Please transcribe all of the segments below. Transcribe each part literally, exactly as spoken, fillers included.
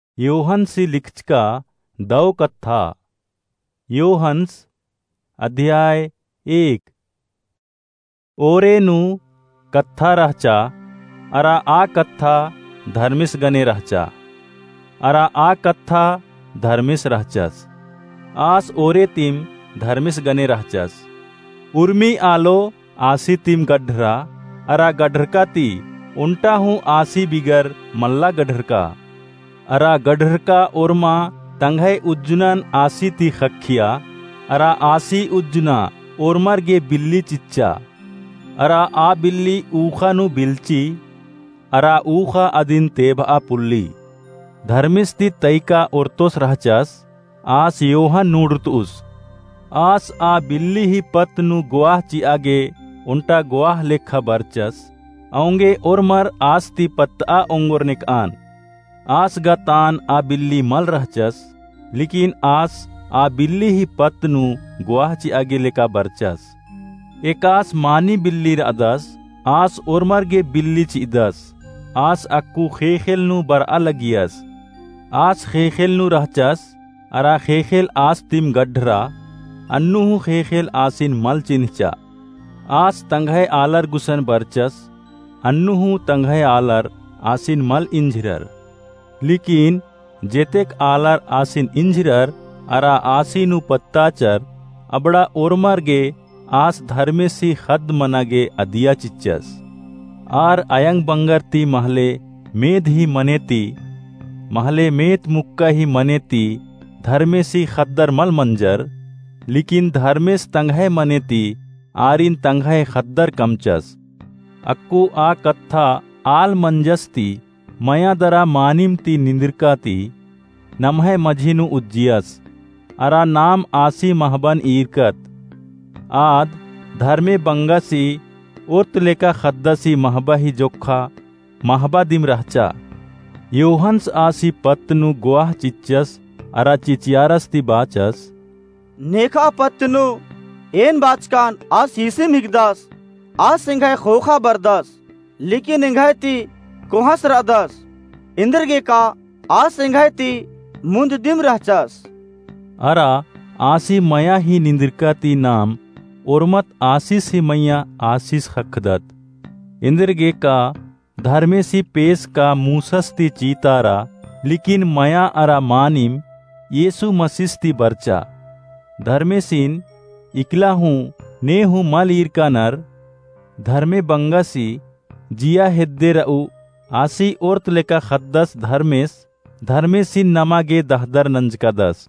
योहन्सी लिखचका दव कथा। योहन्स अध्याय एक। ओरेनु कथा रहचा अरा आ कथा धर्मिस गने रहचा अरा आ कथा धर्मिस रहचस। आस ओरे तीम धर्मिस गने रहचस। उर्मी आलो आसी तीम गढ़रा अरा गढ़रका ती उल्टा हूँ आसी बिगर मल्ला गढ़रका अरा गढ़रका ओरमा तंघय उज्जुनन आसी ती खखिया अरा आसी उज्जुना ओरमर गे बिल्ली चिच्चा अरा आ बिल्ली ऊखा नु बिल्ची अरा ऊखा अदिन तेब आ पुल्ली धर्मिस्ती तैका ओरतोस रहचस। आस योहन नूडुतुस आस आ बिल्ली ही पत नु गुआह ची आगे उल्टा गुआह लेखा बरचस औंगे ओरमर आस ती पत आ ओंगोरनिक आन आस गा तान आ बिल्ली मल रहचस लेकिन आस आ बिल्ली ही पत नु गुआह ची आगे लेका बरचस। एकास मानी बिल्ली अदस आस ओरमर गे बिल्ली ची इदस आस अक्कू खेखेल नु बर आ लगियस। आस खेखेल नु रहचस अरा खेखेल आस तिम गढ़रा अन्नु हूँ खेखेल आसिन मल चिन्हचा। आस तंघय आलर गुसन बरचस अन्नु हूँ तंघय आलर आसिन मल इंझिरर लेकिन जेतेक आलर आसिन इंझिरर अरा आसिनु पत्ताचर अबड़ा ओरमर गे आस धर्मेसी खद मनागे अदिया चिच्चस। आर अयंग बंगर ती महले मेध ही मनेती महले मेत मुक्का ही मनेती धर्मेसी खद्दर मल मंजर लेकिन धर्मेस तंघय मनेती आरिन तंघय खद्दर कमचस। अक्कू आ कत्था आल मंजस्ती मया दरा मानिम ती निंदिरकाती नमहे मझिनु उज्जियस अरा नाम आसी महबन ईरकत आद धर्मे बंगासी उर्त लेका खद्दसी महबा ही जोखा महबा दिम रहचा। योहन्स आसी पत्नु गुआह चिच्चस अरा चिचियारस ती बाचस नेखा पत्नु एन बाचकान आ सीसिम हिगदास आ सिंघाय खोखा बरदास लेकिन इंघाय ती कोहस रदस इंद्रगे का आ सिंघाय ती मुंद दिम रहचस। अरा आसी मया ही निंद्रिका ती नाम ओरमत आशीष ही मैया आशीष खखदत इंद्रगे का धर्मेसी पेस का मूसस ती चीतारा लेकिन मया अरा मानिम येसु मसीस ती बरचा धर्मेसीन इकला हूँ ने हूँ मल ईर का नर धर्मे बंगासी जिया हेद्दे रऊ आसी ओर्त लेका खद्दस धर्मेस धर्मेसीन नमागे दहदर नंजका दस।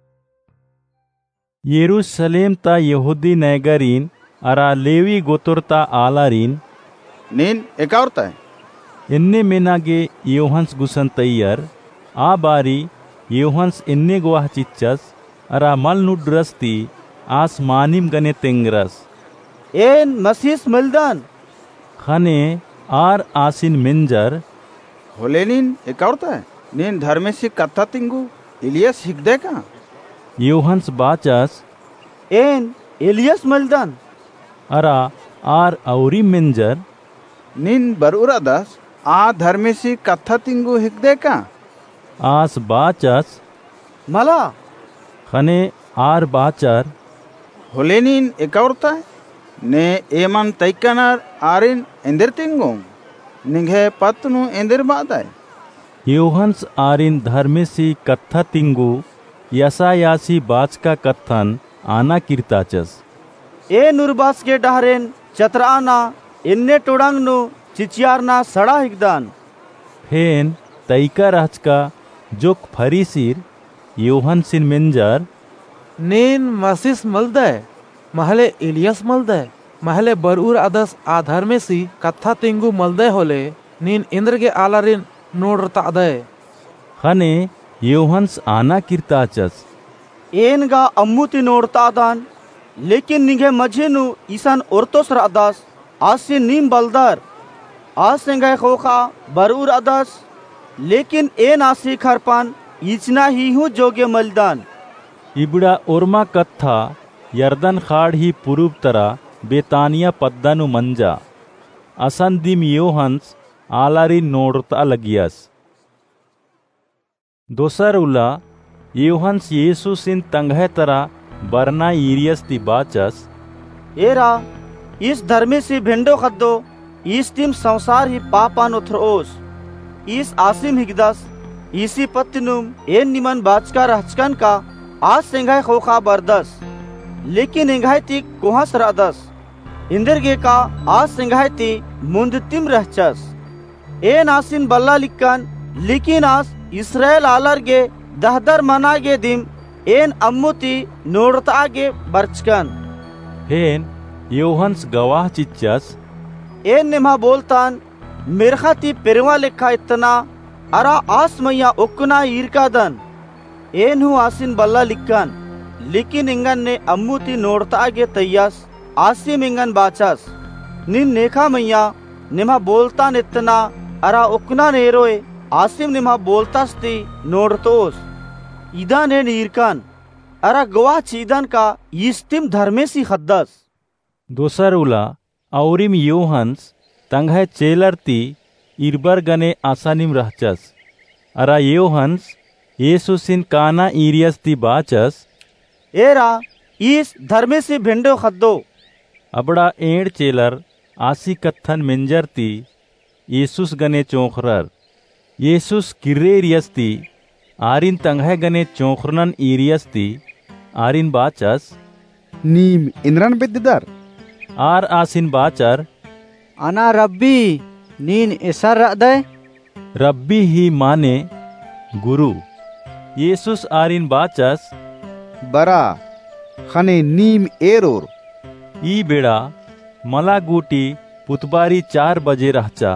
येरूशलेम ता यहूदी नैगरीन अरा लेवी गोतुरता आलारीन नीन एकावरता है इन्ने मेनागे योहन्स गुसन तैयर आ बारी योहन्स इन्ने गुआह चिच्चस अरा मल नुड्रस्ती आस मानिम गने तेंगरस एन मसीस मिल्दन खने आर आसिन मिंजर होले नीन एकावरता है नीन धर्मेसी कथा तिंगु इलियस हिगदे का योहन्स बाचस एन इलियस मिल्दन अरा आर औरी मिंजर नीन बरुरा दास आ धर्मेसी कथा तिंगु हिगदे का आस बाचस मला खने आर बाचर होले नीन एकावरता है ने एमन तैकनर आरिन इंदर तिंगु निघे पत्नु इंदर बादाय योहन्स आरिन धर्मेसी कथा तिंगु यसायासी बाच का कथन आना कीर्ताचस ए नुरबास के डहरेन चतराना इन्ने टोड़ंगनु चिचियारना सड़ा हिगदान फेन तैका राज का जोक फरीसीर योहन्सिन मिंजर नेन मसीस मलदय महले इलियस मलदय महले बरूर अदस आधर्मेसी कथा तिंगु मलदय होले नीन इंद्र के आलारिन नोडरता अदय खने योहन्स आना कीर्ताचस एन गा अम्मुति नोडता दान लेकिन निघे मझेनु ईसान ओरतोस अदस आसी नीम बलदर आसेंगे खोखा बरूर अदस लेकिन एन आसी खरपान इचना ही हूँ जोगे मलदान इबड़ा ओरमा कथा यर्दन खाड़ ही पूर्व तरा बेतानिया पद्दनु मंजा असंदिम योहन्स आलारी नोडता लगियस। दोसर उला यूहन्स येसुस इन तंगह तरा बरना ईरियस ती बाचस एरा इस धर्मी सी भिंडो खद्दो इस टीम संसार ही पापान उथरोस इस आसिम हिगदस इसी पत्तिनुम एन निमन बाचका रहचकन का आज सेंगाय खोखा बरदस लेकिन इंगाय ती कोहस रादस इंदरगे का आज सेंगाय ती मुंदतिम रहचस एन आसिन बल्ला लिक्कन लेकिन आज इस्राएल आलरगे दहदर मनागे दिम एन अम्मुती नोड़तागे बरचकन हेन यूहन्स गवाह चिच्चस एन निमा बोलतान मिरखा ती पेरवा लिखा इतना अरा आस मैया उक्ना ईरकादन एन हूँ आसिन बल्ला लिक्कन लेकिन इंगन ने अम्मू ती नोड़ता आगे तैयास आसिम इंगन बाचास निन नेखा मैया निमा बोलतान इतना अरा उक्ना नेरोए आसिम निमा बोलतास ती नोड़तोस इदा ने नीरकान अरा गवाह चीदन का यिस्तिम धर्मे सी खद्दस दोसर उला औरिम यूहन्स तंगह चेलरती इरबर गने आसानिम रहचस अरा यूहन्स येसुसिन काना ईरियस ती बाचस एरा इस धर्मे से भिंडो खद्दो अबड़ा एड़ चेलर आसी कत्थन मिंजर ती येसुस गने चोखरर येसुस किर्रे इरियस ती आरिन तंगह गने चोखरनन ईरियस ती आरिन बाचस नीम इंद्रन बिद्दर आर आसिन बाचर अना रब्बी नीन एसर रदे रब्बी ही माने गुरु येसुस आरिन बाचस बरा खने नीम एरोर ई बेड़ा मला गुटी पुतबारी चार बजे रहचा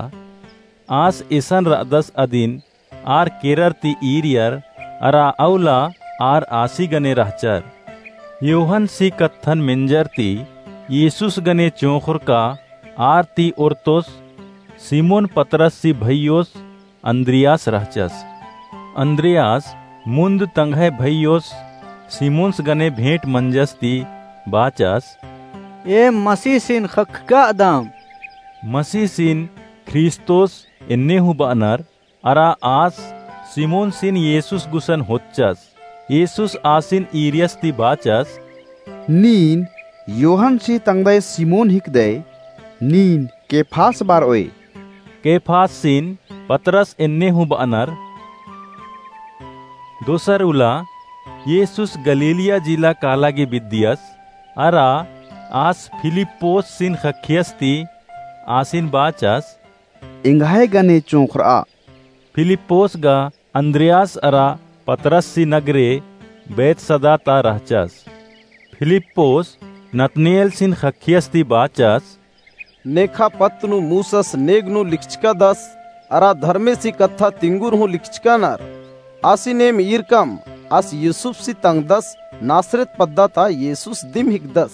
आस एसन रदस अदिन आर केरर ती ईरियर अरा औला आर आसी गने रहचर यूहन सी कत्थन मिंजर ती येसुस गने चोखुर का आर ती ओरतोस सीमोन पतरस सी भैयोस अंद्रियास रहचस अंद्रियास मुंद तंगह भैयोस सीमोन्स गने भेंट मंजस ती बाचस ए मसीह सिन खक्का अदाम मसीह सिन ख्रिस्तोस इन्ने हु बानर अरा आस सीमोन सिन येसुस गुसन होच्चस येसुस आसिन ईरियस ती बाचस नीन योहन सी तंगदय सिमोन हिकदे नीन केफास बार ओए केफास सिन पतरस इन्ने हु बानर दोसर उला येसुस गलीलिया जिला कालागे बिद्दियस अरा आस फिलिप्पोस सिन खखियस ती आसिन बाचस इंगाहे गने चोखरा फिलिप्पोस गा अंद्रियास अरा पतरस सी नगरे बेत सदा ता रहचस फिलिप्पोस नतनियल सिन खखियस ती बाचस नेखा पत्नु मूसस नेगनु लिखचका दस अरा धर्मे सी कथा तिंगुर हूँ लिखचका नर आसी नेम ईरकम आस यूसुफ सी तंग दस नासरत पद्दा था येसुस दिम हिक दस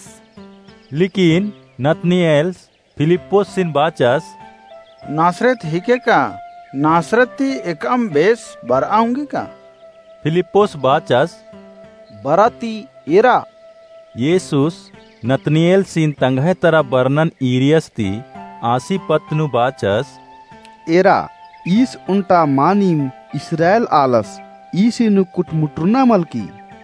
लेकिन नतनियल्स फिलिप्पोस सिन बाचस नासरत हिके का नासरत ती एकम बेस बर आऊंगी का फिलिप्पोस बाचस बराती एरा येसुस नतनियल सिन तंगह तरा बर्नन ईरियस ती आसी पत्नु बाचस एरा ईस उन्टा मानिम इस्राएल आलस ईसिनु कुटमुटुना मलकी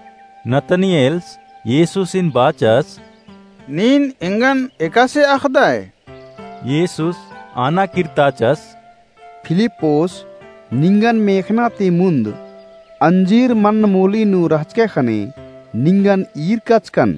नतनियल्स येसुसिन बाचस नीन इंगन एकासे अखदाय येसुस आना किरताचस फिलिप्पोस निंगन मेखना ते मुंद अंजीर मन मोली नु रहचके खने निंगन ईर कचकन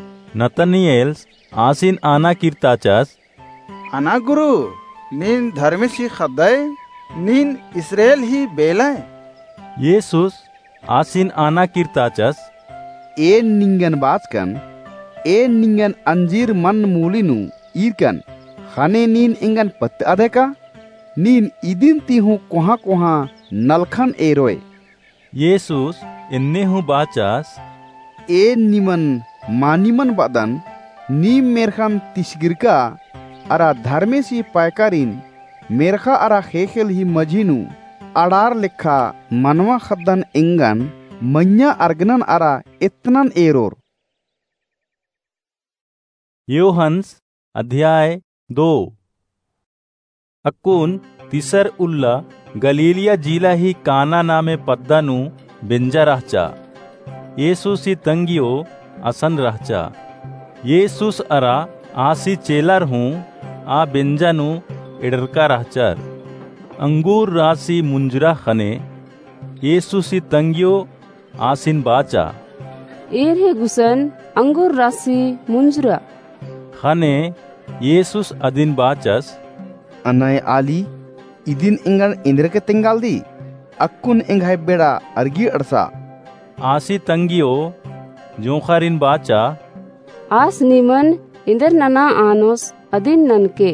नतनियल्स आसिन आना किरताचस अना गुरु नीन धर्मिशी खदाय नीन इस्राएल ही बेलाय येसुस आसिन आना किरताचस ए निंगन बाचकन ए निंगन अंजीर मन मोली नु ईरकन खने नीन इंगन पत्त अधेका नीन इदिन ती हूँ कोहा कोहा नलखन एरोय येसुस इन्ने हूँ बाचस ए निमन मानिमन बदन नीम मेरखम तिसगिरका अरा धर्मे सी पायकारिन मेरखा अरा खेखेल ही मजीनु अडार लिखा मनवा खद्दन इंगन मन्या अर्गनन अरा इतनन एरोर यूहन्स अध्याय दो अकुन तिसर उल्ला गलीलिया जिला ही काना नामे पद्दानु बेंजा रहचा। येसूसी तंगियो असन रहचा। येसूस अरा आसी चेलार हूँ आ बेंजानु इडरका रहचार। अंगूर रासी मुंजरा खने येसूसी तंगियो आसिन बाचा। एरे गुसन अंगूर रासी मुंजरा खने येसूस अदिन बाचस अनाय आली इदिन इंगन इंद्र के तेंगाल दी अक्कुन इंगाय बेड़ा अर्गी अड़सा। आसी तंगियो जोखारिन बाचा आस निमन इंदर नना आनोस अदिन ननके।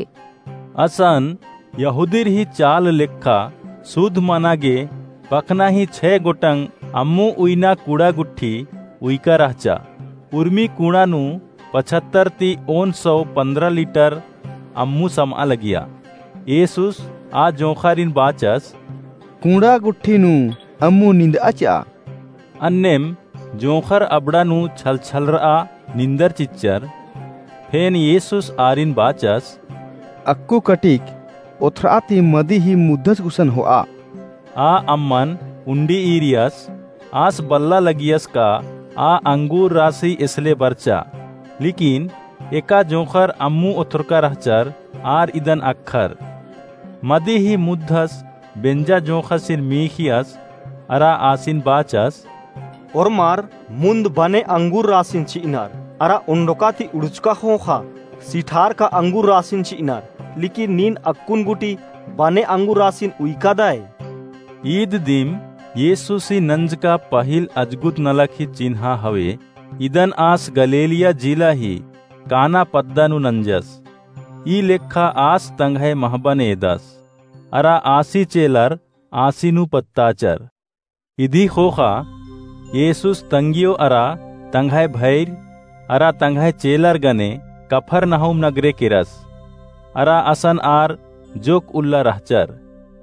असन यहूदीर ही चाल लेखा सुध मनागे पखना ही छह गोटंग अम्मू उइना कूड़ा गुट्ठी उइका रहचा। उर्मी कूड़ानु पचहत्तर ती ओन सौ पंद्रह लीटर अम्मू समा लगिया। येसूस आ जोखारिन बाचस कूड़ा गुट्ठी नु अम्मू नींद आचा। अन्नेम जोखर अबड़ा नु छल छल रहा निंदर चिच्चर। फेन येसूस आरिन बाचस अक्कू कटिक ओथराती मदी ही मुद्दस गुसन होआ। आ अम्मन उंडी इरियस आस बल्ला लगियस का आ अंगूर राशि इसले बरचा। लेकिन एका जोखर अम्मू उथरका रहचर आर इदन अखर मदी ही मुद्धस बेंजा जोखसिन मीखियस अरा आसिन बाचस और मार मुंद बने अंगूर रासिन चिनार अरा उंडोका थी उड़चका होखा सिठार का अंगूर रासिन चिनार लेकिन नीन अक्कुन गुटी बने अंगूर रासिन उइका दाय। ईद दिम येसूसी नंज का पहिल अजगुत नलक ही चिन्हा हवे। इदन आस गलीलिया जिला ही काना पद्दानु नंजस। ई लेखा आस तंगहे महबन एदस अरा आसी चेलर आसीनु पत्ताचर। इधी खोखा येसूस तंगियो अरा तंगहे भैर अरा तंगहे चेलर गने कफर नहुम नगरे किरस अरा असन आर जोक उल्ला रहचर।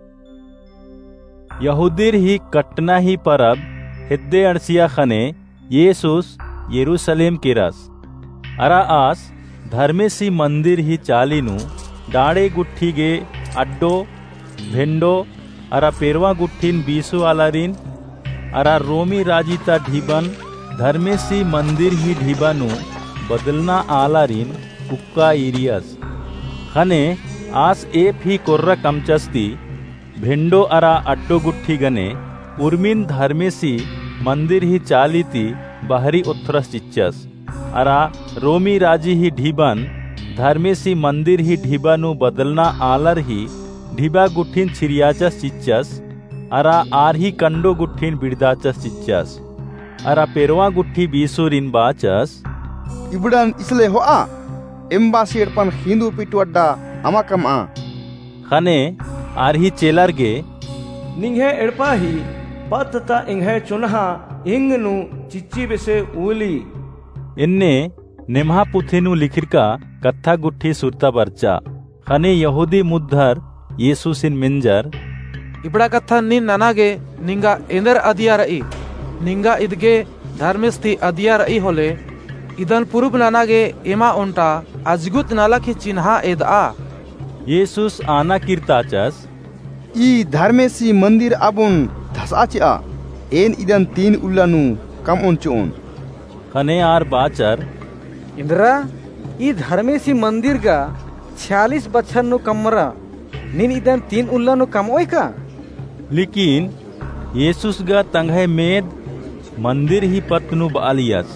यहूदीर ही कटना ही परब हिद्दे अड़सिया खने येसूस यरूशलेम किरस। अरा आस धर्मे सी मंदिर ही चालीनु डाड़े गुट्ठी गे अड्डो भेंडो अरा पेरवा गुट्ठीन बीसु आलारिन अरा रोमी राजीता ढीबन धर्मे सी मंदिर ही ढीबानु बदलना आलारिन उक्का इरियस। खने आस एप ही कोर्रा कमचस्ती भेंडो अरा अड्डो गुट्ठी गने उर्मिन धर्मे सी मंदिर ही चालीती बाहरी उत्थरस चिच्चस अरा रोमी राजी ही ढीबन धर्मेसी मंदिर ही ढीबानु बदलना आलर ही ढीबा गुट्ठीन छिरियाचस चिच्चस अरा आर ही कंडो गुट्ठीन बिड़दाचस चिच्चस अरा पेरवा गुट्ठी बीसुरिन बाचस इबड़न इसले होआ एम्बासी एडपन हिंदू पिटवड्डा अमाकम आ। खने आर ही चेलर गे निंगे एडपा ही पत्ता इंगे चुनहा इंगनु चिच्ची बेसे उली। इन्ने निम्हा पुथेनु लिखिरका कत्था गुट्ठी सुरता बरचा। खने यहूदी मुद्धर येसूसिन मिंजर इबड़ा कत्था नी ननागे निंगा इंदर अदिया रई निंगा इदगे धर्मिस्ती अदिया रई होले इदन पुरुब ननागे एमा उंटा अजगुत नाला की चिन्हा एद आ। येसूस आना कीर्ताचस ई धर्मेसी मंदिर अबुन धसाचा एन इदन तीन उल्लानु कम उनचोन। खने आर बाचर इंद्रा ई धर्मेसी मंदिर का छियालीस बच्चन नु कमरा निन इदन तीन उल्ला नु कम ओय का। लेकिन येसूस गा तंगहे मेद मंदिर ही पत्नु बालियस।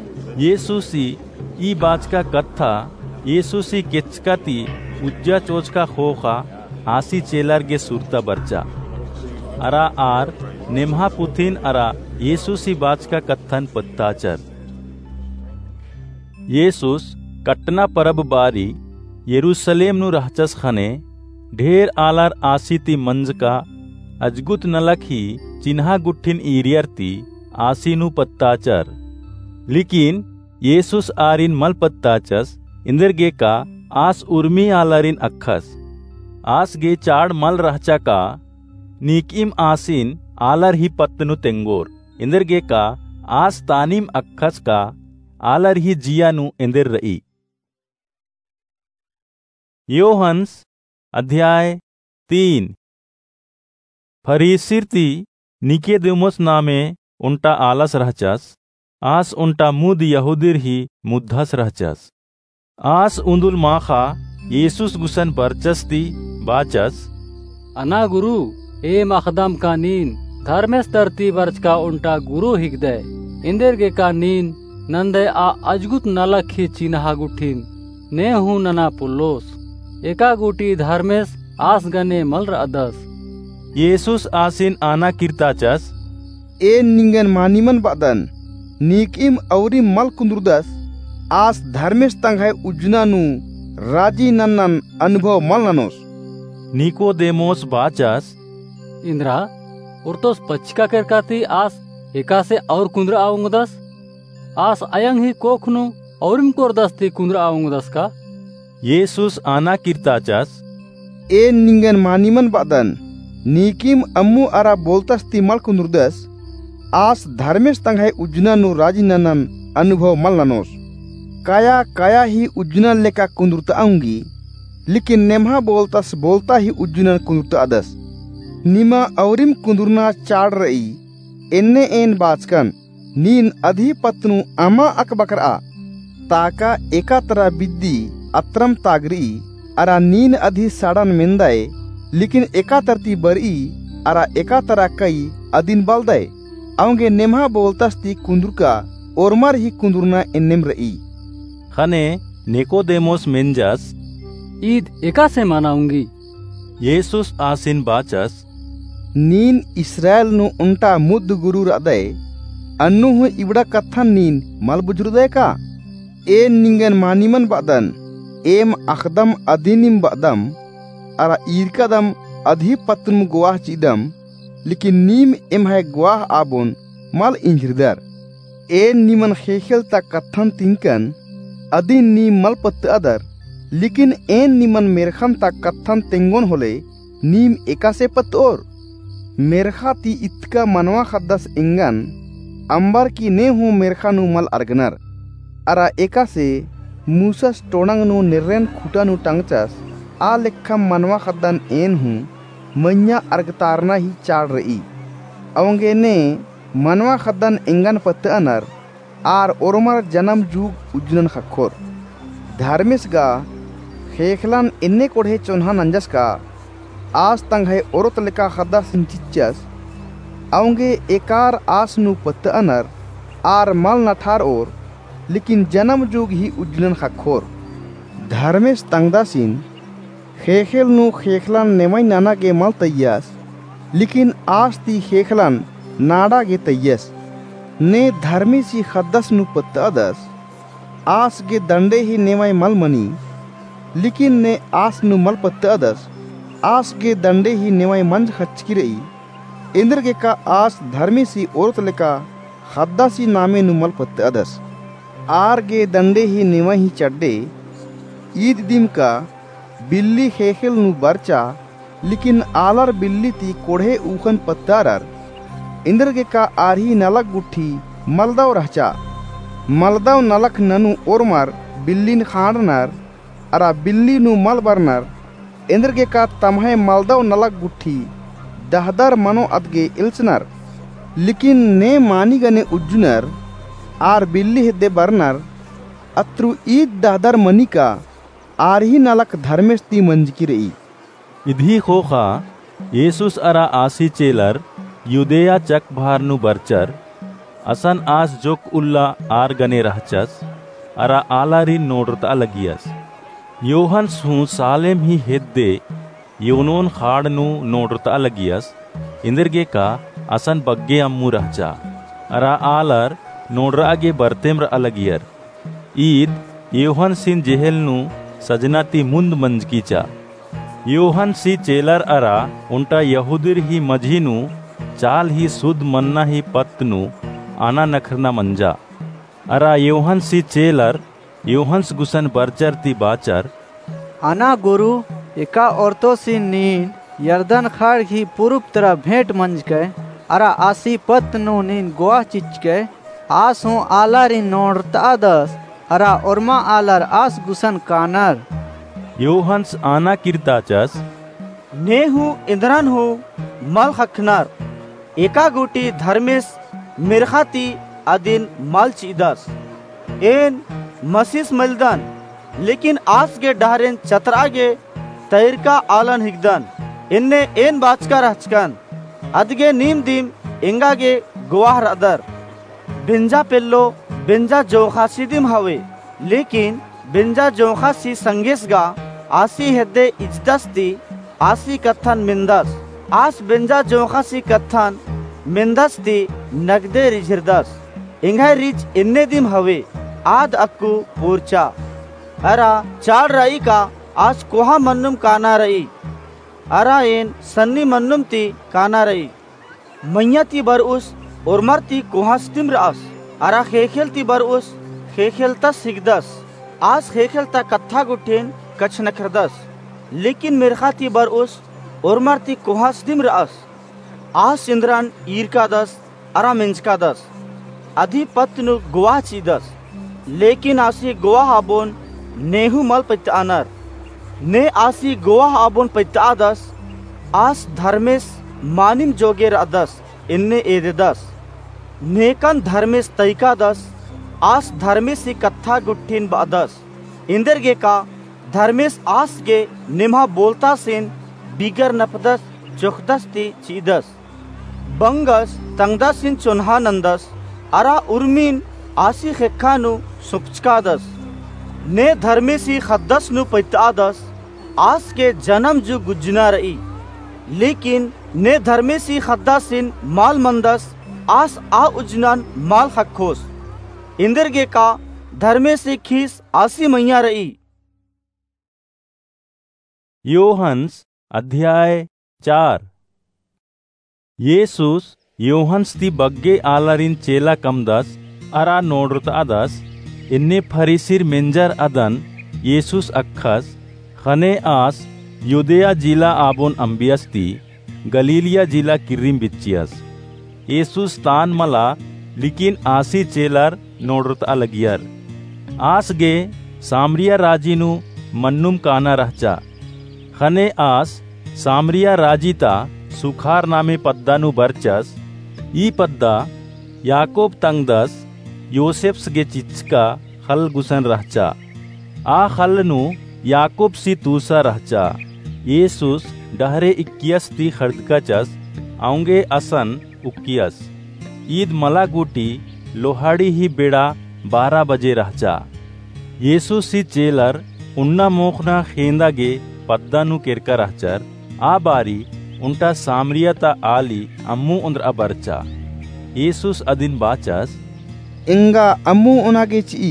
येसूसी ई बाच का कत्था येसूसी केचकाती उज्जा चोच का खोखा आसी चेलर गे सुरता बरचा। अरा आर नेम्हा पुथिन अरा येसूसी बाच का कत्थन पत्ताचर। येसूस कटना परब बारी यरूशलेम नु रहचस खने ढेर आलार आसीती मंज का अजगुत नलक ही चिन्हा गुट्ठिन ईरियरती आसीनु पत्ताचर। लेकिन येसूस आरिन मल पत्ताचस इंदर गे का आस उर्मी आलारिन अखस आस गे चाड़ मल रहचा का नीकिम आसीन आलर ही पत्तनु तेंगोर इंदर गे का आस तानिम अखस का आलर ही जियानु इंदर रई। योहन्स अध्याय तीन। फरीसिरती निकेदेमोस नामे उन्टा आलस रहचस। आस उन्टा मुद यहूदीर ही मुद्धस रहचस। आस उन्दुल माखा येसुस गुसन बरचस्ती बाचस। अना गुरु ए मखदम का नीन धर्मेस तरती बर्च का उन्टा गुरु हिगदे इंदेर के का नीन नंदे आ अजगुत नलखी चिन्हा गुठिन ने हूँ नना पुल्लोस एका गुटी धर्मेस आस गने मल अदस। येसुस आसिन आना कीर्ताचस। ए निंगन मानिमन बादन नीकिम औरी मल कुंद्रुदस आस धर्मेश तंग है उजनानु राजी नन्नन अनुभव मल ननोस। निकोदेमोस बाचस। इंद्रा उर्तोस पच्चिका करकाती आस एका से और कुंद्र आऊंगदस आस अयंग ही कोखनु औरिम कोरदस्ती कुंद्र आऊंगदस का। येसुस आना कीर्ताचस। ए निंगन मानिमन बादन नीकिम अम्मू आरा बोलतस ती मल कुंद्रुदस आस धर्मेश तंग है उजनानु राजी नन्नन अनुभव मल ननोस। काया काया ही उज्जनन लेका कुंदुरता आऊंगी लेकिन नेमहा बोलतास बोलता ही उज्जनन कुंदुरता अदस। निमा औरिम कुंदुरना चाड़ रई एन्ने एन बाचकन नीन अधिपत्नु अमा अकबकरा ताका एका तरा बिद्दी अत्रम तागरी अरा नीन अधि साड़न मिंदाए लेकिन एका तरती बरी अरा एका तरा कई अदिन बलदाए आऊंगे नेमहा बोलतास ती कुंदुरका ओरमर ही कुंदुरना एन्नेम रई। खने निकोदेमोस मेंजस। ईद एका से मनाऊंगी। येसुस आसिन बाचस। नीन इस्राएल नु उन्टा मुद्द गुरु रदय अन्नु हु इबड़ा कथन नीन मल बुजुर्दय का। ए निंगन मानिमन बादन एम अखदम अधीनिम बादम अरा ईरकदम अधिपत्नुम गुवाह चिदम लेकिन नीम एम है गुवाह आबोन मल इंजरदर। ए निमन खेखेल ता कथन तिंकन अदीन नी मल पत्त अदर लेकिन एन निमन मेरखन ता कथन तेंगोन होले नीम एका से पत्त और मेरखा ती इतका मनवा खद्दस इंगन अंबर की ने हूँ मेरखा नु मल अर्गनर अरा एका से मूसस टोणंग नु निर्रेन खुटा नु टांगचस आ लेखा मनवा खद्दन एन हूँ मन्या अर्गतारना ही चाड़ रई अवंगे ने मनवा खद्दन इंगन पत्त अनर आर ओरमर जन्म जुग उज्जनन खखोर धर्मेश गा खेखलान इन्ने कोढ़े चोन्हा नंजस का आस तंग है औरत लेका खद्दा सिंचिचस आऊंगे एकार आस नु पत्त अनर आर मल नठार और लेकिन जन्म जुग ही उज्जनन खखोर धर्मेश तंगदासिन खेखेल नु खेखलान नेमाई नाना के मल तैयास लेकिन आस ती खेखलान नाडा गे तैयस ने धर्मी सी खद्दस नु पत्त अदस आस गे दंडे ही नेमाई मल मनी लेकिन ने आस नु मल पत्त अदस आस गे दंडे ही नेमाई मंज खचकी रई इंद्र के का आस धर्मी सी औरत लेका खद्दा सी नामे नु मल पत्त अदस आर गे दंडे ही नेमाई ही चड्डे ईद दिम का बिल्ली खेखेल नु बरचा लेकिन आलर बिल्ली ती कोढ़े ऊखन पत्तारर इंद्र के का आरही नलक गुट्ठी मलदाव रहचा मलदाव नलक ननु ओरमर बिल्लीन खांडनर अरा बिल्ली नु मल बरनर इंद्र के का तमहे मलदाव नलक गुट्ठी दहदर मनो अदगे इल्सनर लेकिन ने मानी गने उज्जुनर आर बिल्ली हेदे बरनर अत्रु ईद दहदर मनी का आरही नलक धर्मेश ती मंजकी रई। इधी खोखा येसुस अरा आसी चेलर युदेया चक भारनु बरचर असन आस जोक उल्ला आर गने रहचस अरा आलारी नोडरता लगियस योहन सु सालेम ही हेद्दे योनोन खाड़नु नोडरता लगियस इंदरगे का असन बग्गे अम्मू रहचा अरा आलर नोडरागे बरतेम्र अलगियर ईद योहन सिन जेहेलनु सजना ती मुंद मंजकीचा योहन सी चेलर अरा उन्टा यहूदीर ही मझीनु चाल ही सुद मन्ना ही पत्नु आना नखरना मंजा अरा योहन सी चेलर योहन्स गुसन बरचर ती बाचर आना गुरु एका औरतो सी नीन यर्दन खाड़ ही पूर्व तरह भेंट मंज के अरा आसी पत्नु नीन गोआ चिच के आस हूँ आलारी नोड़ता दस अरा ओरमा आलर आस गुसन कानर योहन्स आना कीर्ताचस नेहू इंद्रन हो मल खखनार एका गोटी धर्मेस मिरखाती अदिन मल चीदस एन मसीस मलदन लेकिन आज के डहरेन चतरागे तैरका आलन हिगदन इन्ने एन बाचका रहचकन अदगे नीम दीम इंगागे गुवाह अदर बिंजा पेल्लो बिंजा जोखा सिदिम हवे लेकिन बिंजा जोखा सी संगेसगा आसी हेदे इजदस्ती आसी कथन मिंदस आस बिंजा जोखा सी कथन मिंदस्ती नगदे रिझिरदस इंगा रिज इन्ने दिम हवे आद अक्कू पूर्चा अरा चार रई का आज कोहा मन्नुम काना रई अरा एन सन्नी मन्नुम ती काना रई मैया ती बर उस उर्मर ती कोहा स्तिम रास अरा खेखेल ती बर उस खेखेल ता सिगदस आज खेखेल ता कत्था गुठेन कछ नखरदस लेकिन मिरखा ती बर उस उर्मर ती कोहा स्तिम रास आज सिंद्रन ईर का दस अरा मिंज का दस अधिपत्नु गुवाह चीदस लेकिन आसी गुवाह आबोन नेहू मल पैतानर ने आसी गुवाह आबोन पैतादस आस धर्मेस मानिम जोगेर अदस इन्ने एदेदस नेकन धर्मेस तैका दस आस धर्मेस सी कत्था गुट्ठिन बादस इंदरगे का धर्मेस आस गे निम्हा बोलता सेन बिगर नपदस जोखदस ती चीदस बंगस तंगदसिन चुन्हा नंदस अरा उर्मीन आसी खेखानु सुपचकादस ने धर्मेसी खद्दस नु पैतादस आस के जन्म जु गुजना रही लेकिन ने धर्मेसी खद्दासिन माल मंदस आस आ उजनन माल खखोस इंदरगे का धर्मेसी खीस आसी मैया रही। योहन्स अध्याय चार येसूस योहन्स ती बग्गे आलरिन चेला कमदस अरा नोड्रुत अदस इन्ने फरीसिर मेंजर अदन येसूस अखस खने आस युदेया जिला आबोन अंबियस्ती गलीलिया जिला किर्रिम बिच्चियस येसूस तान मला लिकिन आसी चेलर नोड्रुत अलगियर आस गे सामरिया राजीनु मन्नुम काना रहचा खने आस सामरिया राजीता सुखार नामे पद्दानु बरचस ई पद्दा याकोब तंगदस योसेफ्स गे चिचका खल गुसन रहचा आ खलनु याकोब सी तूसा रहचा येसूस डहरे इक्कियस ती खर्दकचस आउंगे असन उक्कियस ईद मला गुटी लोहाड़ी ही बेड़ा बारह बजे रहचा येसूस सी चेलर उन्ना मोखना खेंदा गे पद्दानु केरका रहचर आ बारी उंटा सामरियता आली अम्मू उंद्र अबरचा येसूस अदिन बाचस इंगा अम्मू उनागे ची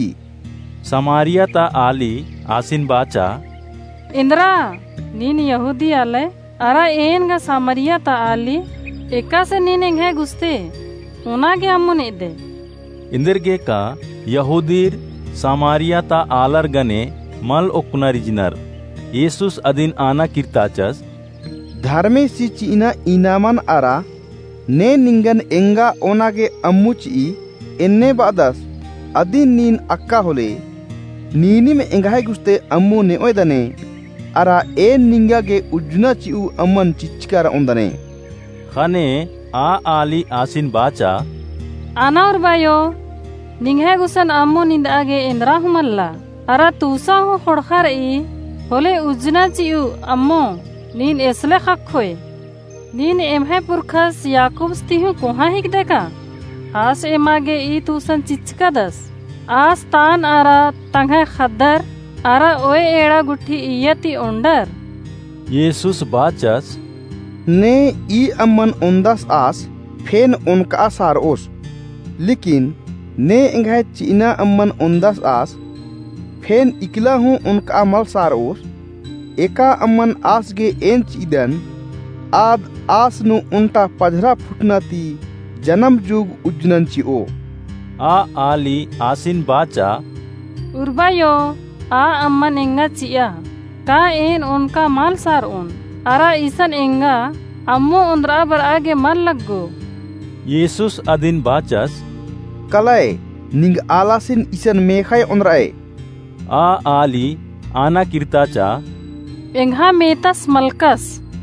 समारियता आली आसिन बाचा इंद्रा नीन यहूदी आले अरा एनगा सामरियता आली एका से नीन इंगे गुस्ते उनागे अम्मू ने दे इंदरगे का यहूदीर सामरियता आलर गने मल ओकुना रिजनर येसूस अदिन आना किरताचस धर्मे सी चीना इनामन आरा ने निंगन एंगा ओनागे अम्मू ची इन्ने बादस अदिन नीन अक्का होले नीनी में एंगाहे गुस्ते अम्मू ने ओयदने अरा ए निंगा गे उजना चिउ अम्मन चिचकार ओंदने खने आ आली आसिन बाचा आना और बायो निंगे गुसन अम्मू निंद आगे इंद्रा हुमल्ला अरा तूसा हो खोड़खर ई होले उजना चिउ अम्मो नीन एसले खखोय नीन एमहे पुरखस याकूब स्तिहु कोहा हिक देखा आस एमागे ई तूसन चिचका दस आस तान आरा तंगे खद्दर आरा ओए एड़ा गुठी इयती ओंडर येसूस बाचस ने ई अम्मन ओंदस आस फेन उनका सार ओस लेकिन ने इंगाय चीना अम्मन ओंदस आस फेन इकला हूँ उनका मल सार ओस एका अम्मन आस गे एन चीदन आद आस नु उनटा पधरा फुटना ती जन्म जुग उजनन ची ओ आ आली आसिन बाचा उर्बायो आ अम्मन एंगा चिया का एन उनका माल सार उन अरा ईसन एंगा अम्मो उंद्रा बर आगे मल लगगो येसूस अदिन बाचस कलाय निंग आलासिन ईसन मेखाय उंद्राए आ आली आना किरताचा एंगा मेतस मलकस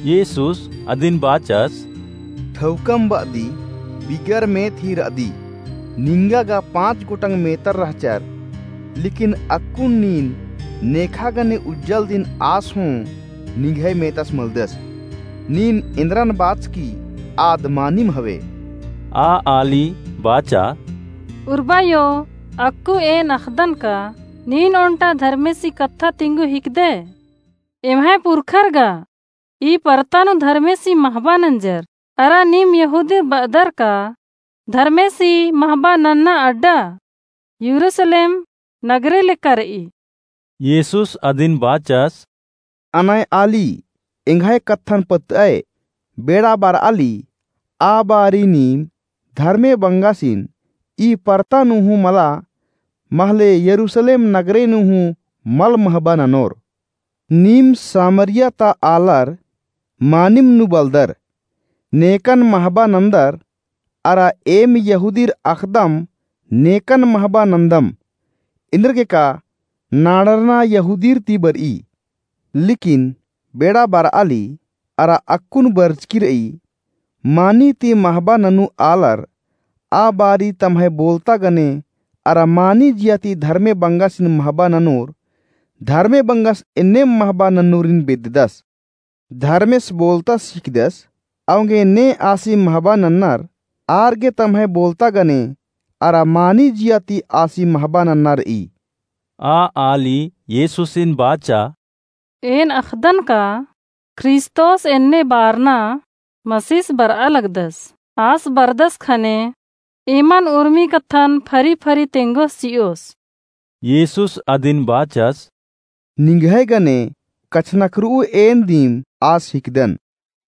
Yesus adin bacas ठौकम बादी बिगर में थी रदी निंगा गा पांच गोटंग मेतर रहचर लेकिन अक्कुन नीन नेखा गने उज्जल दिन आस हूँ निघे मेतस मलदस नीन इंद्रन बाच की आदमानिम हवे आ आली बाचा उर्बायो अक्कु ए नखदन का नीन ओंटा धर्मेसी कत्था तिंगु हिकदे एमहे पुरखरगा ई परतानु धर्मेसी महबा नंजर अरा नीम यहूदी बदर का धर्मेसी महबा नन्ना अड्डा यरूशलेम नगरे लेकर ई येसुस अदिन बाचस अनय आली इंघाय कत्थन पत्तय बेड़ा बार आली आ बारी नीम धर्मे बंगासिन ई परता नुहु मला महले यरूशलेम नगरे नुहु मल महबा ननोर नीम सामरिया ता आलर मानिम नु बलदर नेकन महबा नंदर अरा एम यहूदीर अखदम नेकन महबा नंदम इंद्र के का नाडरना यहूदीर ती बर ई लेकिन बेड़ा बार आली अरा अक्कुन बर्जकिर ई मानी ती महबा ननु आलर आ बारी तम्हे बोलता गने अरा मानी जियाती धर्मे बंगासिन महबा ननूर धर्मे बंगास इन्ने महबा नन्नूरिन बेददस धर्मेस बोलता सीखदस अवगे ने आसी महबा नन्नार आरगे तम्हे बोलता गने अरा मानी जियाती आसी महबा नन्नार ई आ आली येसुसिन बाचा एन अखदन का क्रिस्तोस एन्ने बारना मसीस बर अलगदस आस बरदस खने ईमान उर्मी कथन फरी फरी तेंगोस सियोस येसुस अदिन बाचस निंगहे गने कछनकरू एन दीम आस हिकदन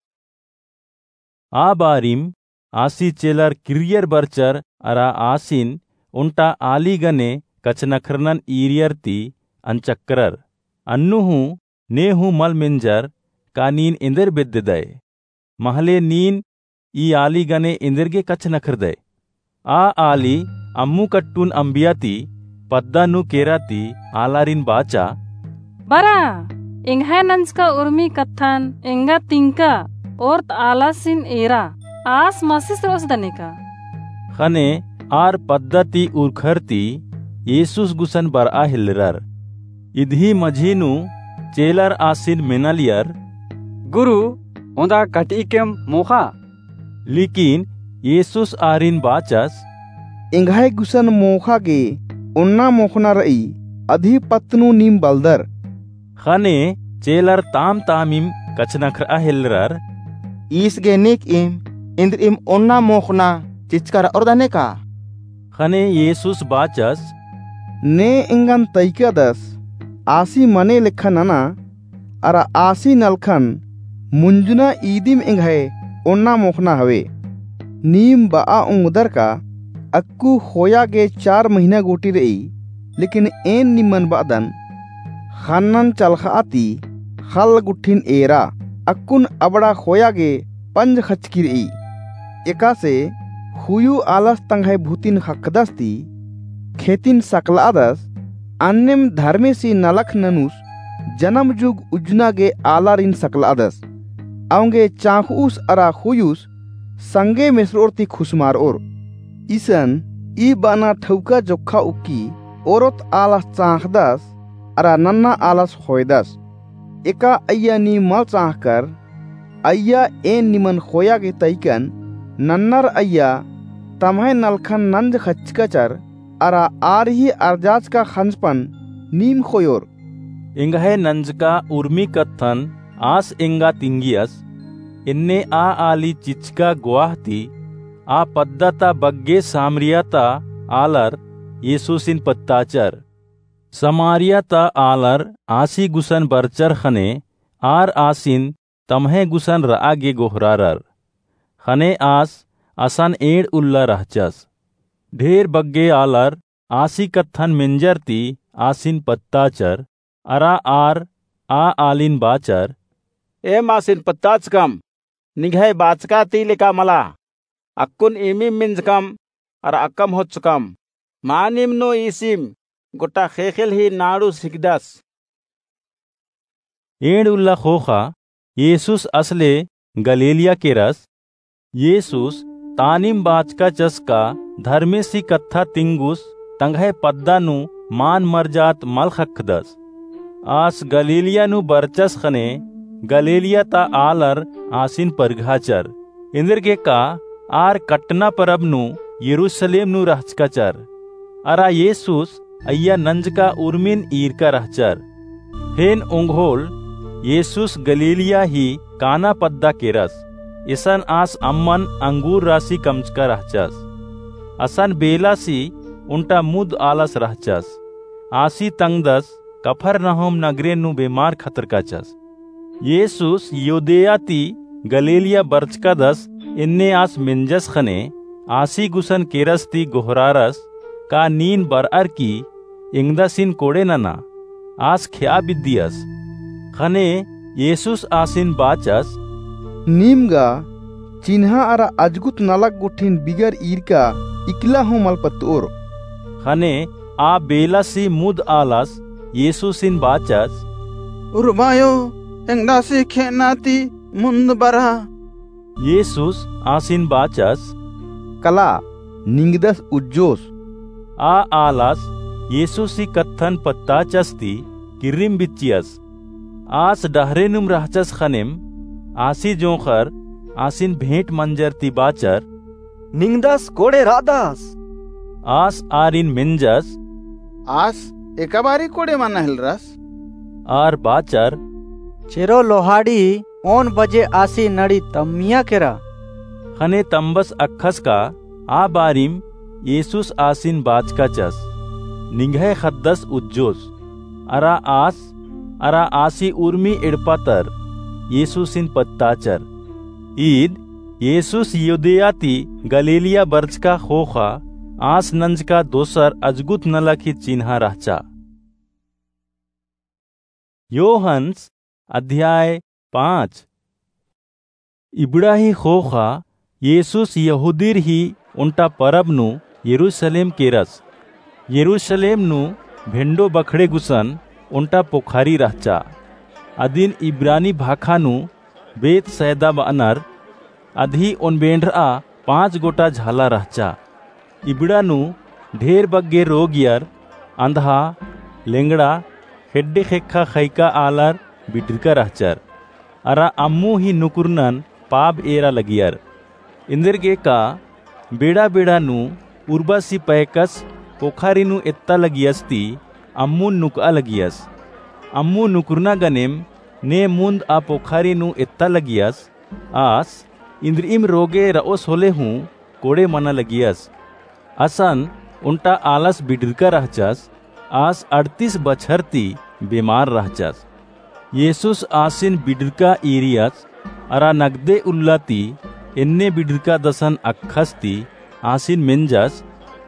आ बारिम आसी चेलर किरियर बरचर अरा आसिन उंटा आली गने कछनखरनन ईरियर ती अंचक्कर अन्नुहु नेहु मल मिंजर का नीन इंदर बिद्ददय महले नीन ई आली गने इंदर के कछनखरदय आ आली अम्मू कट्टून अंबियाती पद्दानु केराती आलारिन बाचा बरा इंघा नंज का उर्मी कथन इंगा तिंका और आलासिन एरा आस मसीस रोस दने का खने आर पद्धति उरखरती येसुस गुसन बर आ हिल्लरर इधी मझीनु चेलर आसिन मेनालियर गुरु ओंदा कटिकेम मोखा लेकिन येसुस आरिन बाचस इंघाय गुसन मोखा गे उन्ना मोखना रई अधि पत्नु नीम बलदर खने चेलर ताम तामिम कचनखर अहिलरर ईस गे निक इम इंद्र इम उन्ना मोखना चिचकर औरदाने का खने येसुस बाचस ने इंगन तैका दस आसी मने लिखनना अरा आसी नलखन मुंजुना ईदिम इंघाय उन्ना मोखना हवे नीम बा उंगदर का अक्कू होया गे चार महीना गोटी रही लेकिन एन निमन बादन खानन चलखाती खल गुठिन एरा अक्कुन अबड़ा होया गे पंज खचकी रही एका से हुयु आलस तंघाय भूतिन खकदस्ती खेतिन सकलादस अन्यम धर्मे सी नलख ननुस जन्म जुग उजना गे आलारिन सकलादस अवगे चाहूस अरा हुयुस संगे मिसरोरती खुशमार और इसन ई बाना ठौका जोखा उकी औरत आलस चाहदस अरा नन्ना आलस होयदस एका अय्या नी मल चाहकर अय्या एन निमन खोया के तैकन नन्नर अय्या तमहे नलखन नंज खचकचर अरा आर ही अर्जाज का खंजपन नीम खोयोर इंगहे नंज का उर्मी कथन आस इंगा तिंगियस इन्ने आ आली चिचका गुआहती आ पद्धता बग्गे सामरियाता आलर येसुसिन पत्ताचर समारियाता आलर आसी गुसन बरचर खने आर आसिन तमहे गुसन रागे गोहरारर खने आस असन एड़ उल्ला रहचस ढेर बग्गे आलर आसी कत्थन मिंजरती आसिन पत्ताचर अरा आर आ आलिन बाचर ए मासिन पत्ताच कम निघाय बाचका तीलिका मला अक्कुन इमिम मिंजकम और अक्कम होचकम मानिम नो इसिम गोटा खेखेल ही नाडू सिकदस एड़ उल्ला खोखा येसूस असले गलीलिया के रस येसूस तानिम बाचका चस्का धर्मेसी कत्था तिंगुस तंगहे पद्दानु मान मरजात मल खखदस आस गलीलिया नु बरचस खने गलीलिया ता आलर आसिन परघाचर इंदर के का आर कटना परबनु यरूशलेम नु रहचकाचर अरा येसूस अय्या नंजका उर्मिन ईर का रहचर हेन उंघोल येसूस गलीलिया ही काना पद्दा के रस इसन आस अम्मन अंगूर राशि कमचका रहचस असन बेलासी उन्टा मुद आलस रहचस आसी तंगदस कफर नहोम नगरे नु बीमार खतर काचस येसूस योदेयाती गलीलिया बरचका दस इन्ने आस मिंजस खने आसी गुसन केरस्ती गोहरारस का नीन बरअर की इंगदसिन कोड़े नना आस ख्या बिद्दियस खने येसूस आसिन बाचस नीमगा चिन्हा आरा अजगुत नालक गुठिन बिगर ईरका इकला हो मलपतोर खने आ बेलासी मुद आलस येसूसिन बाचस उर्बायो एंगदासी खेनाती मुंद बरा येसूस आसिन बाचस कला निंगदस उज्जोस आ आलस येसूसी कत्थन पत्ता चस्ती किरिम बिच्चियस आस डहरेनुम रहचस खनिम आसी जोखर आसिन भेंट मंजर ती बाचर निंगदस कोड़े रादास आस आरिन मिंजस आस एकाबारी कोड़े माना हिलरस आर बाचर चेरो लोहाड़ी ओन बजे आसी नड़ी तमिया केरा खने तंबस अखस का आ बारिम येसूस आसिन बाचका चस निंघे खद्दस उज्जोस अरा आस अरा आसी उर्मी इड़पातर येसूसिन पत्ताचर ईद येसूस युदेयाती गलीलिया बर्ज का खोखा आस नंज का दोसर अजगुत नला की चिन्हा रहचा। योहन्स अध्याय पांच। इबड़ा ही खोखा येसूस यहूदीर ही उन्टा परब नु यरूशलेम के रस यरूशलेम नु भिंडो बखड़े गुसन उन्टा पोखारी रहचा अदिन इब्रानी भाखानु बेत सैदा बनर अधी उन बेंड्रा पांच गोटा झाला रहचा इबड़ानु ढेर बग्गे रोगियर अंधा लेंगड़ा हेड्डे खेखा खैका आलर बिटरका रहचर अरा अम्मू ही नुकुरनन पाप एरा लगियर इंदर के का बेड़ा बेड़ा नु उर्बासी पैकस पोखारी नु इत्ता लगियस्ती अम्मू नुका लगियस अम्मू नुकुरना गनेम ने मुंद आ पोखारी नु इत्ता लगियस आस इंद्रिम रोगे रओस होले हूँ कोड़े मना लगियस असन उन्टा आलस बिडरका रहचस आस अड़तीस बछरती बीमार रहचस येसूस आसिन बिडरका इरियस अरा नगदे उल्लाती इन्ने बिडरका दसन अखस्ती आसिन मिंजस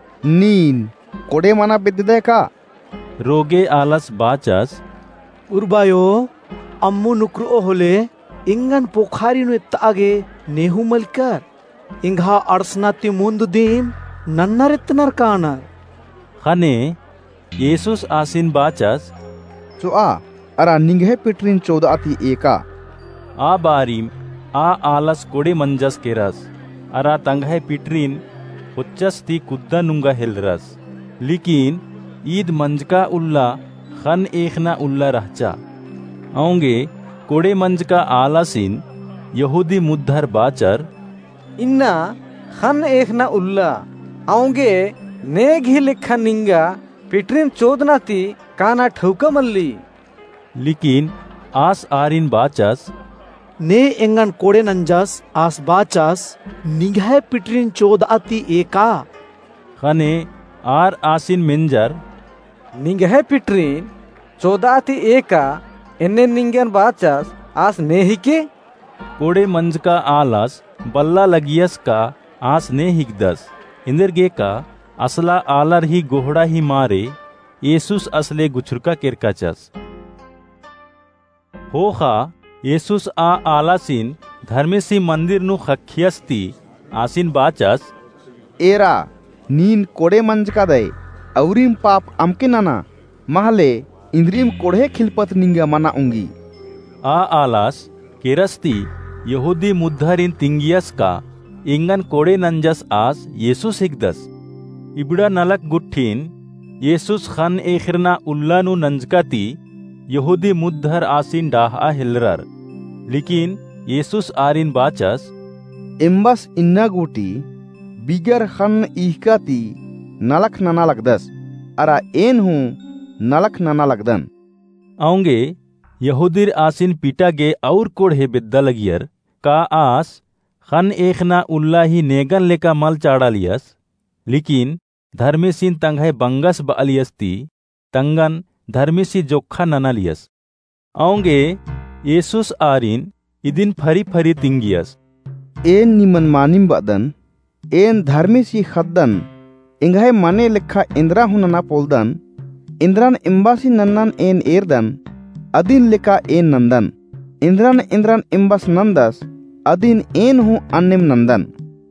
नीन कोड़े मना बिद्दे का रोगे आलस बाचस उर्बायो अम्मू नुक्रो होले इंगन पोखारी नु तागे नेहु मलकर इंघा अड़सनाती मुंद दीम नन्नर इतनर कानर खने येसूस आसिन बाचस चो आ अरा निंगे पिटरिन चौदह आती एका आ बारीम आ आलस कोड़े मंजस के रस अरा तंगहे पिटरिन उच्चस ती कुद्दा नुंगा हिल रस लेकिन ईद मंजका उल्ला खन एकना उल्ला रहचा आऊंगे कोड़े मंज का आलासिन यहूदी मुद्धर बाचर इन्ना खन एकना उल्ला आऊंगे ने घी लिखा निंगा पिटरिन चोदनाती काना ठौका मल्ली लेकिन आस आरिन बाचस ने एंगन कोड़े नंजस आस बाचस निगह पिटरिन चोदआती एका खने आर आसिन मिंजर निगह पिटरिन चोदआती एका इन्ने निंगन बाचस आस ने ही के कोड़े मंज का आलस बल्ला लगियस का आस ने हिगदस इंदर गे का असला आलर ही गोहड़ा ही मारे येसूस असले गुछुरका किरकाचस होखा येसूस आ आलासिन धर्मेसी मंदिर नु खखियस्ती आसिन बाचस एरा नीन कोड़े मंज का दे औरीम पाप अमके नाना महले इंद्रिम कोड़े खिलपत निंगा मना उंगी आ आलास केरस्ती यहूदी मुद्धरिन तिंगियस का इंगन कोड़े नंजस आस येसुस हिगदस इबड़ा नलक गुट्ठीन येसुस खन एखिरना उल्लानु नंजकाती यहूदी मुद्धर आसिन डाह आ हिलरर लेकिन येसुस आरिन बाचस एम्बस इन्ना गुटी बिगर खन इहकाती नलक नना लगदस अरा एन हूँ नलक नना लगदन आऊंगे यहूदीर आसिन पीटा गे और कोढ़े बिद्दा लगियर का आस खन एकना उल्ला ही नेगन लेका मल चाड़ा लियस लेकिन धर्मेसिन तंगहे बंगस बालियस्ती तंगन धर्मेसी जोखा नना लियस आऊंगे येसुस आरिन इदिन फरी फरी तिंगियस एन निमन मानिम बदन एन धर्मेसी खद्दन इंगहे मने लेखा इंद्रा हुनना पोलदन इंद्रान इम्बासी नन्नन एन एरदन अदिन लेका एन नंदन इंद्रान इंद्रान इम्बास नंदस अदिन एन हूँ अन्निम नंदन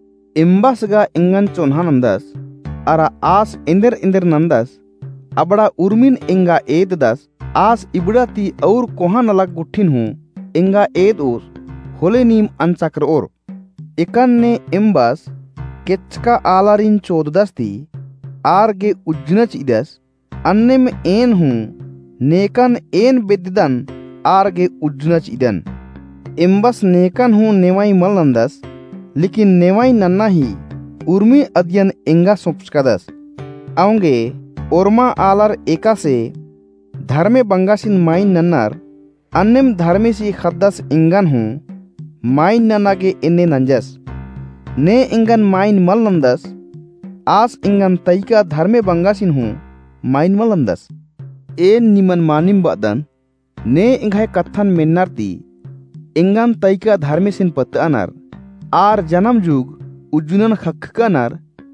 इम्बास गा इंगन चोन्हा नंदस अरा आस इंदर इंदर नंदस अबड़ा उर्मिन इंगा एद दस आस इबड़ा ती और कोहा नलक गुट्ठिन हूँ इंगा एद ओस होले नीम अंचक्र और इकन ने इम्बास केचका आलारिन चोददस्ती आर गे उज्जनच इदस अन्ने में एन हूँ नेकन एन बेददन आर गे उज्जनच इदन इम्बस नेकन हूँ नेवाई मल नंदस लेकिन नेवाई नन्ना ही उर्मी अध्ययन इंगा सोप्सकदस आऊंगे ओरमा आलर एका से धर्मे बंगासिन माइन नन्नर अन्नेम धर्मे सी खद्दस इंगन हूँ माइन नन्ना के इन्ने नंजस ने इंगन माइन मल नंदस आस इंगन तैका धर्मे बंगासिन हूँ माइन मल नंदस एन निमन मानिम बदन ने इंघाय कथन मेन्नारती इंगन तैका धर्मेसिन पत्तानर आर जन्म जुग उज्जुनन खक्कनर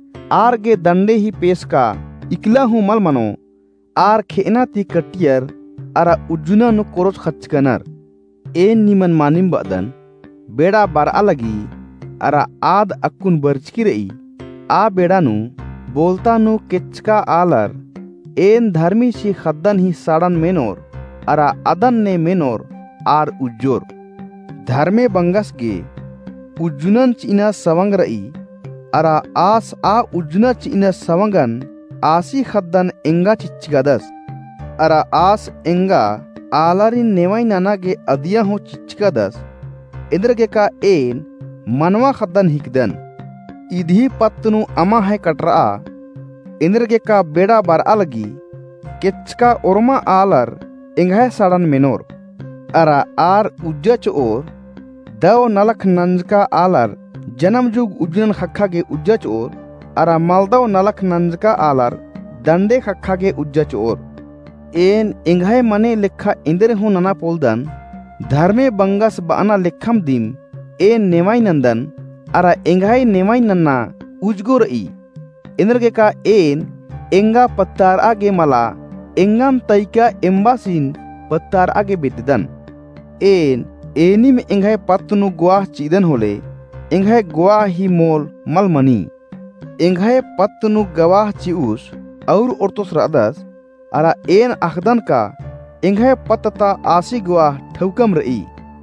आर गे दंडे ही पेश का इकला हूँ मल मनो आर खेना ती कटियर आरा उज्जुना नु कोरोच खच्कनर एन निमन मानिम बदन बेड़ा बारा लगी अरा आद अक्कुन बर्चकी रही आ बेड़ानु बोलता नु केचका आलर एन धर्मी सी खद्दन ही साड़न मेनोर अरा अदन ने मेनोर आर उज्जोर धर्मे बंगस गे उज्जुनन चीना सवंग रही अरा आस आ उज्जुना चीना सवंगन आसी खद्दन एंगा चिचकादस अरा आस एंगा आलारिन नेवाई नाना गे अदिया हो चिचकादस इधर के का एन मनवा खद्दन हिकदन इधी पत्तनु अमा है कटरा इंद्र के का बेड़ा बार अलगी केचका ओरमा आलर इंगह साड़न मेनोर अरा आर उज्जच और दव नलख नंजका आलर जन्म जुग उज्जन खक्खा के उज्जच और अरा मालदव नलख नंजका आलर दंडे खक्खा के उज्जच और एन इंगह मने लिखा इंद्र हूँ नना पोलदन धर्मे बंगस बाना लिखम दिम एन नेवाई नंदन अरा एंगाई नेवाई नन्ना उजगो रही इंद्र के का एन एंगा पत्तार आगे मला एंगम तैका एम्बासिन पत्तार आगे बेददन एन एनी में एंगाई पत्तनु गुआ चीदन होले एंगाई गुआ ही मोल मलमनी एंगाई पत्तनु गवाह चिउस और ओर्तोस रादस अरा एन अखदन का एंगाई पत्ता आसी गुआ ठौकम रही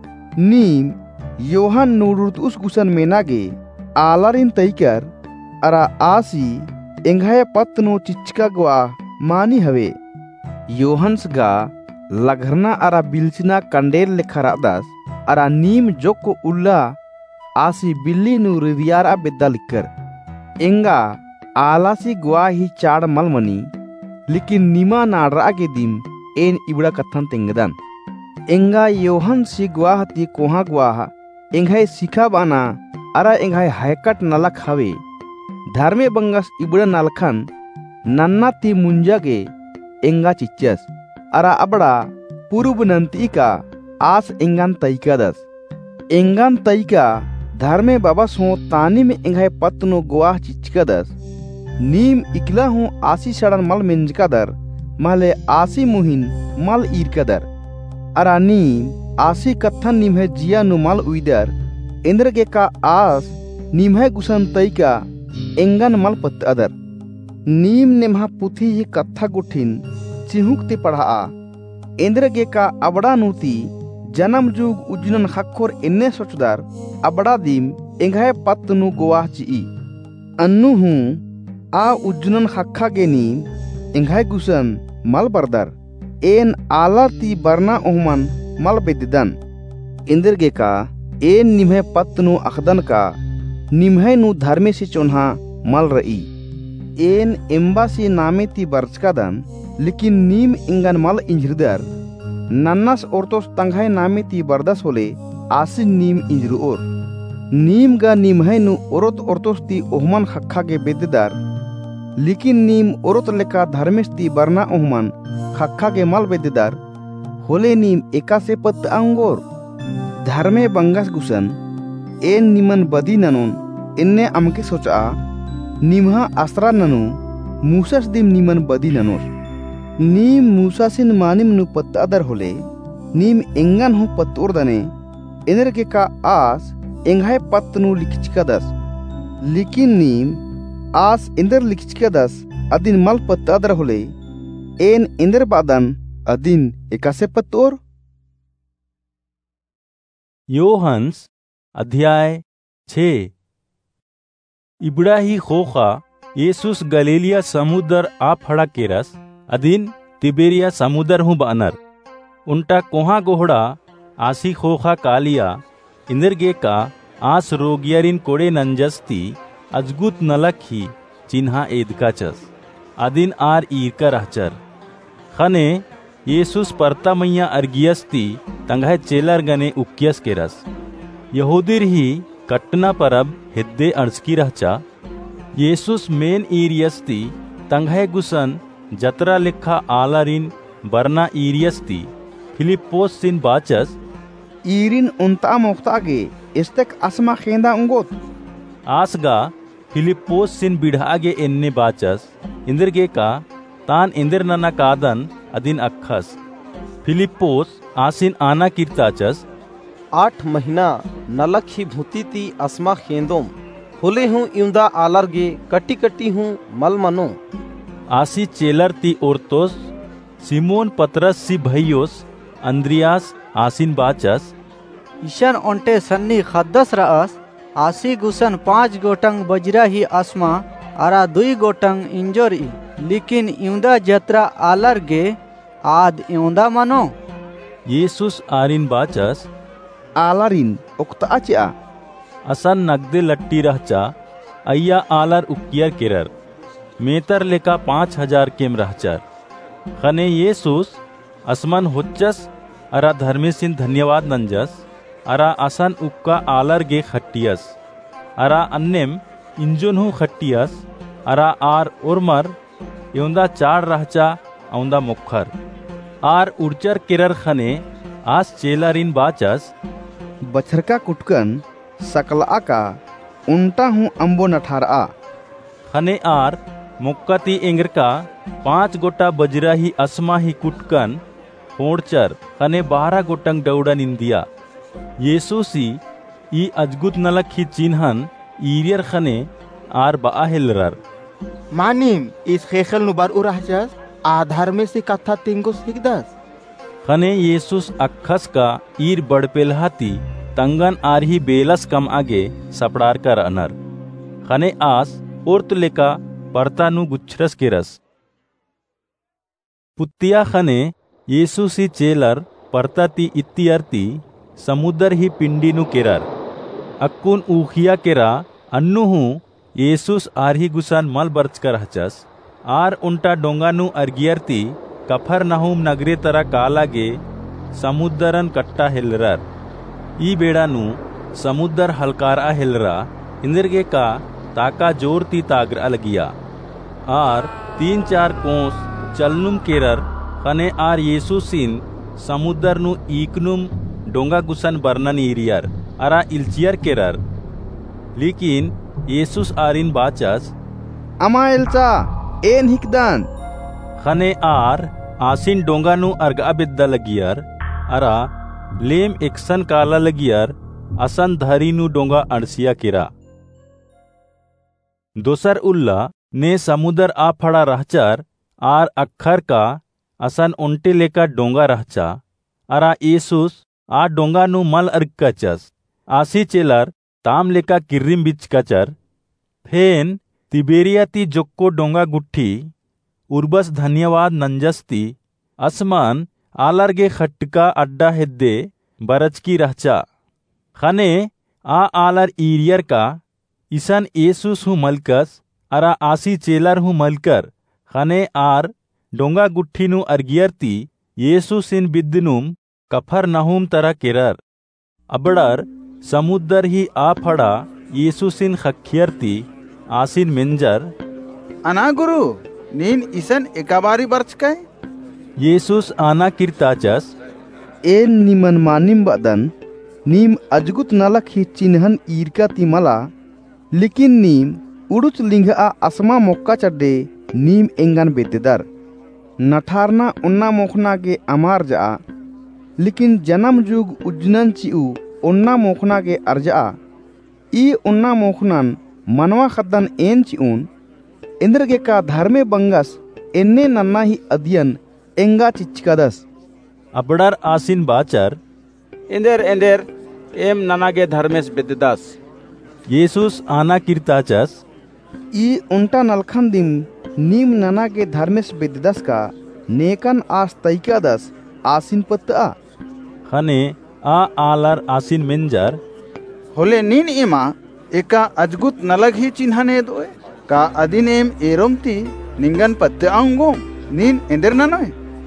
नीम योहन नूरुत उस गुसन मेनागे आलारिन तैकर अरा आसी एंघाय पत्तनो चिचका गुआ मानी हवे योहन्स गा लघरना अरा बिल्चिना कंडेर लेखरादास अरा नीम जोको उल्ला आसी बिल्ली नु रियारा बेद्दा लिकर एंगा आलासी गुआ ही चाड़ मलमनी लेकिन नीमा नाडरा के दिन एन इबड़ा कथन तेंगदन एंगा योहन सी गुआ हती कोहा गुआ एंघाय सिखा बाना अरा एंघाय हायकट नलक हवे धर्मे बंगस इबड़ा नालखन नन्ना ती मुंजा गे एंगा चिच्चस अरा अबड़ा पूर्व नंती का आस एंगान तैका दस एंगान तैका धर्मे बाबा सो तानी में एंघाय पत्नो गुआ चिचका दस नीम इकला हूँ आसी सड़न मल मिंजका दर महले आसी मुहिन मल ईर कदर अरा नीम आसी कथन निम्हे जिया नुमाल उइदर इंद्र के का आस निम्हे गुसन तैका एंगन मल पत्त अदर नीम नेमहा पुथी ही कथा गुठिन चिहुकते पढ़ा इंद्र के का अबड़ा नूती जन्म जुग उजनन खक्खोर इन्ने सोचदार अबड़ा दीम इंघाय पत्तनु गोवाह ची अन्नु हूँ आ उजनन खक्खा के नीम इंघाय गुसन मल बरदार एन आला ती बरना ओहमन मल बेदिदन इंदर गे का एन निम्हे पत्तनु अखदन का निम्हे नु धर्मे से चोन्हा मल रई एन एम्बासी नामे ती बरचकादन लेकिन नीम इंगन मल इंजरदार नन्नास ओरतोस तंघाय नामे ती बरदास होले आसिन नीम इंजरू और नीम गा निम्हे नु ओरत ओरतोस ती ओहमन खक्खा के बेदेदार लेकिन नीम ओरत लेका धर्मेश ती बरना ओहमन खक्खा के मल बेदेदार होले नीम एका से पत्त अंगोर धर्मे बंगास गुसन एन निमन बदी ननोन इन्ने अमके सोचा निम्हा आसरा ननु मूसस दिम निमन बदी ननोस नीम मूसासिन मानिम नु पत्त अदर होले नीम एंगन हो पत्तोर दने इनर के का आस एंघाय पत्तनु लिखचिकदस लेकिन नीम आस इंदर लिखचिकदस अदिन मल पत्त अदर होले एन इंदर बादन अदिन एकासे पत्तोर। योहन्स अध्याय छः। इबड़ा ही खोखा येसुस गलीलिया समुद्र आ फड़ा केरस अधीन तिबेरिया समुद्र हूँ बानर उनटा कोहा गोहड़ा आसी खोखा कालिया इंदर गे का आस रोगियरिन कोड़े नंजस्ती अजगुत नलक ही चिन्हा एदकाचस अधीन आर ईर का रहचर खने येसुस परता मैया अर्गियस्ती तंगाय चेलर गने उक्यस केरस यहूदीर ही कट्टना परब हिद्दे अर्जकी रहचा येसुस मेन ईरियस्ती तंगाय गुसन जतरा लिखा आलारिन बरना ईरियस्ती फिलिप्पोस सिन बाचस ईरिन उनता मोक्तागे इस्तेक असमा खेंदा उंगोत आसगा फिलिप्पोस सिन बिढ़ागे एन्ने बाचस इंदर गे का तान इंदर नना कादन अदिन अखस फिलिप्पोस आसिन आना कीर्ताचस आठ महीना नलक ही भूती ती असमा खेंदोम होले हूँ इउंदा आलर गे कटी कटी हूँ मल मनो आसी चेलर ती ओरतोस सिमोन पतरस सी भैयोस अंद्रियास आसिन बाचस ईशन ओंटे सन्नी खद्दस रअस आसी गुसन पांच गोटंग बजरा ही आसमा आरा दुई गोटंग इंजोरी लेकिन इउंदा जतरा आलर गे आद इउंदा मनो येसुस आरिन बाचस आलारिन उक्ता आचा असन नगदे लट्टी रहचा अय्या आलर उक्कियर केरर मेतर लेका पाँच हजार केम रहचर खने येसुस असमन होच्चस अरा धर्मेसिन धन्यवाद नंजस अरा असन उक्का आलर गे खट्टियस अरा अन्नेम इंजुन हूँ खट्टियस अरा आर उर्मर योंदा चार रहचा औंदा मुखर आर उड़चर केरर खने आस चेलारिन बाचस बछरका कुटकन सकला का उनटा हूँ अम्बो नठारा खने आर मुक्कती इंगर का पांच गोटा बजरा ही असमा ही कुटकन होड़चर खने बारह गोटंग दौड़न इंदिया येसुसी ई अजगुत नलक ही चिन्हन ईरियर खने आर बाहिलरर मानिम इस खेखल नुबार उराहचस आधार में से कथा तिंगुस हिगदस खने येसुस अखस का ईर बड़पेलहाती तंगन आर ही बेलस कम आगे सपड़ार कर अनर खने आस उर्त लेका परतानु गुच्छरस के रस पुत्तिया खने येसुसी चेलर परताती इत्तियर्ती समुद्र ही पिंडीनु केरर अक्कुन ऊखिया केरा अन्नु हूँ येसुस आर ही गुसान मल बर्च कर हचस आर उनटा डोंगानु अर्गियर्ती कफर नहुम नगरे तरा कालागे समुद्रन कट्टा हिलरर ई बेड़ानु समुद्र हलकारा हिलरा इंदरगे का ताका जोर ती तागर अलगिया आर तीन चार कोस चलनुम केरर खने आर येसुसिन समुद्रनु ईकनुम डोंगा गुसन बरनन इरियर अरा इल्चियर केरर लेकिन येसुस आरिन बाचस अमा एल्चा एन हिकदान खने आर आसिन डोंगानु अर्गा बिद्दा लगियर अरा लेम एक्सन काला लगियर असन धरीनु डोंगा अड़सिया केरा दोसर उल्ला ने समुद्र आ फड़ा रहचर आर अखर का असन उन्टे लेकर डोंगा रहचा अरा येसुस आ डोंगा नु मल अर्कचस आसी चेलर ताम लेका किर्रिम बिच कचर फेन तिबेरिया ती जोक्को डोंगा गुट्ठी उर्बस धन्यवाद नंजस्ती असमान आलर्गे खट्टका अड्डा हेद्दे बरचकी रहचा खने आ आलर ईरियर का ईसन येसुस हूँ मलकस अरा आसी चेलर हूँ मलकर खने आर डोंगा गुट्ठी नु अर्गियरती येसुस इन बिद्दनुम कफर नहुम तरह केरर अबड़र समुद्र ही आ फड़ा येसुस इन खखियरती आसिन मेंजर अना गुरु नीन ईसन एकाबारी बर्च कय येसुस आना किरताचस एन निमन मानिम बदन नीम अजगुत नलक ही चिन्हन ईरका तिमला लेकिन नीम उड़ुच लिंगा असमा मोक्का चड्डे नीम एंगन बेतेदर नठारना उन्ना मोखना के अमार जा लेकिन जन्म जुग उज्जनन चिउ उन्ना मोखना के अर्जा ई उन्ना मोखनन मनवा खदन एन चिउन इंद्र के का धर्मे बंगस एन्ने नन्ना ही अध्ययन एंगा चिचकदस अबड़र आसिन बाचर इंदर इंदर एम ननागे धर्मेश बेददास येसुस आना किरताचस ई उन्टा नलखन दिम नीम नना के धर्मेश बेददास का नेकन आस तैकादस आसिन पत्ता खने आ आलर आसिन मेंजर होले नीन इमा एका अजगुत नलग ही चिन्हने दोए का अदिनेम एरोमती निंगन पत्ते आऊंगो नीन इंदर ननोय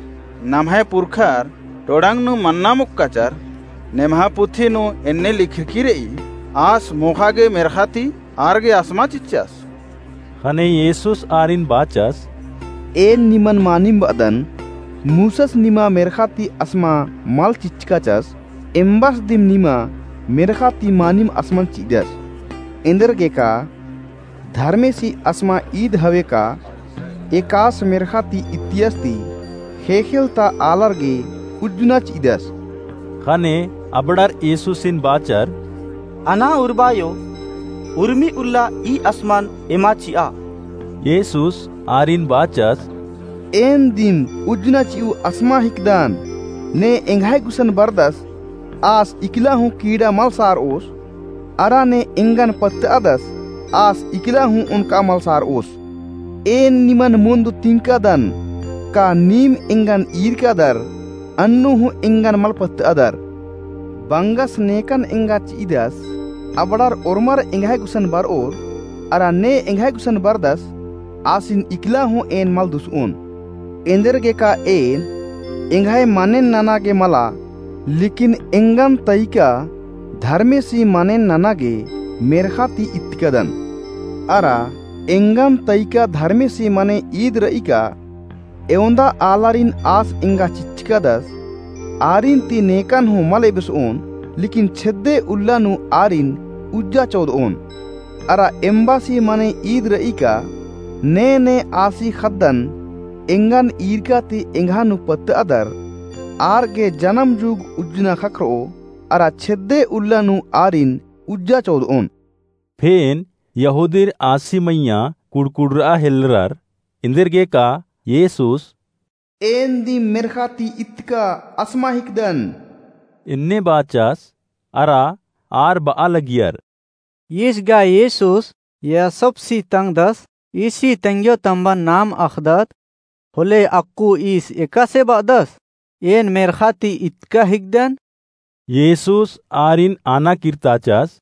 नमहे पुरखार टोडांग नु मन्ना मुक्काचर नेमहा पुथी नु एन्ने लिखकिरेई आस मोखागे मेरखाती आरगे आसमा चिच्चास खने येसुस आरिन बाचस एन निमन मानिम बदन मूसस निमा मेरखाती असमा माल चिचकाचस एम्बास दिम निमा मेरखाती मानिम असमन चिदस इंदर के का धर्मेसी असमा ईद हवे का एकास मेरखाती इतियस्ती खेखेलता आलरगे उज्जुना चिदस खने अबड़र येसुसिन बाचर अना उर्बायो उर्मी उल्ला ई असमान एमाचिया येसुस आरिन बाचस एन दिम उज्जुना चिउ असमा हिकदान ने एंघाई गुसन बरदस आस इकला हूँ कीड़ा मलसार ओस अरा ने इंगन पत्ते अदस आस इकला हूँ उनका मलसार ओस एन निमन मुंदु तिंकादन का नीम इंगन ईर का दर अन्नु हूँ इंगन मल पत्ते अदर बंगस नेकन इंगा चीदस अबड़र उर्मर इंघाई गुसन बर ओर अरा ने इंघाई गुसन बरदस आसिन इकला हूँ एन मल दुसउन इंदर के का एन इंघाई मानेन नाना के मला लेकिन इंगन तईका धर्मे सी मानेन नाना गे मेरखाती इत्कदन अरा इंगन तईका धर्मे सी माने ईद रईका एवंदा आलारिन आस इंगा चिचकदस आरिन ती नेकन हूँ मले बिसओन लेकिन छेदे उल्लानु आरिन उज्जा चौदओन अरा एम्बासी माने ईद रईका ने ने आसी खद्दन इंगन ईरका ती इंघानु पत्ते अदर आर के जन्म जुग उज्जना खखरो अरा छेदे उल्लानु आरिन उज्जा चौदओन फेन यहूदीर आसी मैया कुड़कुड़रा हेलरर इंदर के का येसुस एन दी मेरखाती इत्का असमा हिकदन इन्ने बाचास अरा आर बा लगियर यीश गा येसुस या सबसी तंगदस इसी तंग्यो तंबन नाम अखदत होले अक्कू इस एका से बादस एन मेरखाती इत्का हिकदन येसुस आरिन आना किरताचास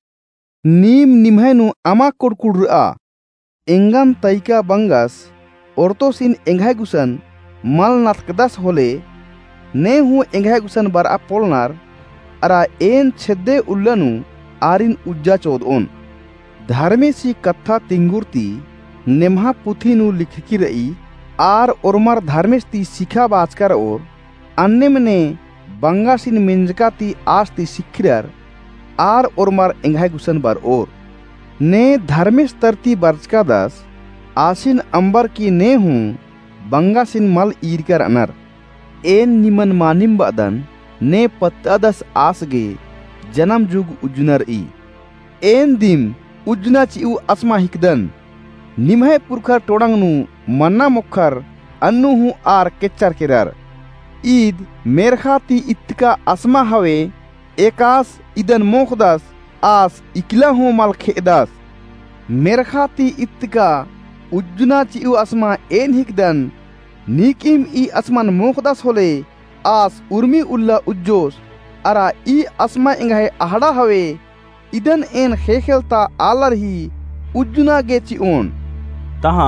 नीम निम्हेनु अमा कुड़कुड़रा इंगन तईका बंगस ओर्तोसिन एंघाई गुसन मल नाथकदस होले ने हूँ एंघाई गुसन बर आ पोलनार अरा एन छेदे उल्लनु आरिन उज्जा चौदओन धर्मे सी कथा तिंगुरती नेमहा पुथीनु लिखकी रई आर ओरमर धर्मेस्ती सिखा बाचकर और अन्य मने बंगासिन मिंजकाती आस्ती सिखिरर आर ओरमर एंघाई गुसन बर और ने धर्मेश तरती बरचका दस आसिन अंबर की ने हूँ बंगासिन मल ईर कर अनर एन निमन मानिम बदन ने पत्तादस आसगे जन्म जुग उज्जनर ई एन दिम उज्जना चिउ असमा हिकदन निमहे पुरखर टोडंगनु मन्ना मुखर अन्नु हूँ आर केच्चर केरर ईद मेरखाती इत्का असमा हवे एकास इदन मोखदास आस इकला हूँ मल खेदास मेरखा ती इत्का उज्जुना चिउ असमा एन हिकदन नीकिम ई असमान मोखदास होले आस उर्मी उल्ला उज्जोस अरा ई असमा इंगाहे आहड़ा हवे इदन एन खेखेलता आलर ही उज्जुना गे चिओन तहा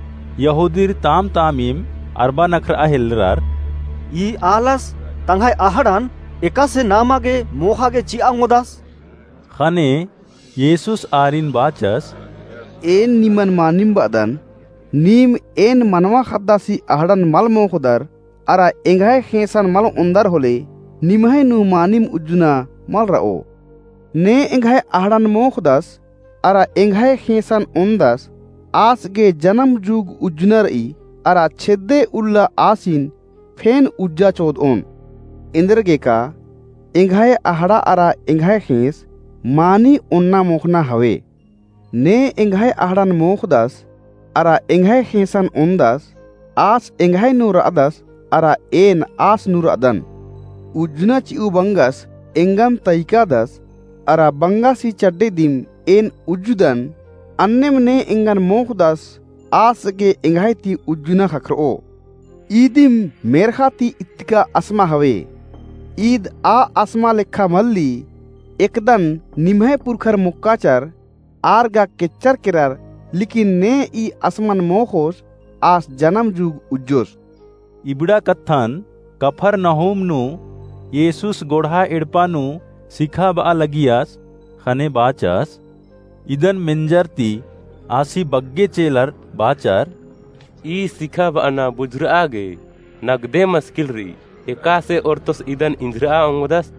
यहूदीर ताम तामीम अरबा नखर अहिलरार ई आलस तंगाय आहड़ान एका से नामागे मोहागे चिआंगोदास खने येसुस आरिन बाचस एन निमन मानिम बादन नीम एन मनवा खद्दासी आहड़न मल मोखदर अरा एंगाय खेसन मल उंदर होले निमहे नु मानिम उज्जुना मल रओ ने एंगाय आहड़न मोखदास अरा एंगाय खेसन उंदस आस गे जन्म जुग उज्जुनर ई अरा छेदे उल्ला आसिन फेन उज्जा चोद ओन इंदर गे का एंगाय आहड़ा अरा एंगाय खेस मानी उन्ना मोखना हवे ने एंगाय आहड़न मोखदास अरा एंगाय खेसन उंदस आस एंगाय नु रादस अरा एन आस नु रादन उज्जुना चिउ बंगस एंगम तैकादस अरा बंगासी चड्डे दिम एन उज्जुदन अन्नेम ने एंगन मोखदास आस गे एंगाय ती उज्जुना खखरो ईदिम मेरखा ती इत्का असमा हवे ईद आ असमा लेखा मल्ली एकदन निमहे पुरखर मुक्काचर आरगा केच्चर किरार लेकिन ने ई असमान मोखोस आस जन्म जुग उज्जोस इबड़ा कत्थन कफर नहोम नु येसुस गोढ़ा एड़पानु सिखा बा लगियास खने बाचस इदन मिंजरती आसी बग्गे चेलर बाचर ई सिखा बाना बुझरा गे नगदे मस्किल री एका से औरतोस इदन इंद्रा अंगदस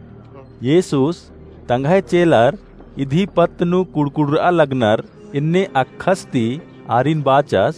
येसुस तंगाय चेलर इधी पत्नु कुड़कुड़रा लगनर इन्ने अखस्ती आरिन बाचस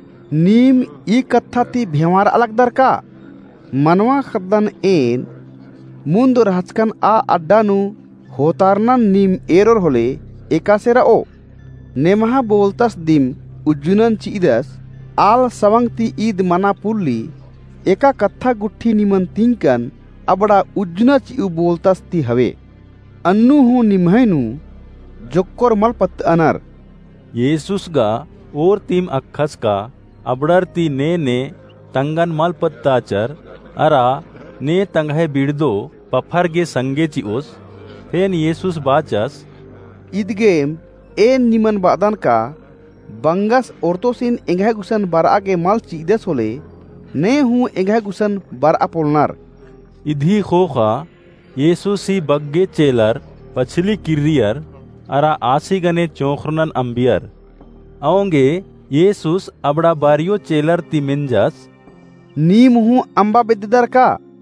नीम ई कत्था ती भेवार अलग दर का मनवा खद्दन एन मुंद रहचकन आ अड्डानु होतारनन नीम एरोर होले एका से रओ नेमहा बोलतस दिम उज्जुनन चीदस आल सवंग ती ईद मना पुल्ली एका कत्था गुट्ठी निमन तिंकन अबड़ा उज्जुना चिउ बोलतस ती हवे अन्नु हूँ निमहनु जोक्कोर मल पत्त अनर येसुस गा और तीम अखस का अबड़र ती ने ने तंगन मल पत्ताचर अरा ने तंगहे बिड़दो पफर गे संगे चिओस फेन येसुस बाचस इदगेम एन निमन बादन का बंगस औरतोसिन एंगहे गुसन बारा के मल चीदस होले ने हूँ एंगहे गुसन बारा पोलनार इधी खोखा येसुसी बग्गे चेलर पछली किरियर अरा आसी गने चोखरनन अंबियर आओंगे येसुस अबड़ा बारियो चेलर तिमिंजस नीम हूँ अंबा बेददर का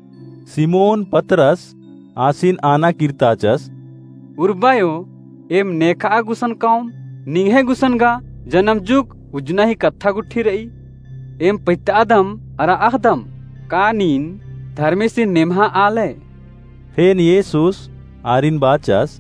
सिमोन पतरस आसिन आना कीर्ताचस उर्बायो एम नेखा गुसन कौम निंगे गुसन गा जन्म जुग उजना ही कत्था गुट्ठी रही एम पैतादम अरा अखदम कानीन धर्मेसी नेमहा आले फेन येसुस आरिन बाचस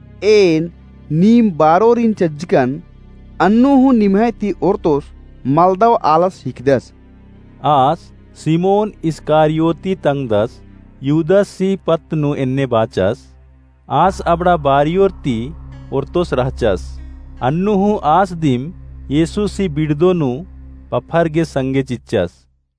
एन नीम बारोरिन चज्जकन अन्नु हूँ निमहती औरतोस मालदाव आलस हिकदस आस सिमोन इस्कारियोती तंगदस यूदस सी पत्नु एन्ने बाचस आस अबड़ा बारियोरती औरतोस रहचस अन्नु हूँ आस दिम येसु सी बिड़दोनु पफर गे संगे चिच्चस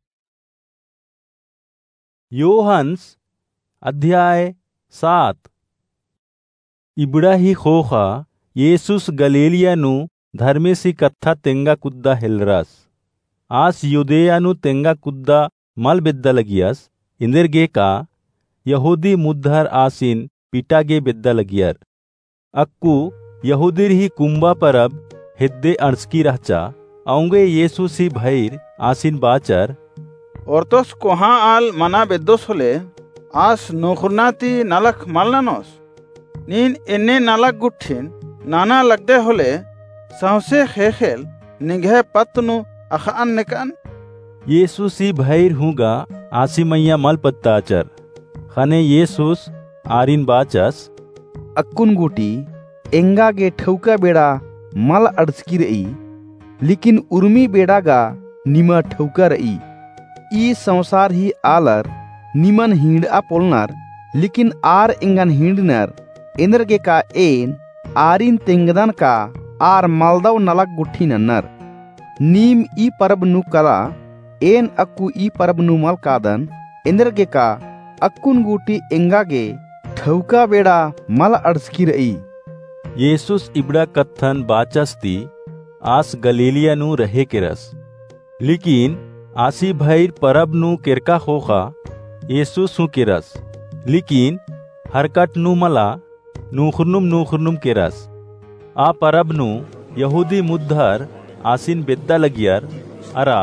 योहन्स अध्याय सात इबड़ा ही खोखा येसुस गलीलियानु धर्मेसी कत्था तेंगा कुद्दा हेलरस आस युदेयानु तेंगा कुद्दा मल बेद्दा लगियस इंदर गे का यहूदी मुद्धर आसिन पिटा गे बेद्दा लगियर अक्कू यहूदीर ही कुंबा परब हिद्दे अणसकी रहचा आऊंगे येसुसी भैर आसिन बाचर औरतोस कोहा आल मना बेद्दोस होले आस नोखुरनाती नलक मलनानोस नीन इन्ने नलक गुट्ठिन नाना लगदे होले साहसे खेखेल निगहे पत्नु अखान निकन येसुसी भैर हुगा आसी मैया मल पत्ताचर खने येसुस आरिन बाचस अक्कुन गुटी एंगा गे ठौका बेड़ा मल अड़सकी रई लेकिन उर्मी बेड़ा गा निमा ठौका रई ई संसार ही आलर निमन हिंडा पोलनार लेकिन आर इंगन हिंडनर इंदर के का एन आरिन तेंगदन का आर मालदाव नलक गुठी नन्नर नीम ई परब नु कला एन अक्कू ई परब नु मल कादन इंदर के का अक्कुन गुटी इंगागे ठौका बेड़ा मल अड़सकी रही। येसुस इबड़ा कत्थन बाचस्ती आस गलीलिया नु रहे के रस लेकिन आसी भैर परब नु केरका होखा येसुस हूँ के रस लेकिन हरकट नु मला नूखुरनुम नूखुरनुम के रस आ परब नु यहूदी मुद्धर आसिन बेद्दा लगियार अरा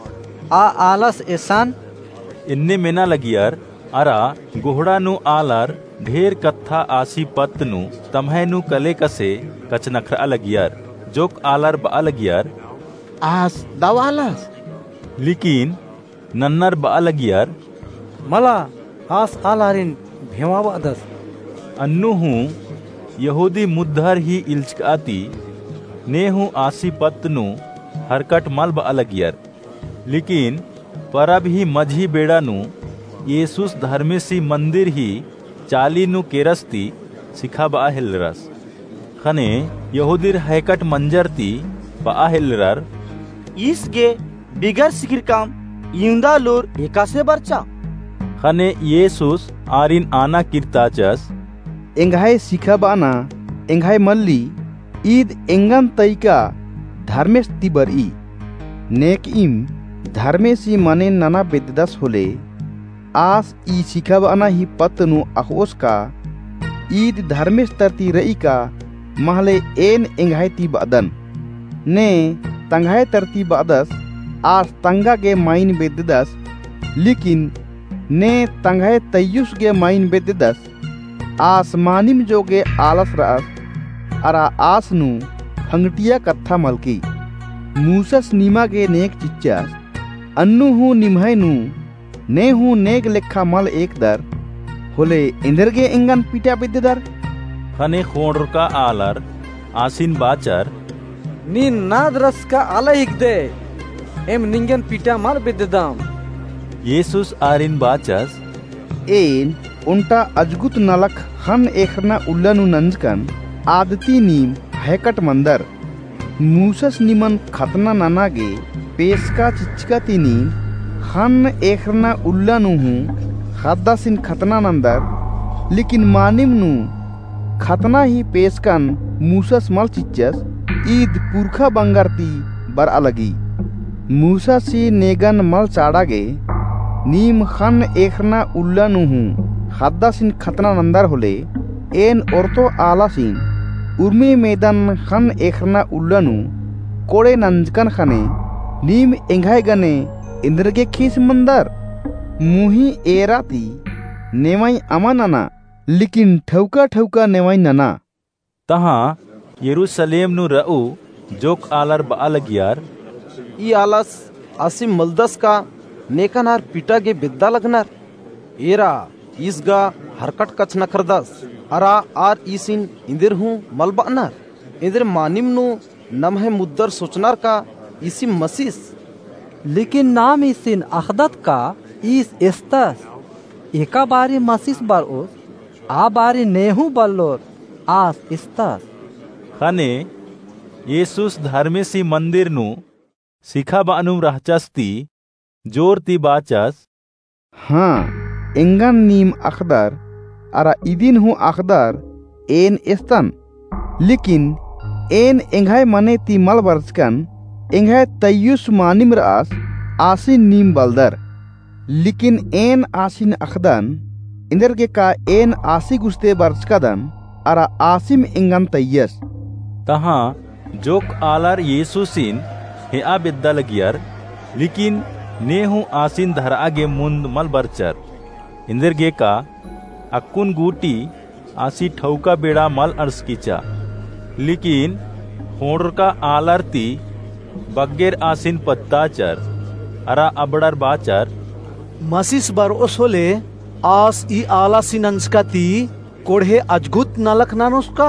आ आलस एसान इन्ने मेना लगियार अरा गोहड़ा नु आलार ढेर कत्था आसी पत्त नु तम्हे नु कले कसे कच नखरा लगियार जोक आलार बा लगियार आस दवालस लेकिन नन्नर बा लगियार मला आस आलारिन भेवा बादस अन्नु हूँ यहूदी मुद्धर ही इल्चकाती ने हूँ आसी पत्त नु हरकट मल बा लगियार लेकिन परब ही मझी बेड़ा नु येसुस धर्मेसी मंदिर ही चाली नु केरस्ती सिखा बा हिलरस खने यहूदीर हैकट मंजरती बा हिलरर इसगे बिगर सिकिर काम यूंदा लोर एकासे बरचा खने येसुस आरिन आना किरताचस एंगाय सिखा बाना एंगाय मल्ली ईद एंगन तैका धर्मेश तिबर ई नेक इम धर्मेसी मने नाना बेददस होले आस ई सिखा बाना ही पत्नु अहोस का ईद धर्मेश तरती रई का महले एन एंगाय ती बादन ने तंगाय तरती बादस आस तंगा के माइन बेददस लेकिन ने तंगाय तय्युस के माइन बेददस आसमानिम जोगे आलस रस अरा आसनु हंगटिया कत्था मलकी मूसस नीमा के नेक चिच्चास अन्नु हूँ निम्हैनु ने हूँ नेक लेखा मल एक दर होले इंदर के इंगन पीटा बिद्दर खने खोंडर का आलर आसिन बाचर नी नाद रस का आला हिक दे एम निंगन पीटा मल बिद्ददाम येसुस आरिन बाचस एन उन्टा अजगुत नलक हन एखना उल्लनु नंजकन आदती नीम हैकट मंदर मूसस निमन खतना नानागे पेशका चिचका तीनी हन एखना उल्लनु हूँ खद्दासिन खतना नंदर लेकिन मानिम नु खतना ही पेशकन मूसस मल चिच्चस ईद पुरखा बंगारती बर अलगी मूसा सी नेगन मल चाड़ागे नीम खन एखना उल्लनु हूँ खद्दासिन खतना नंदर होले एन औरतो आलासिन उर्मी मैदान खन एखना उल्लनु कोड़े नंजकन खने नीम एंगाय गने इंद्र के खीस मंदर मुही एराती नेवाई अमा नना लेकिन ठौका ठौका नेवाई नना तहाँ यरूशलेम नु रऊ जोक आलर बा लगियार ई आलस आसिम मलदस का नेकनार पिटा के बिद्दा लगनार एरा इसगा हरकट कच नखरदस अरा आर इसिन इंदिर हूँ मलबानार इंदिर मानिम नु नमहे मुद्दर सोचनार का इसी मसीस लेकिन नाम इसिन अखदत का इस एस्तस एका बारी मसीस बार ओस आ बारी नेहू बल्लोर आस इस्तस खने येसुस धर्मेसी मंदिर नु सिखा बानुम रहचस्ती जोर ती बाचस हाँ एंगन नीम अखदर अरा इदिन हूँ अखदर एन एस्तन लेकिन एन एंगाय मने ती मल वर्चकन एंगाय तय्युस मानिम रास आसिन नीम बलदर लेकिन एन आसिन अखदन इंदर के का एन आसी गुस्ते वर्चकदन अरा आसिम एंगन तय्यस तहाँ जोक आलार येसुसिन हे आ बिद्दा लगियार लेकिन ने हूँ आसिन धर आगे मुंद मल बरचर इंदर गे का अक्कुन गूटी आसी ठौका बेड़ा मल अर्स कीचा लेकिन होड़ का आलरती बग्गेर आसिन पत्ताचर अरा अबड़र बाचर मसीस बर ओसोले आस ई आला सिनंसकाती कोढ़े अजगुत नलक नानुस्का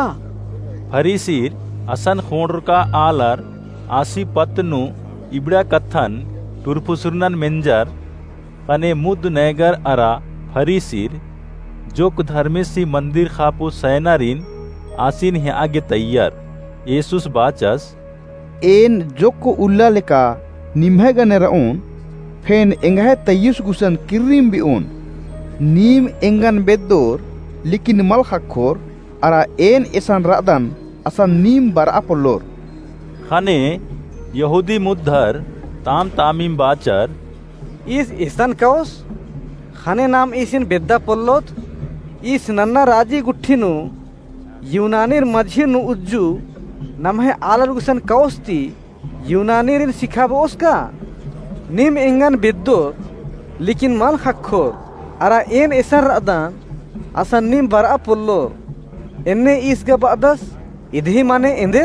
फरीसीर असन होड़ का आलर आसी पत्तनु इबड़ा कथन टुरपुसुरनन मेंजर कने मुद नेगर अरा फरीसीर जोक धर्मेसी मंदिर खापू सैनारीन आसीन है आगे तैयार येसुस बाचस एन जोक उल्ला लेका निम्हे गने राउन फेन एंगहे तय्युस गुसन किरिम बिउन नीम एंगन बेदोर लिकिन मल खखोर अरा एन एसान रादान असान नीम बर अपोलोर खाने यहूदी मुद्धर ताम तामीम बाचर इस ईसान काउस खाने नाम इसिन बेद्दा पोल्लोत इस नन्ना राजी गुट्ठिनु यूनानीर मझिनु उज्जू नमहे आलर गुसन काउस्ती यूनानीर सिखाबोस का नीम एंगन बेद्दोर लिकिन मल खखोर अरा एन एसान रादान असान नीम बर अपोलोर एन्ने इस गबादस इधही माने इंदेर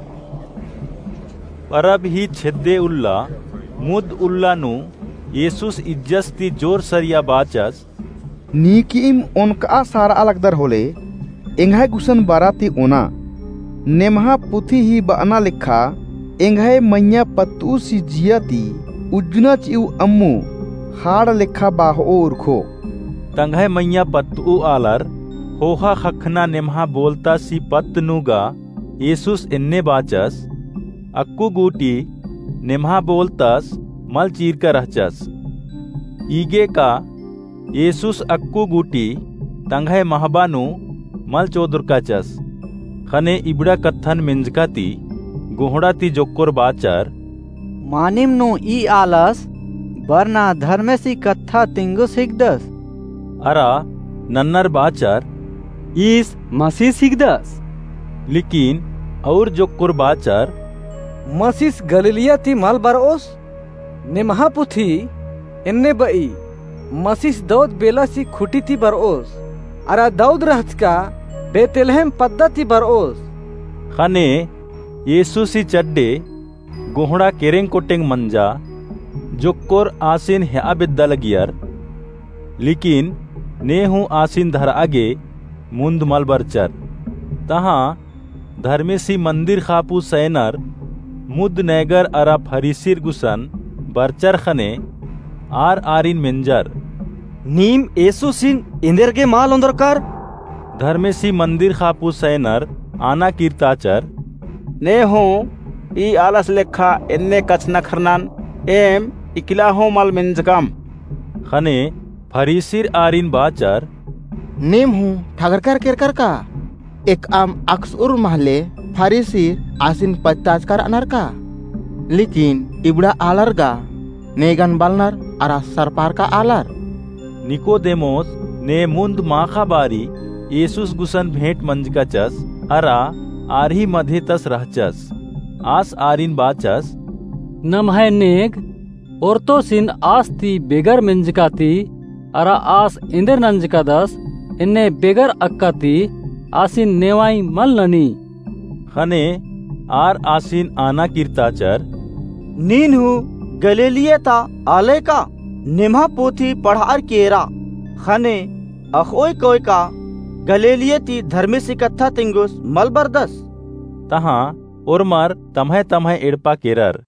परब ही छेदे उल्ला मुद उल्ला नु येसुस इज्जस्ती जोर सरिया बाचस नीकीम ओनका सारा अलगदर होले एंगहे गुसन बाराती ओना नेमहा पुथी ही बाना लिखा एंगहे मैया पत्तू सी जियाती उज्जना चिउ अम्मू हाड़ लिखा बाहो उर्खो तंगहे मैया पत्तू आलर होहा खखना नेमहा बोलता सी पत्तनुगा येसुस इन्ने बाचस अक्कू गूटी नेमहा बोलतस मल चीर का रहचस ईगे का येसुस अक्कू गूटी तंगहे महबानु मल चोदुर काचस खने इबड़ा कत्थन मिंजकाती गोहड़ाती जोक्कोर बाचर मानिम नु ई आलस बरना धर्मेसी कत्था तिंगु सिगदस अरा नन्नर बाचर इस मसीह सिगदस लेकिन और जोक्कोर बाचर मसीस गलीलिया ती मल बरओस निमहा पुथी इन्ने बई मसीस दौद बेला सी खुटी थी बरओस अरा दौद रहत का बेतलहम पद्दा थी बरओस खाने येसु सी चड्डे गोहड़ा केरेंग कोटेंग मंजा जोक्कोर आसीन है अबिद्दा लगियर लेकिन ने हूँ आसीन धर आगे मुंद मल बरचर तहाँ धर्मेसी मंदिर खापू सैनर मुद नैगर अरा फरीसिर गुसन बरचर खने आर आरिन मेंजर नीम येसुसिन इंदेर के माल अंदरकार धर्मेसी मंदिर खापू सैनर आना कीर्ताचर ने हो ई आलस लेखा एन्ने कचना खरनान एम इकिला हो माल मेंजकाम खने फरीसिर आरिन बाचर नीम हूँ ठागरकर केरकर का एक आम अक्सुर महले फरीसिर आसिन पत्ताजकर अनर का लेकिन इबड़ा आलर गा नेगन बालनर अरा सरपार का आलर निकोदेमोस ने मुंद माखा बारी येसुस गुसन भेंट मंजकाचस अरा आरही मधे तस रहचस आस आरिन बाचस नमहे नेग ओर्तोसिन आस्ती बेगर मंजकाती अरा आस इंदर नंजका दस इन्ने बेगर अक्काती आसिन नेवाई मल ननी खने आर आसिन आना कीर्ताचर नीन हूँ गलेलिये ता आले का निम्हा पोथी पढ़ार केरा खने अखोय कोय का गलेलिये ती धर्मी सी कत्था तिंगुस मल बरदस तहाँ उर्मर तमहे तमहे इड़पा केरर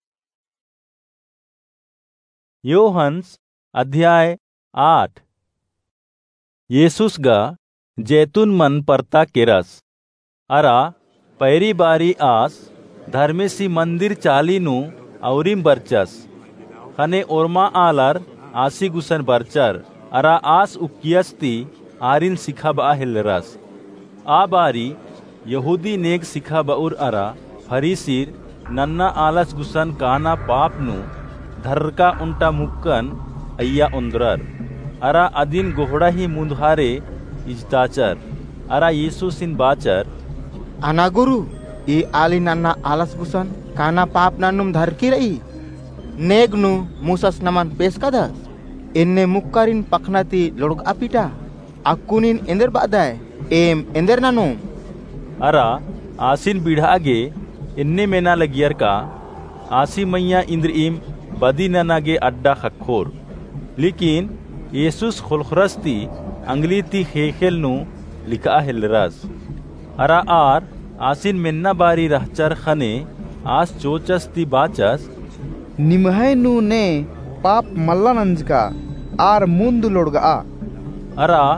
योहन्स अध्याय आठ येसुस गा जैतून मन परता केरस अरा पैरी बारी आस धर्मेसी मंदिर चालीनु औरिम बरचस खने ओरमा आलर आसी गुसन बरचर अरा आस उकियस्ती आरिन सिखा बाहिलरस आ बारी यहूदी नेग सिखा बाउर अरा फरीसीर नन्ना आलस गुसन काना पापनु धर्का उंटा मुक्कन अय्या उंदरर अरा अदिन गोहड़ा ही मुंदहारे इजताचर अरा येसुसिन बाचर अना गुरु ई आली नन्ना आलस गुसन काना पाप नानुम धरकी रही नेगनु मुसस नमन पेश कदस इन्ने मुक्कारिन पखनाती लोड़ग अपिटा अक्कुनिन इंदर बादाय एम इंदर नानुम अरा आसिन बिढ़ागे इन्ने मेना लगियर का आसी मैया इंद्र इम बदी ननागे अड्डा खखोर लेकिन येसुस खुलखरस्ती अंगलीती खेखेलनु लिखा हिलरस अरा आर आसिन मेन्ना बारी रहचर खने आस चोचस्ती बाचस निमहैनु ने पाप मल्लानंज का आर मुंद लोड़गा अरा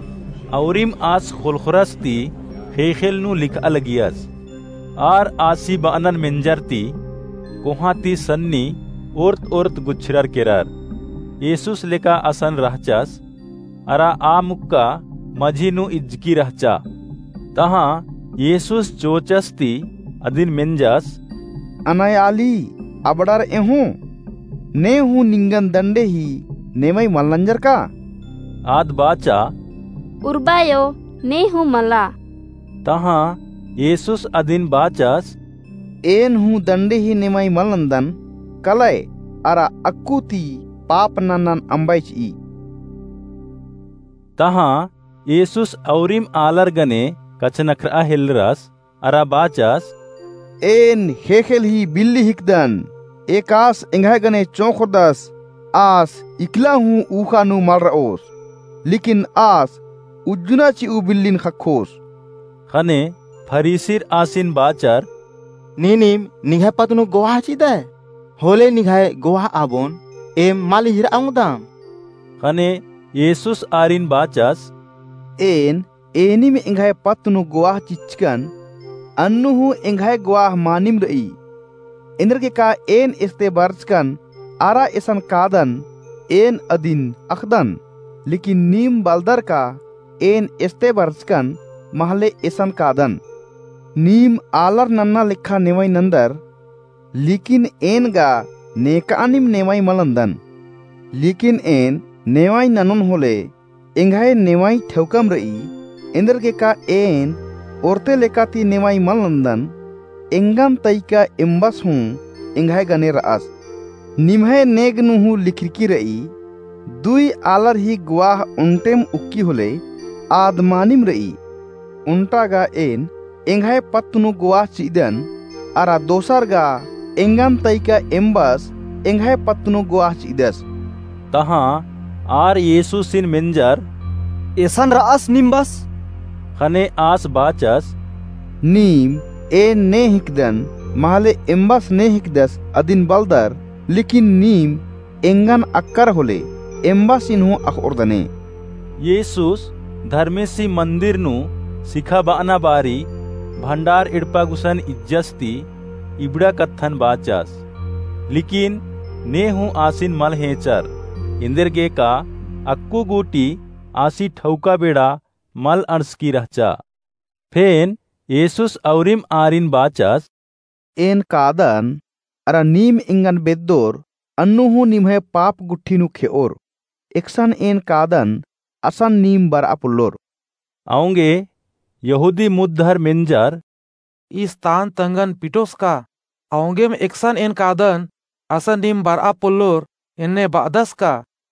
अवरिम आस खोलखरस ती हेखेल नु लिख अलगियस आर आसी बानन मेंजरती कोहाती सन्नी ओर्त ओर्त गुच्छरर केरर येसुस लेका असन रहचस अरा आ मुक्का मझीनु इज्की रहचा तहा येसुस चोचस्ती अदिन मेंजस अनायाली अबडर एहू ने हूँ निंगन दंडे ही नेमई मल्लंजर का आद बाचा उर्बायो ने हूँ मला तहा येसुस अदिन बाचस एन हूँ दंडे ही नेमई मल्लंदन कलय अरा अक्कुती पाप नन्नन अंबाइच ई तहा येसुस अवरिम आलर गने कचनक्रा हिलरस अरा बाचस एन हेखेल ही बिल्ली हिकदन एकास इंघाय गने चौखदस आस इकला हूँ ऊखानु मर रओस लेकिन आस उज्जुना ची उ बिल्लिन खखोस खने फरीसिर आसिन बाचर नीनीम निघाय पतनु गोहा चिदे होले निघाय गोहा आबोन एम माली हिर आउदाम खने येसुस आरिन बाचस एन एनी में इंघाय पतनु गोहा चिचकन अन्नु हूँ इंघाय गोहा मानिम रई इंद्र के का एन इस्ते बर्चकन आरा इसन कादन एन अदिन अखदन लेकिन नीम बलदर का एन इस्ते बर्चकन महले इसन कादन नीम आलर नन्ना लिखा नेवई नंदर लेकिन एन गा नेकानिम नेवाई मलंदन लेकिन एन नेवाई ननन होले इंघाय नेवाई ठेवकम रई इंद्र के का एन औरते लेकाती नेवाई मलंदन इंगन तईका इम्बस हूँ इंघाय गने रअस निम्हे नेगनु हूँ लिखिकी रई दुई आलर ही गुआह उन्टेम उक्की होले आदमानिम रई उन्टा गा एन इंघाय पत्तनु गुआह चिदन अरा दोसर गा इंगन तईका इम्बस इंघाय पत्तनु गुआह चिदस तहा आर येसुसिन मेंजर एसन रअस निम्बस खने आस बाचस नीम एन ने हिकदन महले इम्बस ने हिकदस अदिन बलदर लेकिन नीम एंगन अक्कर होले इम्बस इन्हू अखोर्दने येसुस धर्मेसी मंदिर नु सिखा बाना बारी भंडार इड़पा गुसन इज्जस्ती इबड़ा कत्थन बाचस लेकिन ने हूँ आसिन मल हेचर इंदर गे का अक्कू गुटी आसी ठौका बेड़ा मल अणस की रहचा फेन येसुस अवरिम आरिन बाचस एन कादन अरा नीम इंगन बेद्दोर अन्नु हूँ निम्हे पाप गुट्ठीनु खेओर एकसन एन कादन असन नीम बर अपुल्लोर आऊंगे यहूदी मुद्धर मेंजर इस तान तंगन पिटोस का आऊंगे में एकसन एन कादन असन नीम बर अपुल्लोर इन्ने बादस का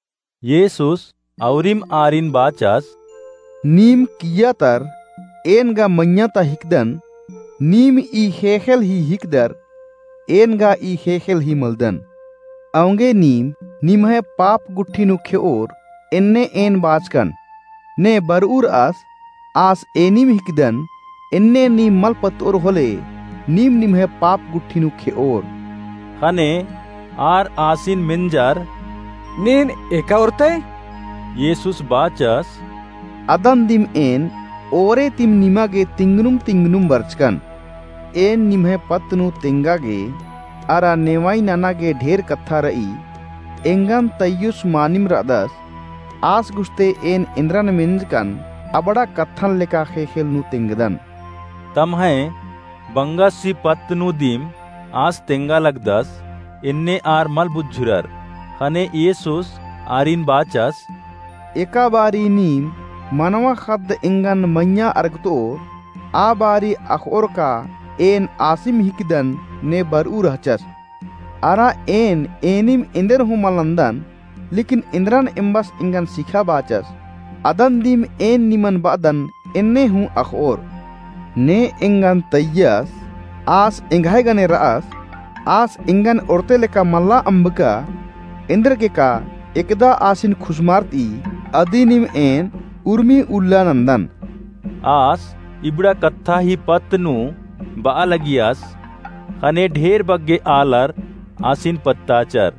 येसुस अवरिम आरिन बाचस नीम किया तर एन गा मन्या ता हिकदन नीम ई हेखेल ही हिकदर एन गा ई हेखेल ही मलदन आऊंगे नीम निम्हे पाप गुट्ठी नु खेओर इन्ने एन बाचकन ने बरऊर आस आस एनीम हिकदन इन्ने नीम मल पतोर होले नीम निम्हे पाप गुट्ठी नु खेओर खने आर आसिन मेंजर नीन एका औरते येसुस बाचस अदन दिम एन ओरे तिम निमागे तिंगनुम तिंगनुम बर्चकन एन निम्हे पत्नु तिंगागे अरा नेवाई नानागे ढेर कत्था रई एंगम तय्युस मानिम रदस आस गुस्ते एन इंद्रन मिंजकन अबड़ा कत्थन लेका खेखेल नु तिंगदन तमहे बंगसी पत्नु दिम आस तिंगा लगदस इन्ने आर मल बुझुरर खने येसुस आरिन बाचस एका बारी नीम मनवा खद इंगन मन्या अर्गतो आ बारी अखोर का एन आसिम हिकदन ने बरऊ रहचस आरा एन एनिम इंदर हूँ मलंदन लेकिन इंद्रन इम्बस इंगन सिखा बाचस अदन दिम एन निमन बादन इन्ने हूँ अखोर ने इंगन तय्यस आस इंघाय गने रअस आस इंगन औरते लेका मल्ला अंबका इंद्र के का एकदा आसिन खुशमारती अदिनिम एन उर्मी उल्ला नंदन आस इबड़ा कत्था ही पत्नु बा लगियास खने ढेर बग्गे आलर आसिन पत्ताचर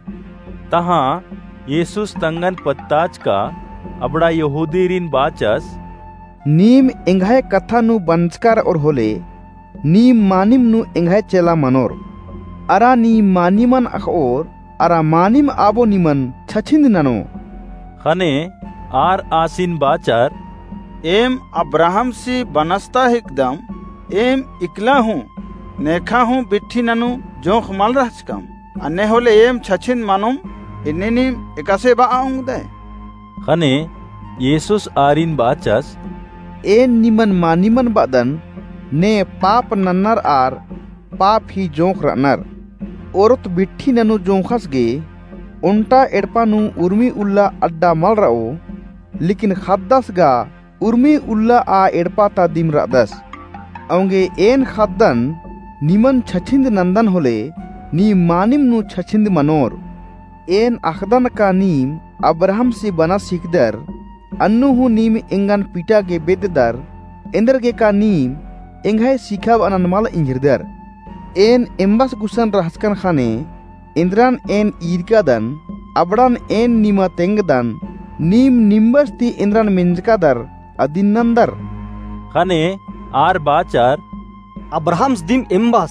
तहाँ येसुस तंगन पत्ताच का अबड़ा यहूदी रिन बाचस नीम एंघाय कथा नु बंचकार और होले नीम मानिम नु एंघाय चेला मनोर अरा नी मानिमन अखोर अरा मानिम आबो निमन छछिंद ननो खने आर आसिन बाचार एम अब्राहम सी बनस्ता एकदम एम इकला हूँ नेखा हूँ बिट्ठी ननु जोख मल रहचकम अन्य होले एम छछिन मानुम इन्नेनी एकासे बाआउंग दे खने येसुस आरिन बाचस एन निमन मानिमन बादन ने पाप नन्नर आर पाप ही जोख रनर औरत बिट्ठी ननु जोखस गे उन्टा एडपा नु उर्मी उल्ला अड्डा मल रहो लेकिन खद्दस गा उर्मी उल्ला आ एडपा ता दिम रादस अवंगे एन खद्दन निमन छछिंद नंदन होले नी मानिम नु छछिंद मनोर एन अखदन का नीम अब्राहम से बना सिकदर अन्नु हु नीम इंगन पीटा के बेददर इंदर के का नीम इंघाय सिखाब अननमाल इंगिरदर एन एम्बस गुसन रहस्कन खाने इंद्रान एन ईरकादन अबड़ान एन नीमा तेंगदन नीम निम्बस ती इंद्रान मिंजकादर अदिन्नंदर खाने आर बाचार अब्राहम्स दिन एम्बस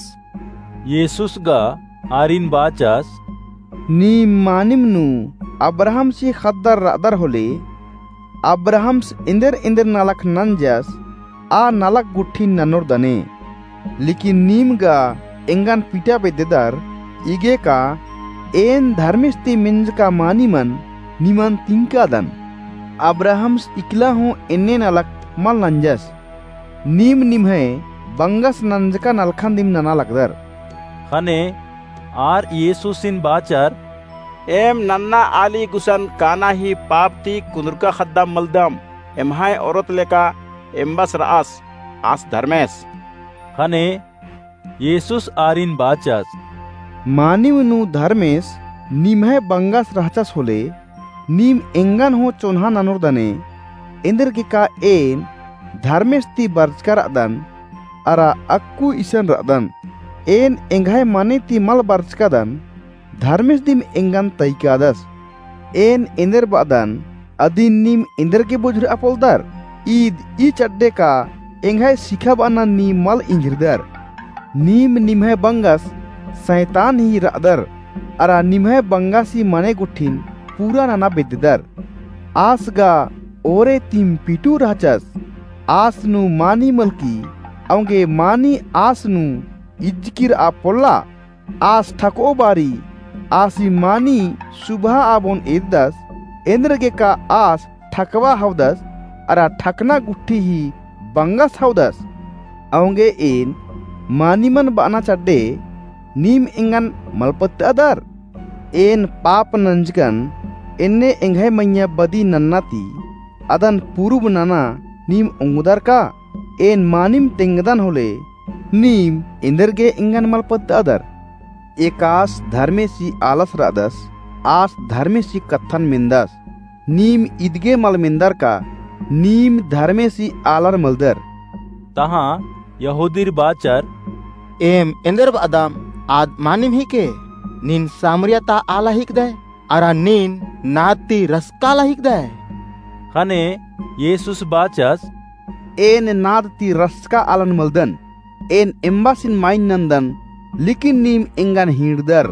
येसुस गा आरिन बाचास नीम मानिम नु अब्राहम से खद्दर रादर होले अब्राहम्स इंदर इंदर नालक नंजस आ नालक गुट्ठी ननोर दने लेकिन नीम गा एंगन पीटा बेदेदार इगे का एन धर्मिस्ती मिंज का मानिमन निमन तिंका दन अब्राहम्स इकला हूँ इन्ने नालक मल नंजस नीम निम्हे बंगस नंजका नलखन दिम नना लगदर खने आर येसुसिन बाचार एम नन्ना आली गुसन काना ही पाप ती कुंदरका खद्दाम मलदम एमहाय औरत लेका एम्बस रास आस धर्मेस खने येसुस आरिन बाचास मानिव नु धर्मेस निम्हे बंगस रहचस होले नीम एंगन हो चोन्हा ननोर दने इंदर के का एन धर्मेस ती बर्चकर अदन अरा अक्कू इसन रदन एन एंघाय माने ती मल बर्चकादन धर्मेस दिम एंगन तैकादस एन इंदर बादन अदिन नीम इंदर के बुझर अपोलदर ईद ई चड्डे का एंघाय सिखा बाना नीम मल इंगिरदर नीम निम्हे बंगस शैतान ही रादर अरा निम्हे बंगासी मने गुठिन पूरा नाना बेददर आस गा ओरे तीम पीटू रहचस आस नु मानी मलकी अवंगे मानी आस नु इज्किर आ पोल्ला आस ठको बारी आसी मानी सुबह आबोन एदस इंद्र के का आस ठकवा हवदस अरा ठकना गुट्ठी ही बंगस हवदस अवंगे एन मानीमन बाना चड्डे नीम इंगन मलपत अदर एन पाप नंजगन इन्ने इंघे मैया बदी नन्नाती अदन पूर्व नाना नीम उंगदर का एन मानिम तेंगदन होले नीम इंदर के इंगन मलपत अदर एकास धर्मे सी आलस रादस आस धर्मे सी कथन मिंदस नीम इदगे मल मिंदर का नीम धर्मे सी आलर मलदर तहाँ यहूदीर बाचर एम इंदर बादाम आद मानिम ही के नीन सामरियाता आला हिक दे अरा नीन नाती रसकाला हिक दे खने येसुस बाचस एन नादती रसका आलन मलदन एन एम्बासिन माइन नंदन लेकिन नीम एंगन हिंडदर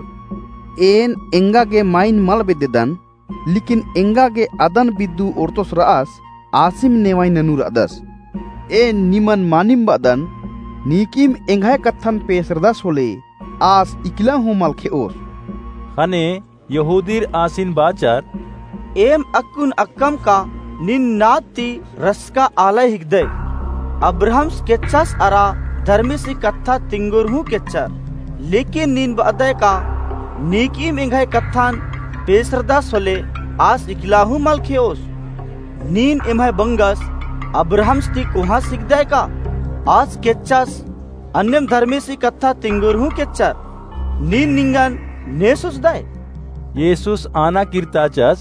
एन एंगा के माइन मल बेदन लेकिन एंगा के अदन बिद्दू ओर्तोस रास आसिम नेवाई ननु रादस एन निमन मानिम बदन नीकिम एंगाय कथन पेसरदस होले आस इकला हूँ मलखे ओस खने यहूदीर आसिन बाचर एम अक्कुन अक्कम का निन नाती रसका आला हिगदे अब्राहम्स केच्चास अरा धर्मी सी कथा तिंगुर हूँ केच्चर लेकिन नीन बदय का नीकी मेघाय कथान पेसरदास होले आस इकला हूँ मलखे ओस नीन एमहाय बंगस अब्राहम्स ती कुहा सिगदय का आज केच्चास अन्यम धर्मी सी कथा तिंगुर हूँ केच्चर नीन निंगन नेसुस दाय येसुस आना कीर्ताचस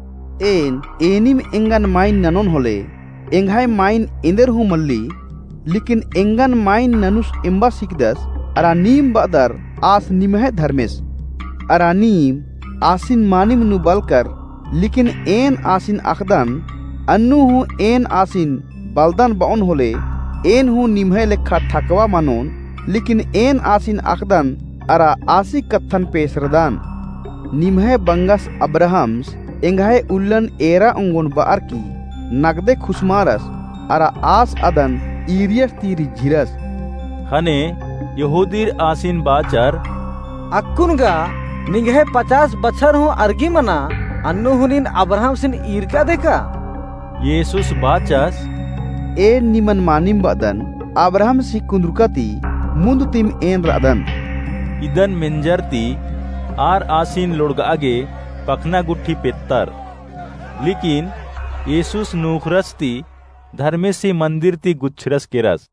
एन एनिम एंगन माइन ननोन होले एंघाय माइन इंदर हूँ मल्ली लेकिन एंगन माइन ननुस एम्बा सिकदस अरा नीम बदर आस निमह धर्मेस अरा नीम आसिन मानिम नु बलकर लेकिन एन आसिन अखदन अन्नु हूँ एन आसिन बलदान बाउन होले एन हूँ निम्हे लेखा ठकवा मानोन लेकिन एन आसिन अखदन अरा आसी कत्थन पेसरदान निम्हे बंगस अब्राहम्स एंगाहे उल्लन एरा उंगोन बार की नगदे खुशमारस अरा आस अदन इरियस तीरी झिरस हने यहूदीर आसिन बाचर अक्कुनगा निगहे पचास बछर हूँ अर्गी मना अन्नु हुनिन अब्राहम सिन ईरका देखा येसुस बाचस ए निमन मानिम बदन अब्राहम सी कुंद्रुकती मुंद तिम एन रदन इदन मेंजरती आर आसिन लोड़गागे पखना गुट्ठी पेत्तर लेकिन येसुस नूखरस्ती धर्मेसी मंदिर ती गुच्छरस केरस।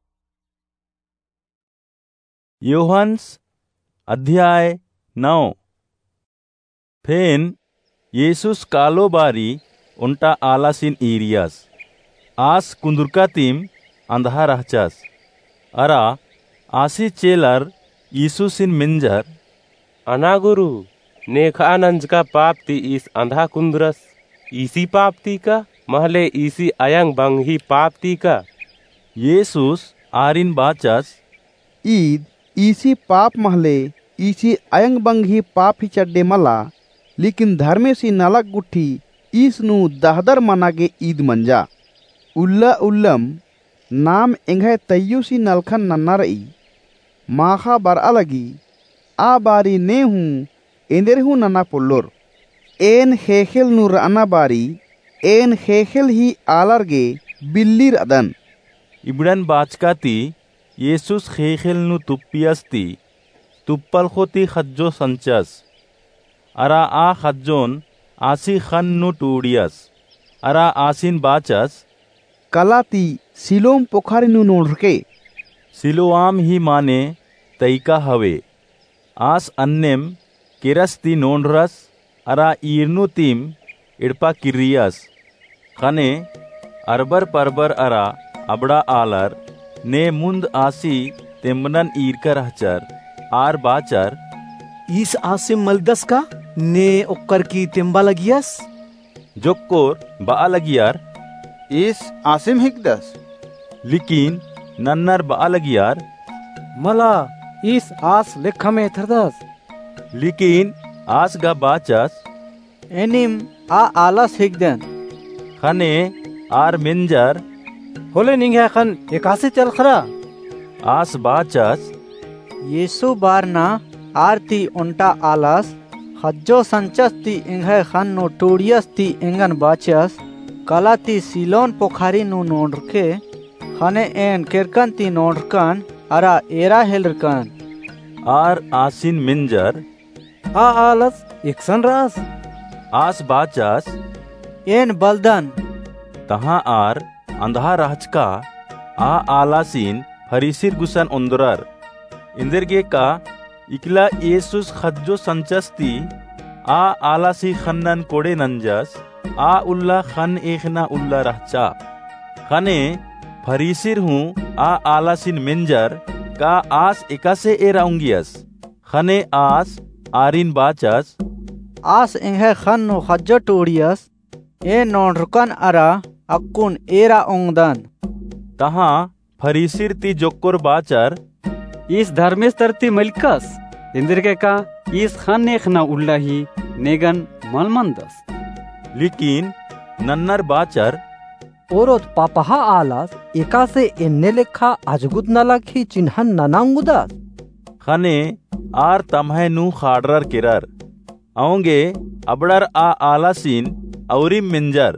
योहन्स अध्याय नौ। फेन येसुस कालो बारी उन्टा आलासिन इरियस आस कुंदुरका तीम अंधा रहचस अरा आसी चेलर यीशुसिन मिंजर अना गुरु नेखा नंज का पाप ती इस अंधा कुंदरस इसी पाप ती का महले इसी अयंग बंगी पाप ती का येसुस आरिन बाचस ईद इसी पाप महले इसी अयंग बंगी पाप ही चड्डे मला लेकिन धर्मे सी नलक गुट्ठी इसनु दहदर मनागे ईद मंजा उल्ला उल्लम नाम एंगे तय्यु सी नलखन नन्ना रई माखा बार अलगी आ बारी ने हूँ एंदर हूँ नन्ना पुल्लोर एन हेखेल नु राना बारी एन हेखेल ही आलरगे बिल्लीर अदन इबड़न बाचकाती येसुस हेखेल नु तुप्पियस्ती तुप्पल खोती खज्जो संचस अरा आ खज्जोन आसी खन नु टूडियस अरा आसिन बाचस कलाती सिलोम पोखारी नु नोड़के सिलोआम ही माने तैका हवे आस अन्नेम केरस्ती नोंडरस अरा ईरनु तीम इड़पा किरियस खने अरबर परबर अरा अबड़ा आलर ने मुंद आसी तेमनन ईरकर रहचर आर बाचर इस आसिम मलदस का ने ओक्कर की तेंबा लगियस जोक्कोर बा लगियार इस आसिम हिकदस लेकिन नन्नर बा लगियार मला इस आस लेखा में थरदस लेकिन आस गा बाचस एनिम आ आलस हिकदन खने आर मिंजर होले निंगे खन एकासे चल खरा आस बाचस येसु बारना आरती उन्टा आलस हज्जो संचस ती इंगे खन नो टूडियस ती इंगन बाचस कला ती सिलोन पोखारी नु नोडरके खने एन केरकन ती नोडरकन अरा एरा हेलरकन आर आसिन मिंजर आ आलस एकसन रास आस बाचस एन बलदन तहाँ आर अंधा राजका आ आलासीन फरीसिर गुसन उंदरर इंदरगे का इकला येसुस खज्जो संचस्ती आ आलासी खन्नन कोड़े नंजस आ उल्ला खन एकना उल्ला रहचा खने फरीसिर हूँ आ आलासीन मिंजर का आस एकासे ए राउंगियस खने आस आरिन बाचस आस इंगे खन नो खज्जो टूडियस ए नोडरकन अरा अक्कुन एरा उंगदन तहाँ फरीसिर ती जोक्कोर बाचर इस धर्मेश तरती मलकस इंदिर के का इस खान नेखना उल्ला ही नेगन मलमंदस लेकिन नन्नर बाचर ओरोत पापहा आलास एका से एन्ने लेखा अजगुत नलखी चिन्हन ननांगुदास खने आर तमहे नु खाडरर केरर आऊंगे अबड़र आ आलासीन औरिम मिंजर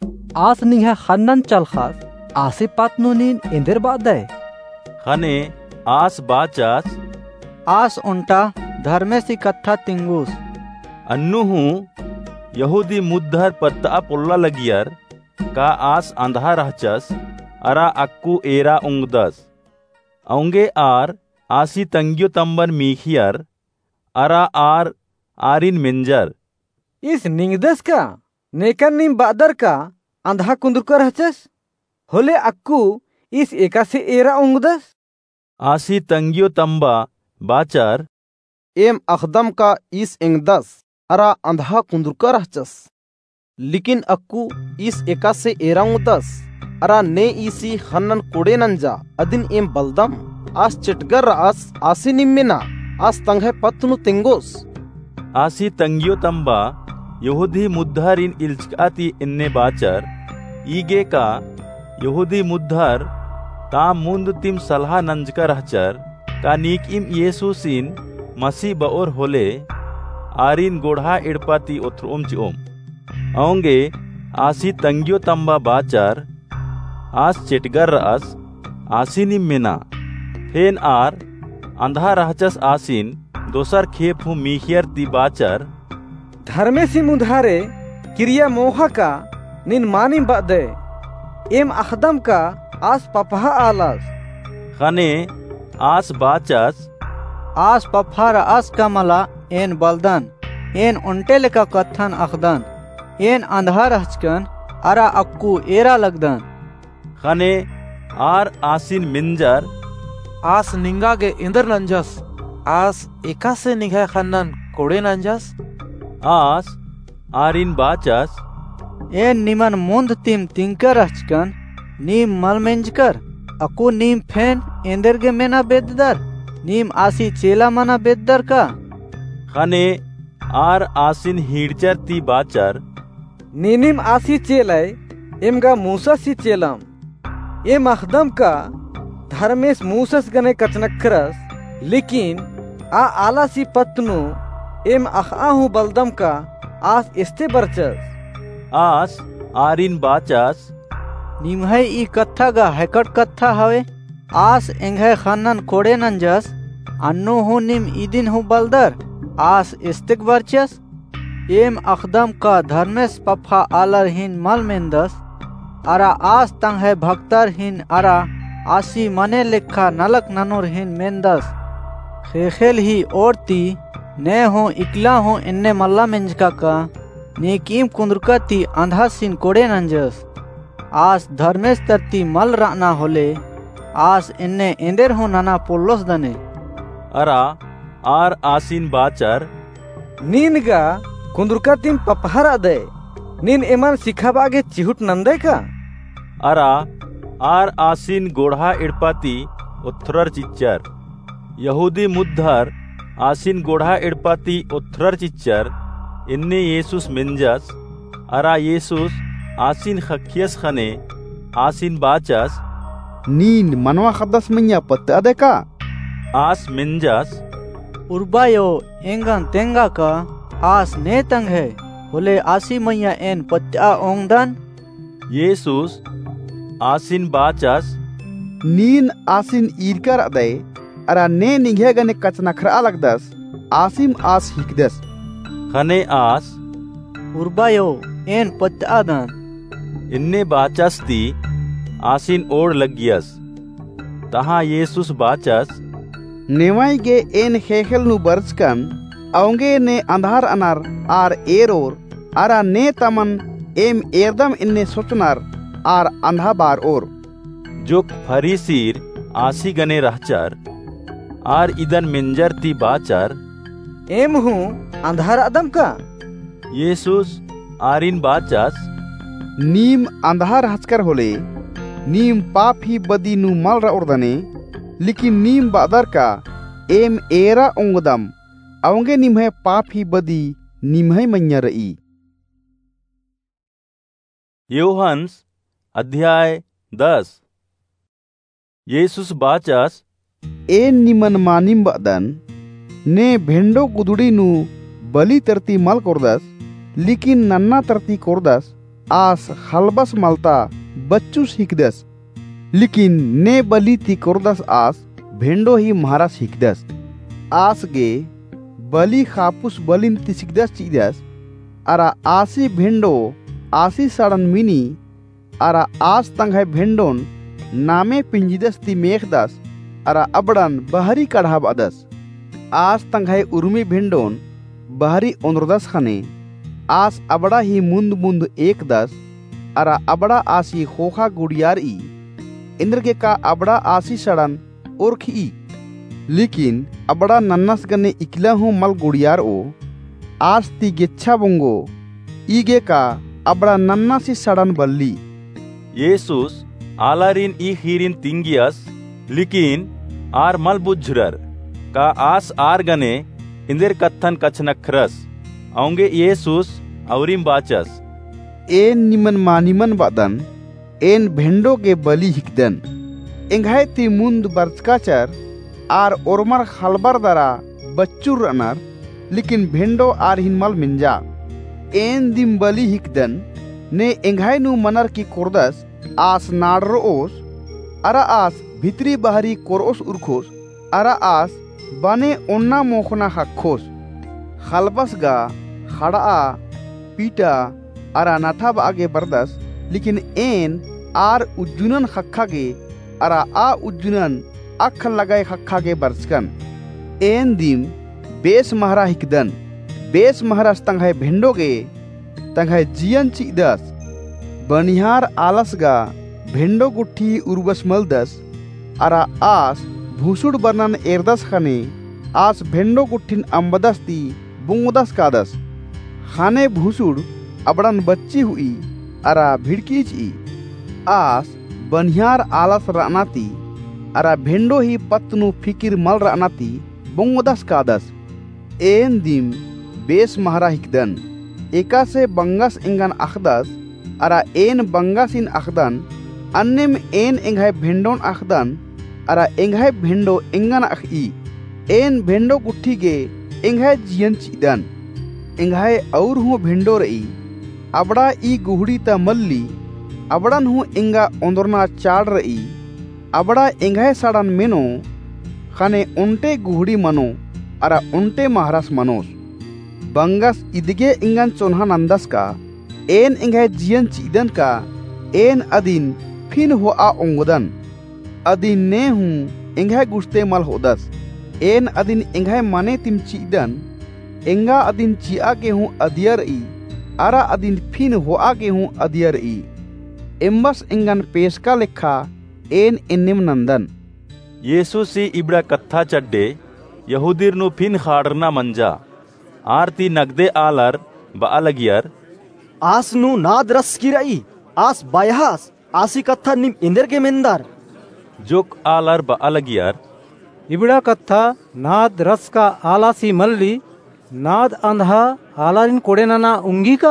आस निहा खन्नन चलखास आसे पातनुनीन इंदर बादय खने आस बाचस आस उन्टा धर्मे सी कत्था तिंगुस अन्नु हूँ यहूदी मुद्धर पत्ता पुल्ला लगियर का आस अंधा रहचस अरा अक्कू एरा उंगदस औंगे आर आसी तंग्यो तंबन मीखियर अरा आर आरिन मिंजर इस निंगदस का नेकन निम बादर का अंधा कुंदुकर रहचस होले अक्कू इस एका से एरा उंगदस आसी तंग्यो तंबा बाचर एम अखदम का इस इंगदस अरा अंधा कुंदुकर रहचस लेकिन अक्कू इस एका से एरा उंगदस अरा ने इसी हन्नन कोड़े नंजा अदिन एम बलदम आस चिटगर आस आसी निम्मिना आस तंगे पत्नु तिंगोस आसी तंगियो तंबा यहूदी मुद्धार इन इल्चकाती इन्ने बाचर ईगे का यहूदी मुद्धार ता मुंद तिम सलहा नंजका रहचर का नीक इम येसुसिन मसी बओर होले आरिन गोढ़ा इड़पाती ओथ्रोम चिओम औंगे आसी तंगियो तंबा बाचर आस चिटगर आस आसिनी मिना फेन आर अंधा रहचस आसिन दोसर खेप हूँ मीहियर ती बाचर धर्मे सी मुधारे क्रिया मोहा का निन मानी बदे एम अखदम का आस पपहा आलस खने आस बाचस आस पफार आस कमला एन बलदन एन उन्टेल का कथन अखदन एन अंधा रहचकन अरा अक्कू एरा लगदन खने आर आसिन मिंजर आस निंगा गे इंदर नंजस आस एका से निघा खन्नन कोड़े नंजस आस आरिन बाचस एन निमन मुंद तिम तिंकर रहचकन नीम मलमेंजकर अकू नीम फेन इंदर गे मेना बेददर नीम आसी चेला मना बेददर का खने आर आसिन हिड़चर ती बाचर नीनिम आसी चेलाई एमगा मूसा सी चेलम ए मखदम का धर्मेश मूसस गने कचनखरस लेकिन आ आला सी पत्नु एम अखाहु बलदम का आस इस्ते बरचस आस आरिन बाचस निमहै ई कत्था गा हैकट कत्था हवे आस एंघै खन्नन कोड़े नंजस अन्नु हु निम इदिन हु बलदर आस इस्तिक बरचस एम अखदम का धर्मेश पफा आलर हिन मल मेंदस अरा आस तंग है भक्तर हिन अरा आसी मने लिखा नलक ननुर हिन मेंदस खेखेल ही ओरती ने हो इकला हो इन्ने मल्ला मेंजका का नेकीम कुंद्रका ती अंधा सिन कोड़े नंजस आस धर्मेश तरती मल राना होले आस इन्ने इंदेर हो नाना पोलोस दने अरा आर आसिन बाचर नीन गा कुंद्रका तीन पपहरा दे नीन एमन सिखाबागे चिहुट नंदे का अरा आर आसिन गोढ़ा इड़पाती उथरर चिच्चर यहूदी मुद्धार आसिन गोढ़ा इड़पाती उथरर चिच्चर इन्ने येसुस मिंजस अरा येसुस आसिन खखियस खने आसिन बाचस नीन मनवा खदस मन्या पत्ते अदे का आस मिंजस उर्बायो एंगन तेंगा का आस ने तंग है होले आसी मैया एन पत्ता ओंगदन येसुस आसिन बाचस नीन आसिन ईरकर अदे अरा ने निघे गने कचनखरा लगदस आसिम आस हिकदस खने आस उर्बायो एन पत्ता दन इन्ने बाचस ती आसिन ओढ़ लगियस तहाँ येसुस बाचस नेवाई गे एन खेखेल नु बरचकन औंगे ने अंधार अनार आर एरोर आरा ने तमन एम एरदम इन्ने सोचनार आर अंधा बार और जुक फरीसीर आसी गने रहचर आर इदन मिंजर ती बाचर एम हूँ अंधार अदम का येसुस आरिन बाचस नीम अंधार हचकर होले नीम पाप ही बदी नु मल रा उर्दने लेकिन नीम बादर का एम एरा उंगदम औंगे निम्हे पाप ही बदी निम्हे मन्या रई। योहन्स अध्याय दस। येसुस बाचस ए निमन मानिम बदन ने भेंडो गुदुड़ी नु बली तरती मल कोरदस लेकिन नन्ना तरती कोरदस आस हलबस मलता बच्चू सीखदस लेकिन ने बली ती कोरदस आस भेंडो ही महारा सीखदस आस गे बली खापुस बलिन ती सीखदस चीदस अरा आसी भेंडो आसी सड़न मिनी अरा आस तंग है भेंडोन नामे पिंजिदस ती मेखदस अरा अबड़न बहरी कढ़ा बदस आस तंग है उर्मी भेंडोन बहरी ओनरदस खने आस अबड़ा ही मुंद मुंद एक दस अरा अबड़ा आसी खोखा गुड़ियार ई इंद्र के का अबड़ा आसी सड़न उर्खी लेकिन अबड़ा नन्नस गने इकला हूँ मल गुड़ियार ओ आस ती गेच्छा बुंगो ईगे का अबड़ा नन्ना सी सड़न बल्ली येसुस आलारिन ई हीरिन तिंगियस लिकिन आर मल बुझरर का आस आर गने इंदर कत्थन कचनखरस औंगे येसुस अवरिम बाचस एन निमन मानिमन बादन एन भेंडो के बलि हिकदन एंघाय ती मुंद बरचकाचर आर ओरमर खालबार दरा बच्चुर अनर लेकिन भेंडो आर हिनमल मिंजा एन दिम बलि हिकदन ने एंघाय नु मनर की कोरदस आस नाडरो ओस अरा आस भितरी बाहरी कोरओस उरखोस अरा आस बने ओन्ना मोखना हक्खोस खालबस गा खड़ा पीटा अरा नाठा आगे बरदस लेकिन एन आर उज्जुनन खक्खागे अरा आ उज्जुनन अख लगाए खक्खागे बरचकन एन दिम बेस महरा हिकदन बेस महरास तंघाय भेंडोगे तंघाय जियन चिदस बनिहार आलसगा भेंडो गुट्ठी उर्वस मलदस अरा आस भूसुड़ बरनन एरदस खने आस भेंडो गुट्ठिन अम्बदस ती बुंगदस कादस खाने भूसुड़ अबड़न बच्ची हुई अरा भिड़कीच ई आस बनिहार आलस रानाती अरा भेंडो ही पत्नु फिकिर मल रानाती बुंगदस कादस एन दिम बेस महरा हिकदन एका से बंगस इंगन अखदस अरा एन बंगासिन अखदन अन्नेम एन एंघाय भेंडोन अखदन अरा एंघाय भेंडो इंगन अखई एन भेंडो गुट्ठी गे एंघाय जियन चिदन एंघाय और हूँ भेंडो रई अबड़ा ई गुहड़ी ता मल्ली अबड़न हूँ इंगा ओंदरना चाड़ रई अबड़ा एंघाय साड़न मेनो खाने उन्टे गुहड़ी मनो अरा उन्टे महारास मनोस बंगस इदगे इंगन चोन्हा नंदस का एन एंघाय जियन चिदन का एन अदिन फिन हो आ ओंगदन अदिन ने हूँ एंघाय गुस्ते मल होदस एन अदिन एंघाय माने तिम चिदन एंगा अदिन चिया के हूँ अदियर ई अरा अदिन फिन हो आगे हूँ अदियर ई एम्बस इंगन पेश का लिखा एन इन्निम नंदन येसु सी इबड़ा कत्था चड्डे यहूदीर नु फिन खाड़ना मंजा आरती नगदे आलर बालगियर आस नु नाद रस की रई आस बायहास आसी कत्था निम इंदर के मेंदार जोक आलर बालगियर इबड़ा कत्था नाद रस का आलासी मल्ली नाद अंधा आलारिन कोडेनाना उंगी का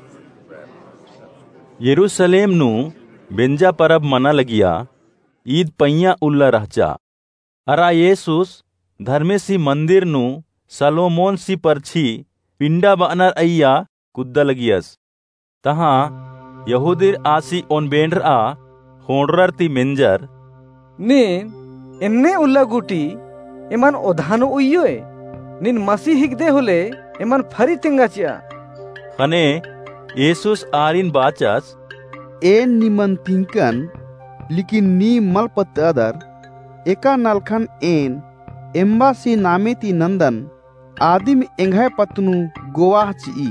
यरूशलेम नु बेंजा परब मना लगिया ईद पैया उल्ला रहचा अरा येसुस धर्मे सी मंदिर नु सलोमोन सी परछी पिंडा बनर अय्या कुद्दा लगियस तहा यहूदीर आसी ओन बेंडर आ होंडरर ती मेंजर ने एन्ने उल्ला गुटी एमन ओधानो उयोए निन मसी हिगदे होले एमन फरी तिंगाचिया खने येसुस आरिन बाचस एन निमन तिंकन लेकिन नी मलपत अदर एका नलखन एन एम्बासी नामेती नंदन आदिम एंघाय पत्नु गोवाह ची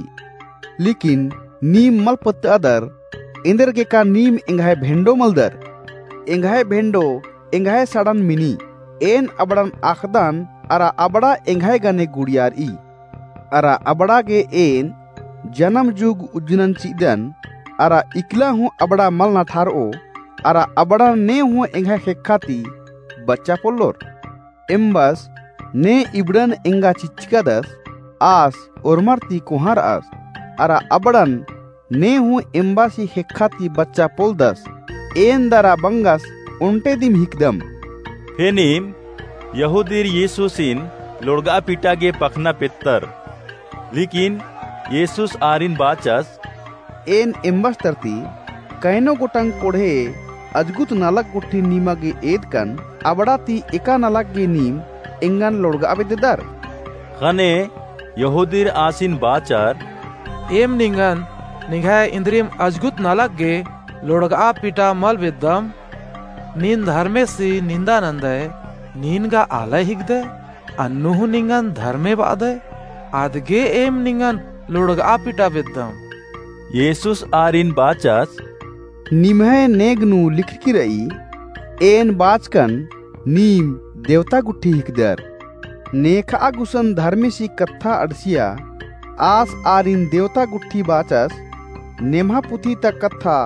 लेकिन नीम मलपत अदर इंदर के का नीम एंघाय भेंडो मलदर एंघाय भेंडो एंघाय सड़न मिनी एन अबड़न आखदान अरा अबड़ा एंघाय गने गुड़ियार ई अरा अबड़ा गे एन जन्म जुग उज्जनन चिदन अरा इकला हूँ अबड़ा मल ना ठार ओ अरा अबड़ा ने हूँ एंघाय खेखाती बच्चा पोलोर एम्बस ने इबड़न एंगा चिचकदस आस ओरमरती कुहार आस अरा अबड़न ने हूँ एम्बासी खेखाती बच्चा पोलदस एन दरा बंगस उन्टे दिम हिकदम फेनीम यहूदीर येसुसिन लोड़गा पीटा गे पखना पेत्तर लेकिन येसुस आरिन बाचस एन एम्बस तरती कैनो गोटंग कोढ़े अजगुत नालक गुट्ठी नीमा गे एद कन अबड़ा ती एका नालक गे नीम एंगन लोड़गा बेदर खने यहूदीर आसिन बाचर एम निंगन निघाय इंद्रिम अजगुत नालक गे लोड़गा पीटा मल विद्दम नीन धर्मे सी निंदा नंदय नीनगा आलय हिगदे अन्नुहु निंगन धर्मे बादय आदगे एम निंगन लोड़गा पीटा विद्दम येसुस आरिन बाचस निमहे नेगनु लिखकी रई एन बाचकन नीम देवता गुट्ठी हिकदर नेखा गुसन धर्मेसी कत्था अडसिया आस आरिन देवता गुट्ठी बाचस नेमहा पुथी तक कत्था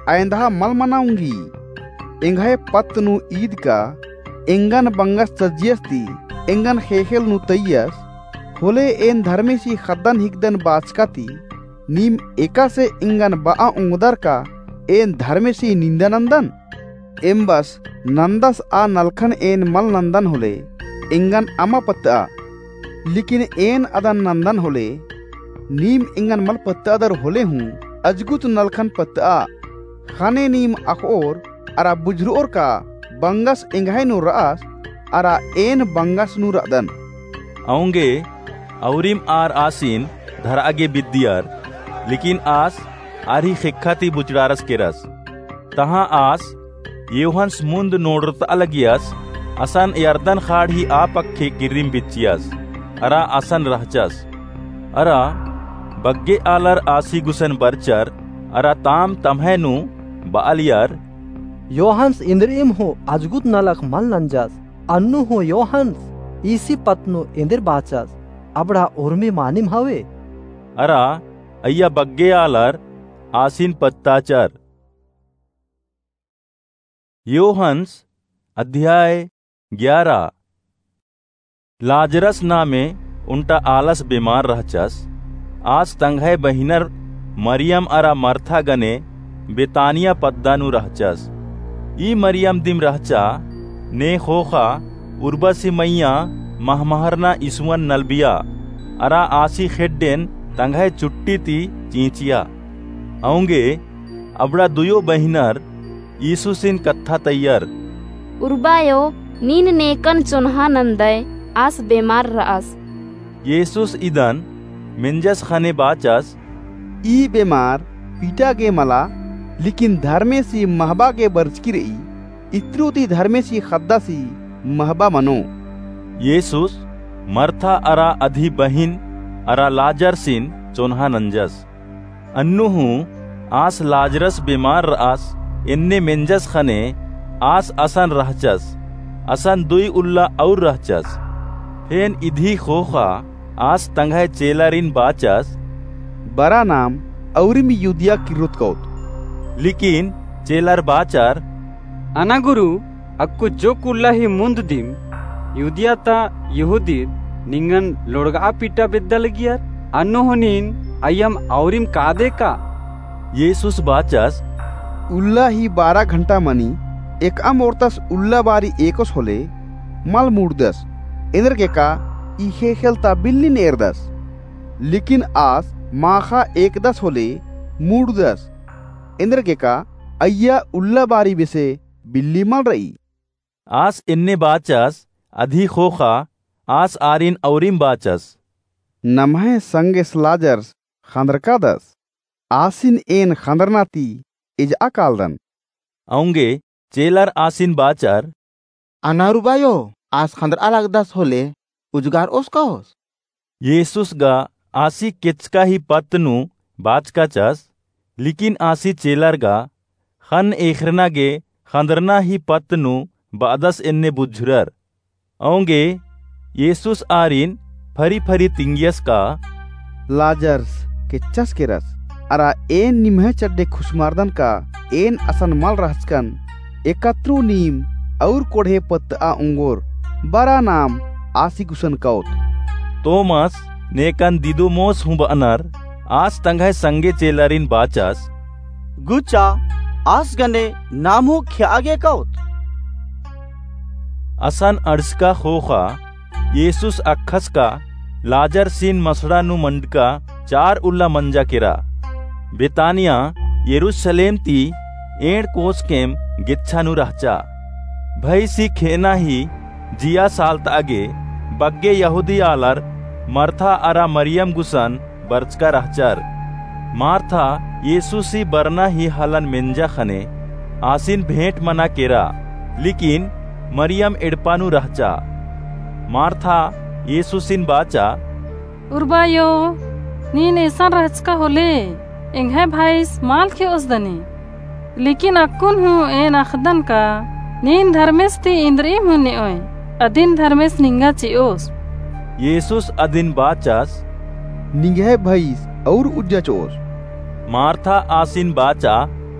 आयंदा मल मनाऊंगी। एंगाय पत्नु ईद का एंगन बंगस सज्जियस्ती एंगन हेहेल नु तैयस होले एन धर्मेसी खद्दन हिगदन बाचकाती नीम एका से इंगन बा उंगदर का एन धर्मेसी निंदनंदन एम्बस नंदस आ नलखन एन मल नंदन होले इंगन अमा पत्ता लेकिन एन अदन नंदन होले नीम इंगन मल पत्ता दर होले हूँ अजगुत नलखन पत्ता खाने नीम अखोर अरा बुजरोर का बंगस इंगाय नु रास अरा एन बंगस नु रदन आऊंगे औरिम आर आसीन धर आगे बिद्दियार लेकिन आस आरी खिक्खाती बुचड़ारस के रस तहाँ आस येवहंस मुंद नोडरत अलगियास असन यर्दन खाड़ ही आपक्खे किरिम बिचियास अरा असन रहचस अरा बग्गे आलर आसी गुसन बरचर अरा ताम तम्हेनु बालियार योहंस इंद्रिम हो अजगुत नलक मल नंजास अन्नु हो योहंस इसी पत्नु इंद्र बाचास अबड़ा उर्मी मानिम हवे अरा अय्या बग्गे आलर आसीन पत्ताचर। योहंस अध्याय ग्यारह। लाजरस नामे उनटा आलस बीमार रहचस आज तंघय बहिनर मरियम अरा मर्था गने बेतानिया पद्दानु रहचस ई मरियम दिम रहचा ने खोखा उर्बसी मैया महमहरना इसवन नलबिया अरा आसी खेड्डेन तंघय चुट्टी ती चींचिया आऊंगे अबड़ा दुयो बहिनर यीशुसिन कत्था तैयार उर्बायो नीन नेकन चुनहा नंदय आस बेमार रास येसुस इदन मिंजस खाने बाचस ई बेमार पीटा के मला लेकिन धर्मे सी महबा के बरचकी रही इत्रुति धर्मे सी खद्दा सी महबा मनो येसुस मर्था अरा अधि बहिन अरा लाजर सिन चोन्हा नंजस अन्नुहु आस लाजरस बीमार आस इन्ने मिंजस खने आस असन रहचस असन दुई उल्ला और रहचस फेन इधी खोखा आस तंघय चेलारिन बाचस बरा नाम औरिम युदिया किरुत कौत लेकिन चेलर बाचार अना गुरु अक्कु जो कुल्ला ही मुंद दिम युदिया ता यहूदी निंगन लोड़गा पीटा बिद्दल गियर अन्नो होनीन अयम औरिम कादे का येसुस बाचस उल्ला ही बारह घंटा मनी एक अम औरतस उल्ला बारी एकस होले मल मूर्दस इंद्र के का इहे खेलता बिल्ली नेरदस लेकिन आस माखा एक दस होले मूर्दस इंद्र के का अय्या उल्ला बारी बिसे बिल्ली मल रही आस इन्ने बाचस अधि खोखा आस आरिन औरिम बाचस नमहे संगे स्लाजर्स खंदरका दस आसिन एन खंदरनाती इज अकालदन आऊंगे चेलर आसिन बाचार अनारुबायो आस खंदर अलग दस होले उजगार ओस्काओस येसुस गा आसी किचका ही पत्नु बाचका चस लेकिन आसी चेलर गा खन एखरना गे खंदरना ही पत्नु बादस इन्ने बुझुरर आऊंगे येसुस आरिन फरी फरी तिंगियस का लाजर्स के चस के रस अरा एन निमह चड्डे खुशमार्दन का एन असन मल रहचकन एकत्रू नीम और कोढ़े पत्ता उंगोर बरा नाम आसी गुसन कौत तोमस नेकन दिदुमोस हूँ बनर आस तंघय संगे चेलरिन बाचस गुचा आस गने नामो ख्यागे कौत असन अर्जका खोखा येसुस अखस का लाजर सीन मसड़ा नु मंडका चार उल्ला मंजा किरा बेतानिया यरूशलेम ती एड़ कोस केम गिच्छानु रहचा भई सी खेना ही जिया साल तागे बग्गे यहूदी आलर मर्था अरा मरियम गुसन बरचका रहचार मार्था येसु सी बरना ही हलन मिंजा खने आसिन भेंट मना केरा लेकिन मरियम एडपानु रहचा मार्था येसु सिन बाचा उर्बायो नीन ऐसा रहचका होले इंघे भाईस माल के उसदनी लेकिन अक्कुन हूँ ए नखदन का नीन धर्मेस ती इंद्रिम हूँ ने ओए अदिन धर्मेस निंगा चियोस येसुस अदिन बाचास निंगे भाईस और उज्जा चोस मार्था आसिन बाचा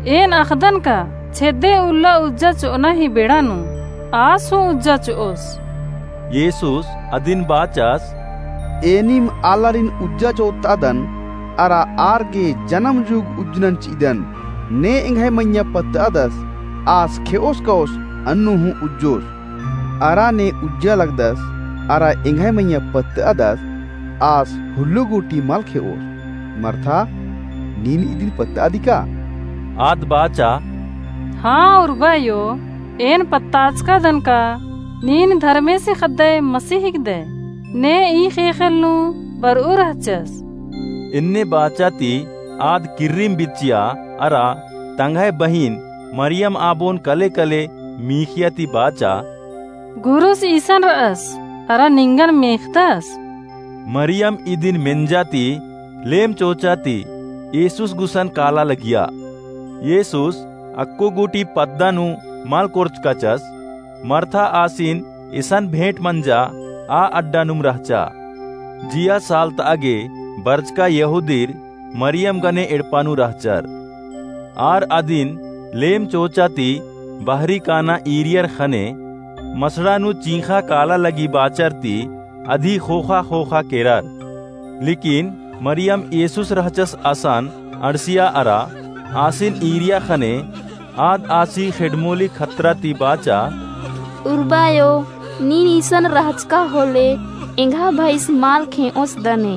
एन अखदन का छेदे उल्ला उज्जा चोना ही बेड़ानु आस हो उज्जा चोस Yesus adin bacas enim alarin ujja chotadan ara arge janam jug ujnan chidan ne inghai manya patadas as kheos kaos annuhu ujjos ara ne ujja lagdas ara inghai manya patadas as hullugu timal kheos martha nin idin patadika ad bacha हाँ उर्बायो N पत्ताच का दन का नीन धर्मे से खद्दे मसीहिक दे ने ई खेखलनु बर उरहचस इन्ने बाचाती आद किर्रिम बिचिया अरा तंगाय बहिन मरियम आबोन कले कले मीखियाती बाचा गुरुस ईसन रस अरा निंगन मेखतास मरियम इदिन मेंजाती लेम चोचाती येसुस गुसन काला लगिया येसुस अक्को गुटी पद्दानु माल कोर्च कचस मर्था आसीन इसन भेंट मंजा आ अड्डा नुम रहचा जिया साल तागे बर्ज का यहूदीर मरियम गने एड़पानु रहचर आर अदिन लेम चोचाती बाहरी काना ईरियर खने मसड़ानु चीखा काला लगी बाचरती अधि खोखा खोखा केरार लेकिन मरियम येसुस रहचस आसान अड़सिया अरा आसिन ईरिया खने आद आसी खेडमोली खतरा ती बाचा उर्बायो नीन ईसन रहचका होले इंघा भैस माल खे ओस दने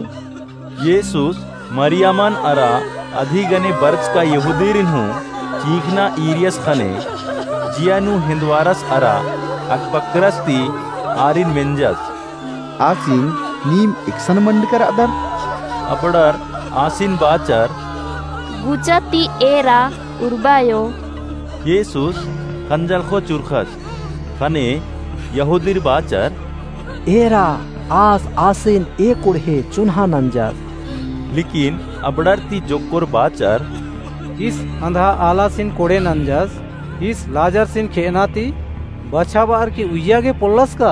येसुस मरियमन अरा अधिगने बर्च का यहूदीरिन हूँ चीखना ईरियस खने जियानु हिंदवारस अरा अकपक्रस्ती आरिन मेंजस आसिन नीम एकसन मंडकर अदर अपडर आसिन बाचर गुचाती एरा उर्बायो येसुस खंजल खो चुरखस खने यहूदीर बाचर एरा आस आसिन ए कुड़हे चुन्हा नंजर लेकिन अबड़रती जोकोर बाचर इस अंधा आला सिन कोड़े नंजस इस लाजर सिन खेनाती बचा बार की उइया के पोल्लस का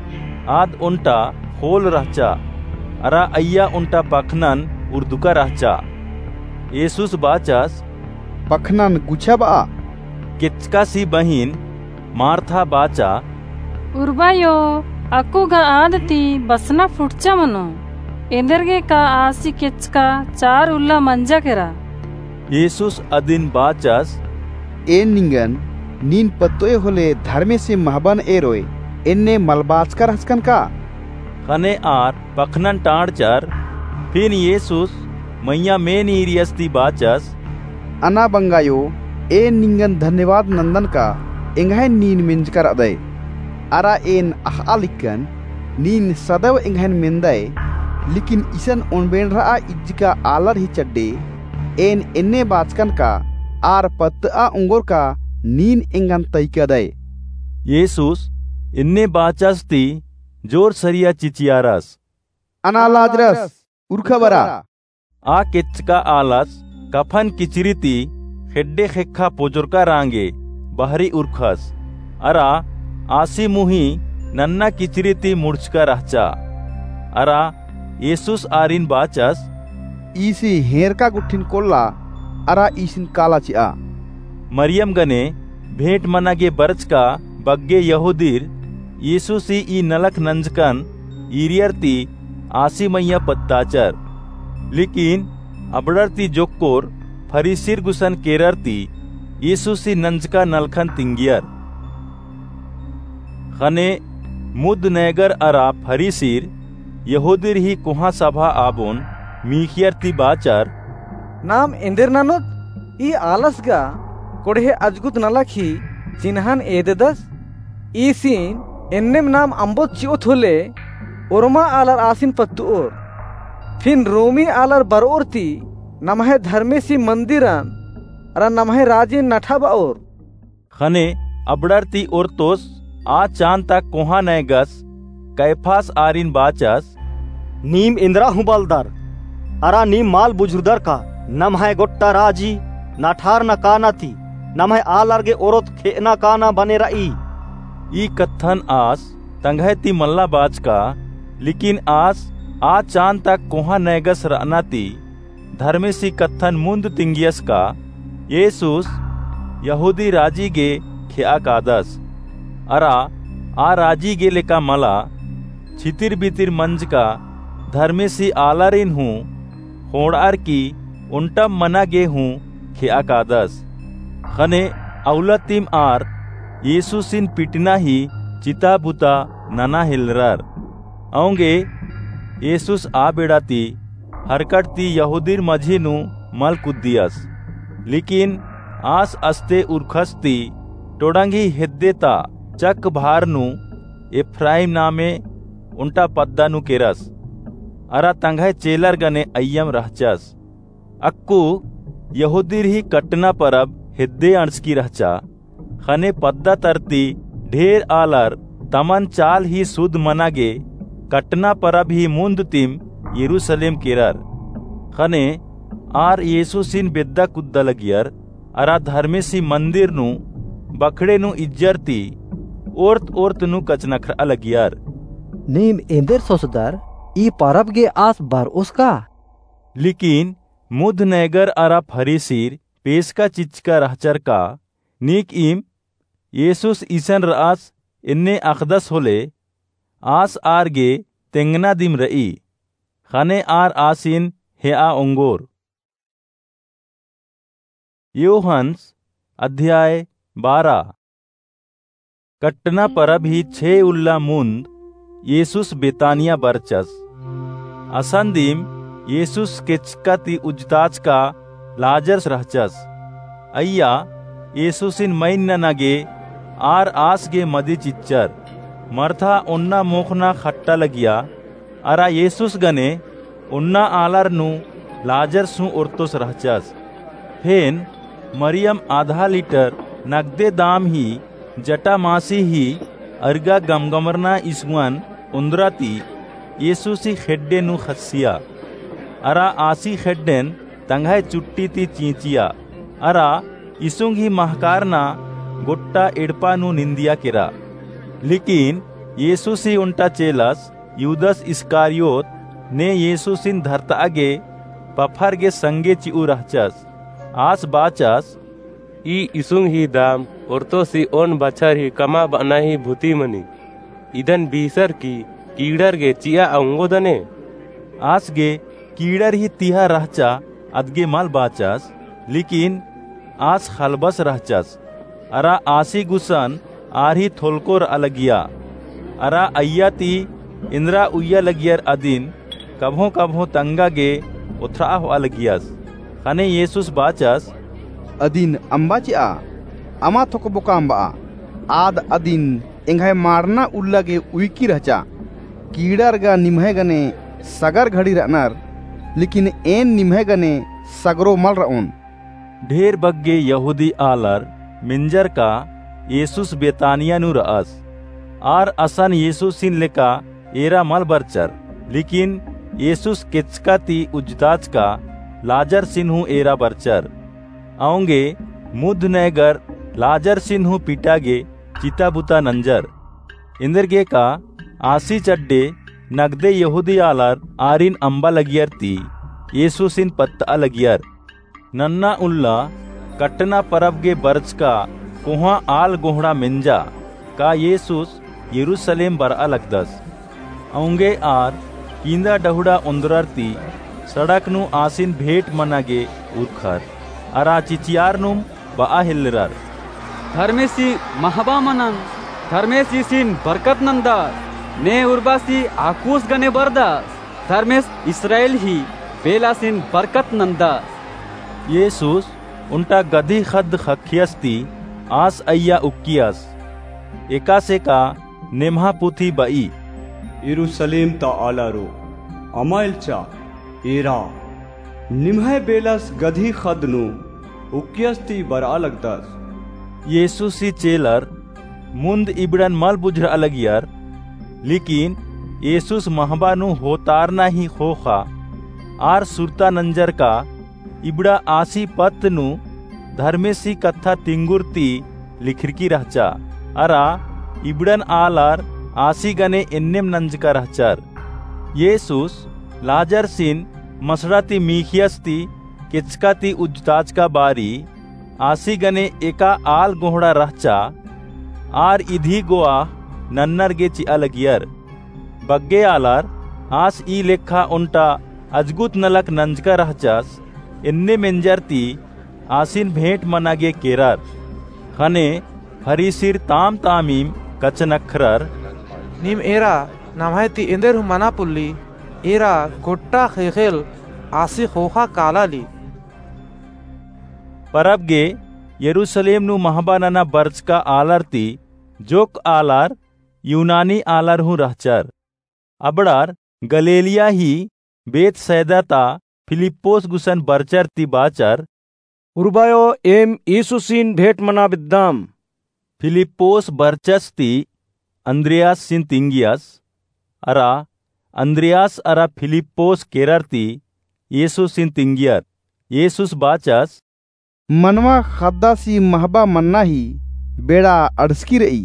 आद उन्टा होल रहचा अरा अय्या उन्टा पखनन उर्दुका रहचा येसुस बाचस पखनन गुछा बा किचका सी बहिन मार्था बाचा उर्बायो अकुगा आदती बसना फुटचा मनो इंदरगे का आसी किचका चार उल्ला मंजा केरा येसुस अदिन बाचस ए निंगन नीन पत्तोए होले धर्मे से महबन एरोए इन्ने मलबाचकर हस्कन का खने आर पखनन टाड़चर फिर येसुस मैया मेन ईरियस्ती बाचस अना बंगायो ए निंगन धन्यवाद नंदन का इंघाय नीन मिंजकर अदय अरा एन अहालिकन नीन सदैव इंघान मिंदय लेकिन इसन ओनबेन रहा इज्जिका आलर ही चड्डे एन इन्ने बाचकन का आर पत्ता उंगोर का नीन इंगन तैकदय येसुस इन्ने बाचस्ती जोर सरिया चिचियारस अना लाजरस उर्खबरा आ किचका आलस कफन किचरीती हेड्डे खेखा पोजोरका रांगे बहरी उर्खस अरा आसी मुही नन्ना किचरीती मुर्चका रहचा अरा येसुस आरिन बाचस इसी हेर का गुठिन कोल्ला अरा इसिन काला चिया मरियम गने भेंट मनागे बर्च का बग्गे यहूदीर येसुसी ई नलक नंजकन ईरियरती आसी मैया पत्ताचर लेकिन अबड़रती जोक्कोर फरीसिर गुसन केररती येसुसी नंजका नलखन तिंगियर खने मुद नेगर अरा फरीसिर यहूदीर ही कुहा सभा आबोन मीखियरती बाचर नाम इंदिर नानुत ई आलसगा कोड़े अजगुत नलखी चिन्हन एददस ई सीन एन्नेम नाम अंबोत चियोत होले ओरमा आलर आसिन पत्तुओर फिन रोमी आलर बरोरती नमहे धर्मेसी मंदिरन अरा नमहे राजी नठाबाओर खने अबड़रती ओरतोस आ चांद तक कोहा नैगस कैफास आरिन बाचस नीम इंद्रा हुबलदर अरा नीम माल बुजुर्दर का नमहे गोट्टा राजी नाठार न काना थी नमहे आलरगे ओरत खेना काना बने रही ई कत्थन आस तंगहती मल्ला बाज का लेकिन आस आ चांद तक कोहा नैगस रनाती धर्मेसी कत्थन मुंद तिंगियस का येसुस यहूदी राजी गे खेआ कादस अरा आ राजी गे लेका मला छितिर बितिर मंज का धर्मेसी आलारिन हूँ होड़ार की उन्टम मना गे हूँ खेआ कादस खने अवलतिम आर येसु सिन पिटना ही चिता बुता नना हिलरार औंगे येसुस आ बेड़ाती हरकटती यहूदीर मझीनु मल कुद्दियस लेकिन आस अस्ते उर्खस्ती टोडंगी हेद्देता चक भारनु एफ्राइम नामे उंटा पद्दानु केरस अरा तंघाय चेलर गने अय्यम रहचस अक्कू यहूदीर ही कटना परब हेद्दे अणसकी रहचा खने पद्दा तरती ढेर आलर तमन चाल ही सुद मनागे कटना परब ही मुंद तिम यरूशलेम केरर खने आर येसु सिन बेद्दा कुद्दा लगियर अरा धर्मेसी मंदिर नु बखड़े नु इज्जरती ओर्त ओर्त नु कचनखरा लगियर नीम एंदर सोसदार ई परब गे आस बार उसका लेकिन मुद नगर अरा फरीसीर पेश का चिचका रहचर का नीक इम येसुस ईसन रास इन्ने अखदस होले आस आर गे तेंगना दिम रई खाने आर आसिन हे आ ओंगोर योहन्स अध्याय बारह। कट्टना परब ही छे उल्ला मुंद येसुस बेतानिया बरचस असंदीम येसुस केचकाती उजताच का लाजर्स रहचस अय्या येसुसिन मैन नगे आर आस गे मदी चिच्चर मरथा उन्ना मोखना खट्टा लगिया अरा येसुस गने उन्ना आलर नु लाजर सु उर्तुस रहचस फेन मरियम आधा लीटर नगदे दाम ही जटा मासी ही अर्गा गमगमरना इसवन उंदराती येसुसी खेड्डे नु खस्सिया अरा आसी खेड्डेन तंगाय चुट्टी ती चींचिया अरा इसुंग ही महकारना गोट्टा एड़पा नु निंदिया केरा लेकिन येसुसी उन्टा चेलस यूदस इस्कारियोत ने येसुसिन धरतागे पफर गे संगे चिउ रहचस आस बाचस ई इसुंग ही दाम औरतो सी ओन बछर ही कमा बना ही भूती मनी इदन बीसर की कीड़र गे चिया अंगो दने आस गे कीड़र ही तिहा रहचा अदगे माल बाचस लेकिन आस खलबस रहचस अरा आसी गुसन आरही थोलकोर अलगिया अरा अय्याती इंद्रा उय्या लगियर अदिन कभो कभो तंगा गे उथरा हो अलगियस खने येसुस बाचस अदिन अंबाचिआ अमा थोक बोकाम्बा आद अदिन एंघाय मारना उल्लागे उइकी रहचा कीड़र गा निमहे गने सगर घड़ी रनर लेकिन एन निमहे गने सगरो मल रउन ढेर बग्गे यहूदी आलर मिंजर का येसुस बेतानिया नु रअस आर असन येसुसिन लेका एरा मल बरचर लेकिन येसुस केचकाती उजताच का लाजर सिन्हू एरा बरचर आऊंगे मुद नगर लाजर सिन्हू पिटागे चिताबुता नंजर इंदरगे का आसी चड्डे नगदे यहूदी आलर आरिन अंबा लगियर ती येसुसिन पत्ता लगियर नन्ना उल्ला कट्टना परब गे बर्ज का कोहा आल गोहड़ा मिंजा का येसुस यरूशलेम बरा लगदस औंगे आर कींदा डहुड़ा उंदरती सड़क नु आसिन भेंट मनागे उर्खर अरा चिचियार नुम बा हिल्लरर धर्मेसी महबा मनन धर्मेसी सिन बरकत नंदार ने उर्बासी आकुस गने बरदास धर्मेस इस्राएल ही बेला सिन बरकत नंदास येसुस उन्टा गधी खद खखियस्ती आस अय्या उक्कियस एकासे का नेमहा पुथी बई यरूशलेम ता आलारो अमाइलचा एरा निम्हे बेलस गधी खदनु उक्कियस्ती बरा लगदस येसुसी चेलर मुंद इबड़न मल बुझर अलगियर लेकिन येसुस महबानु होतारना ही खोखा आर सुरता नंजर का इबड़ा आसी पत्नु धर्मेसी कथा तिंगुरती लिखरकी रहचा अरा इबड़न आलार आसी गने एन्नेम नंज का रहचर येसुस लाजर सिन मसड़ाती मीखियस्ती किचकाती उजताज का बारी आसी गने एका आल गोहड़ा रहचा आर इधी गोआ नन्नर गे चिया लगियर बग्गे आलार आस ई लेखा उन्टा अजगुत नलक नंजका रहचास इन्ने मेंजरती आसिन भेंट मनागे केरार खने फरीसिर ताम तामीम कचनखरर नीम एरा नमहती इंदर मना पुल्ली एरा गोट्टा खेखेल आसी खोखा कालाली परब गे यरूशलेम नु महबानाना बर्ज का आलर ती जोक आलार यूनानी आलर हूँ रहचर अबड़ार गलेलिया ही बेत सैदाता फिलिप्पोस गुसन बर्चर ती बाचर उर्बायो एम ईसुसिन भेट मना बिद्दाम फिलिप्पोस बर्चस ती अंद्रियास सिन तिंगियास अरा अंद्रियास अरा फिलिप्पोस केरर ती येसुस सिन तिंगियर येसुस बाचस मनवा खद्दासी महबा मन्ना ही बेड़ा अड़सकी रही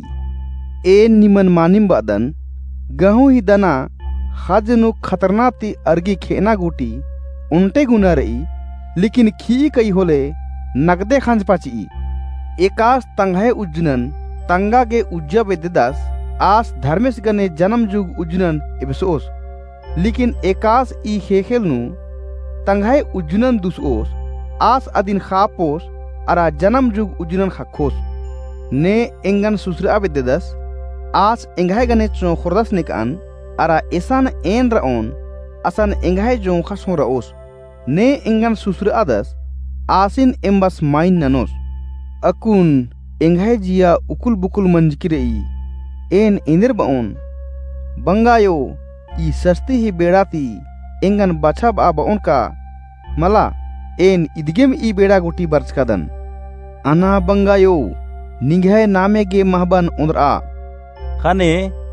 ए निमन मानिम बादन गहू ही दना हजनु खतरनाती अर्गी खेना गुटी उन्टे गुना रही लेकिन खी कई होले नगदे खंज पाची एकास तंगाए उज्जनन तंगा के उज्जा बेददास आस धर्मेश गने जन्म जुग उज्जनन एबसोस लेकिन एकास ई खेखेल नु तंगाए उज्जनन दुसोस आस अदिन खापोस अरा जन्म जुग उज्जनन खखोस ने एंगन सुसरा बेददास आस एंगाए गने चो खुरदस निकान अरा एसान एन राओन असन एंगाए जो खसो राओस ने एंगन सुसरा आदस आसिन एम्बस माइन ननोस अकुन एंगाए जिया उकुल बुकुल मंजकिरई एन इंदर बाउन बंगायो ई सस्ती ही बेड़ाती एंगन बछा बा बाउन का मला एन इदगेम ई बेड़ा गुटी बर्च कदन अना बंगायो निगाह नामे के महबन उंदरा खने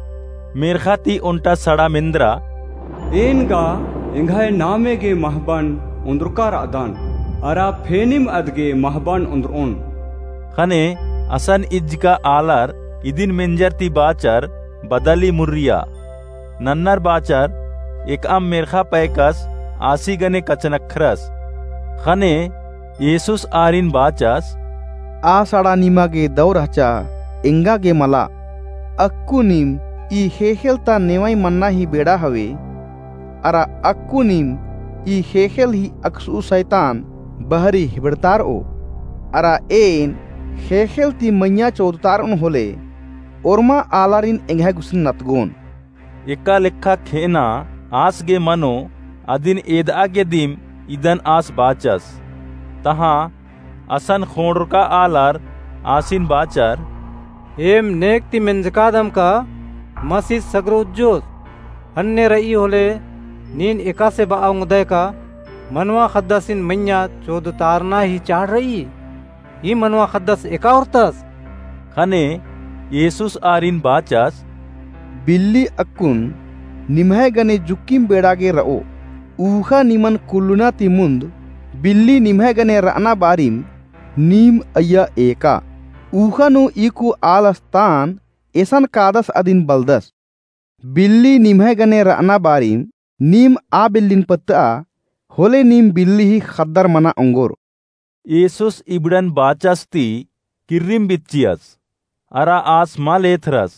मेरखाती उन्टा सड़ा मिंद्रा एनगा इंगाय नामे के महबन उंदरकार अदान अरा फेनिम अदगे महबन उंदरउन खने असन इज का आलर इदिन मेंजरती बाचर बदली मुर्रिया नन्नर बाचर एक अम मेरखा पैकस आसी गने कचनखरस खने येसुस आरिन बाचस आ सड़ा नीमा के दौर हचा इंगा के मला अक्कू नीम ई हेखेलता नेवाई मन्ना ही बेड़ा हवे अरा अक्कू नीम ई हेखेल ही अक्सू शैतान बहरी हिबड़तार ओ अरा एन हेखेल ती मैया चौदतार उन होले ओरमा आलारिन एंगा गुसन नतगोन एका लेखा खेना आस गे मनो अदिन एदा गे दिम इदन आस बाचस तहा असन खोंड का आलार आसिन बाचर एम नेक ती मेंजकादम का मसीह सगरोज्जोस अन्य रई होले नीन एका से बाउंगदय का मनवा खद्दसिन मैया चौद तारना ही चाड़ रही ये मनवा खद्दस एका औरतस खने येसुस आरिन बाचस बिल्ली अक्कुन निमह गने जुक्किम बेड़ा गे रओ ऊखा निमन कुल्लुना तिमुंद बिल्ली निमह गने राना बारिम नीम अय्या एका ऊखा नु इकु आलस्तान एसन कादस अदिन बलदस बिल्ली निमह गने राना बारिम नीम आ बिल्लिन पत्ता होले नीम बिल्ली ही खद्दर मना अंगोर येसुस इबड़न बाचस ती किर्रिम बिच्चियस अरा आसमा लेथरस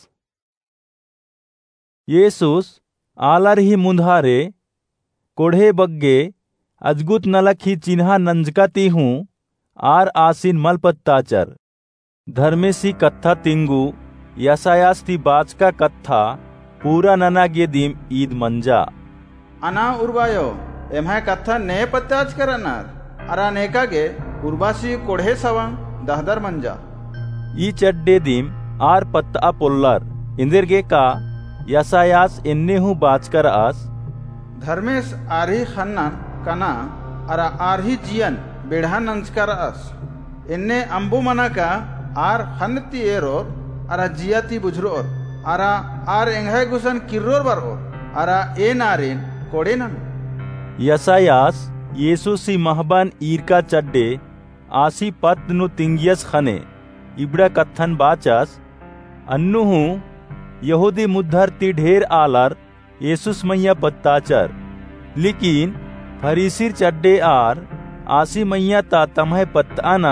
येसुस आलर ही मुंधारे कोढ़े बग्गे अजगुत नलक ही चिन्हा नंजकाती हूँ आर आसिन मलपत्ताचर धर्मेसी कत्था तिंगु यसायास्ती बाच का कत्था पूरा नना गे दिम ईद मंजा अना उर्बायो एमहा कत्था ने पत्ताच करनार अरा नेका गे उर्बासी कोढ़े सवांग दहदर मंजा ई चड्डे दिम आर पत्ता पोल्लर इंदिरगे का यसायास इन्ने हूँ बाचकर आस धर्मेश आरही खन्नान कना अरा आरही जियन बेढ़ा नंचकर आस इन्ने अंबु मना का आर खन्नती एरोर अरा जियाती बुझरोर अरा आर एंघाय गुसन किर्रोर बरोर अरा ए नारिन कोड़े नन यसायास येसुसी महबान ईर का चड्डे आसी पत्नु तिंगियस खने इबड़ा कत्थन बाचस अन्नु हूँ यहूदी मुद्धर ती ढेर आलर येसुस मैया पत्ताचर लेकिन फरीसिर चड्डे आर आसी मैया ता तमह पत्तानन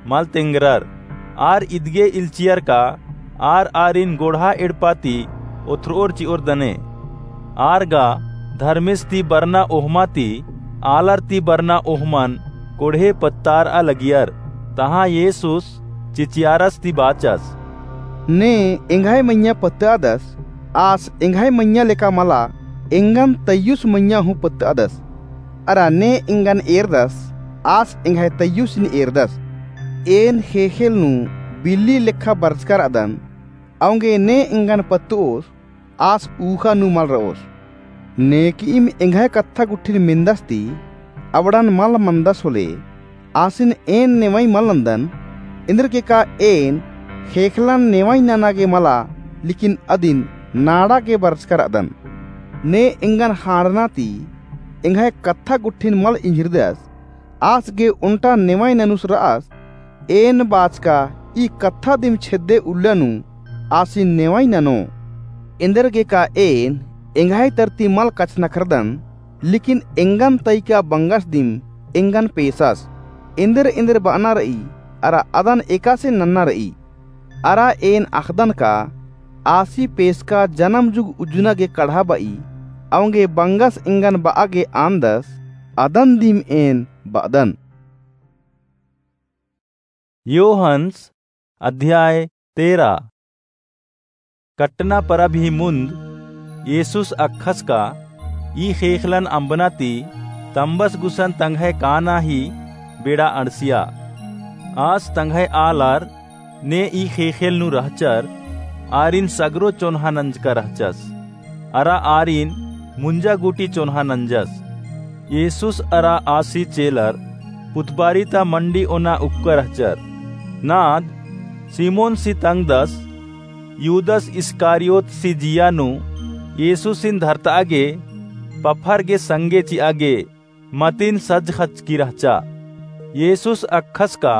माल तेंगरर आर इदगे इलचियर का आर आरिन गोढ़ा एड़पाती ओथ्रोर चिओर दने आर गा धर्मिस ती बरना ओहमाती आलर ती बरना ओहमान कोढ़े पत्तार आ लगियर तहाँ येसुस चिचियारस ती बाचस ने एंगाय मैया पत्तादस आस एंगाय मैया लेका मला एंगन तय्युस मैया हूँ पत्तादस अरा ने इंगन एरदस आस एंगाय तय्युस नि एरदस एन हेखेल नु बिल्ली लेखा बरस्कर अदन आउंगे ने इंगन पत्तुओस आस ऊखा नु मल रओस ने किम एंगाय कत्था गुठिन मिंदस्ती अवड़न मल मंदस होले आसिन एन नेवाई मलंदन इंद्र के का एन हेखलन नेवाई नाना के मला लेकिन अदिन नाड़ा के बरस्कर अदन ने इंगन हारनाती इंगाय कत्था गुठिन मल इंजरदस आस गे उल्टा नेवाई ननुस रास एन बाच का ई कत्था दिम छेदे उल्लनु आसिन नेवाई ननो इंद्र के का एन इंगाय तरती मल कचना करदन लेकिन एंगन तई का बंगस दिम एंगन पेसास इंद्र इंद्र बाना रई अरा अदन एका से नन्ना रई अरा एन अखदन का आसी पेस का जन्म जुग उजुना के कढ़ा बई आउंगे बंगस इंगन बागे आंदस अदन दिम एन बादन। योहन्स अध्याय तेरा। कट्टना परब ही मुंद येसुस अखस का ई खेखलन अंबनाती तंबस गुसन तंगह काना ही बेड़ा अड़सिया आस तंगह आलार ने ई खेखेल नु रहचर आरिन सगरो चोन्हा नंज का रहचस अरा आरिन मुंजा गुटी चोन्हा नंजस येसुस अरा आसी चेलर पुतबारीता मंडी ओना उपकर रहचर नाद सीमोन सी तंगदस यूदस इस्कारियोत सी जियानु येसुसिन धरता आगे पफर के संगे ची आगे मतिन सज खच की रहचा येसुस अखस का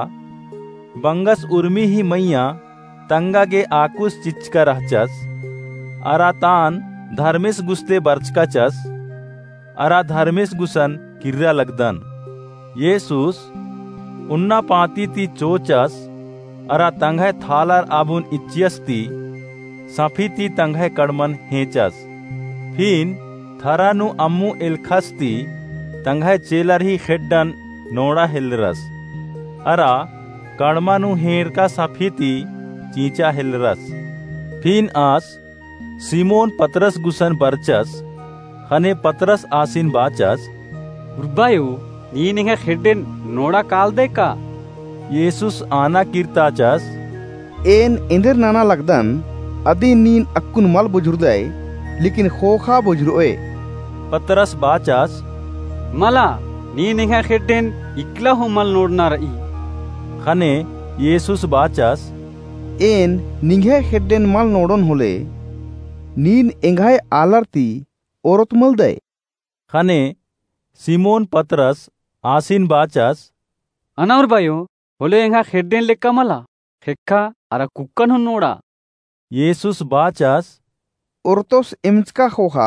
बंगस उर्मी ही मैया तंगा के आकुस चिचका रहचस अरातान धर्मिस गुस्ते बर्चका चस अरा धर्मिस गुसन किर्रा लगदन येसुस उन्ना पाती ती चोचस अरा तंगह थालर आबुन इच्चियस्ती सफीती तंगह कड़मन हेचस फिन थरानु अम्मू एलखस्ती तंगह चेलर ही खेड्डन नोड़ा हिलरस अरा कड़मानु हेर का सफीती चीचा हिलरस फिन आस सीमोन पतरस गुसन बरचस खने पतरस आसिन बाचस उर्बायु नी निंगा खेड्डन नोड़ा काल दे का येसुस आना कीर्ताचस एन इंदर नाना लगदन अदी नीन अक्कुन मल बुजुर्दे लेकिन खोखा बुजुर्ओए पतरस बाचस मला नी निंगा खेड्डन इकला हो मल नोड़ना रही खने येसुस बाचस एन निंगे खेड्डन मल नोड़न होले नीन एंगाय आलरती औरत मल दे खने सीमोन पतरस आसिन बाचस अनावर बायो होले एंगा खेड्डन लेक्का मला खेक्का अरा कुक्कन हो नोड़ा येसुस बाचस उर्तोस इम्चका खोखा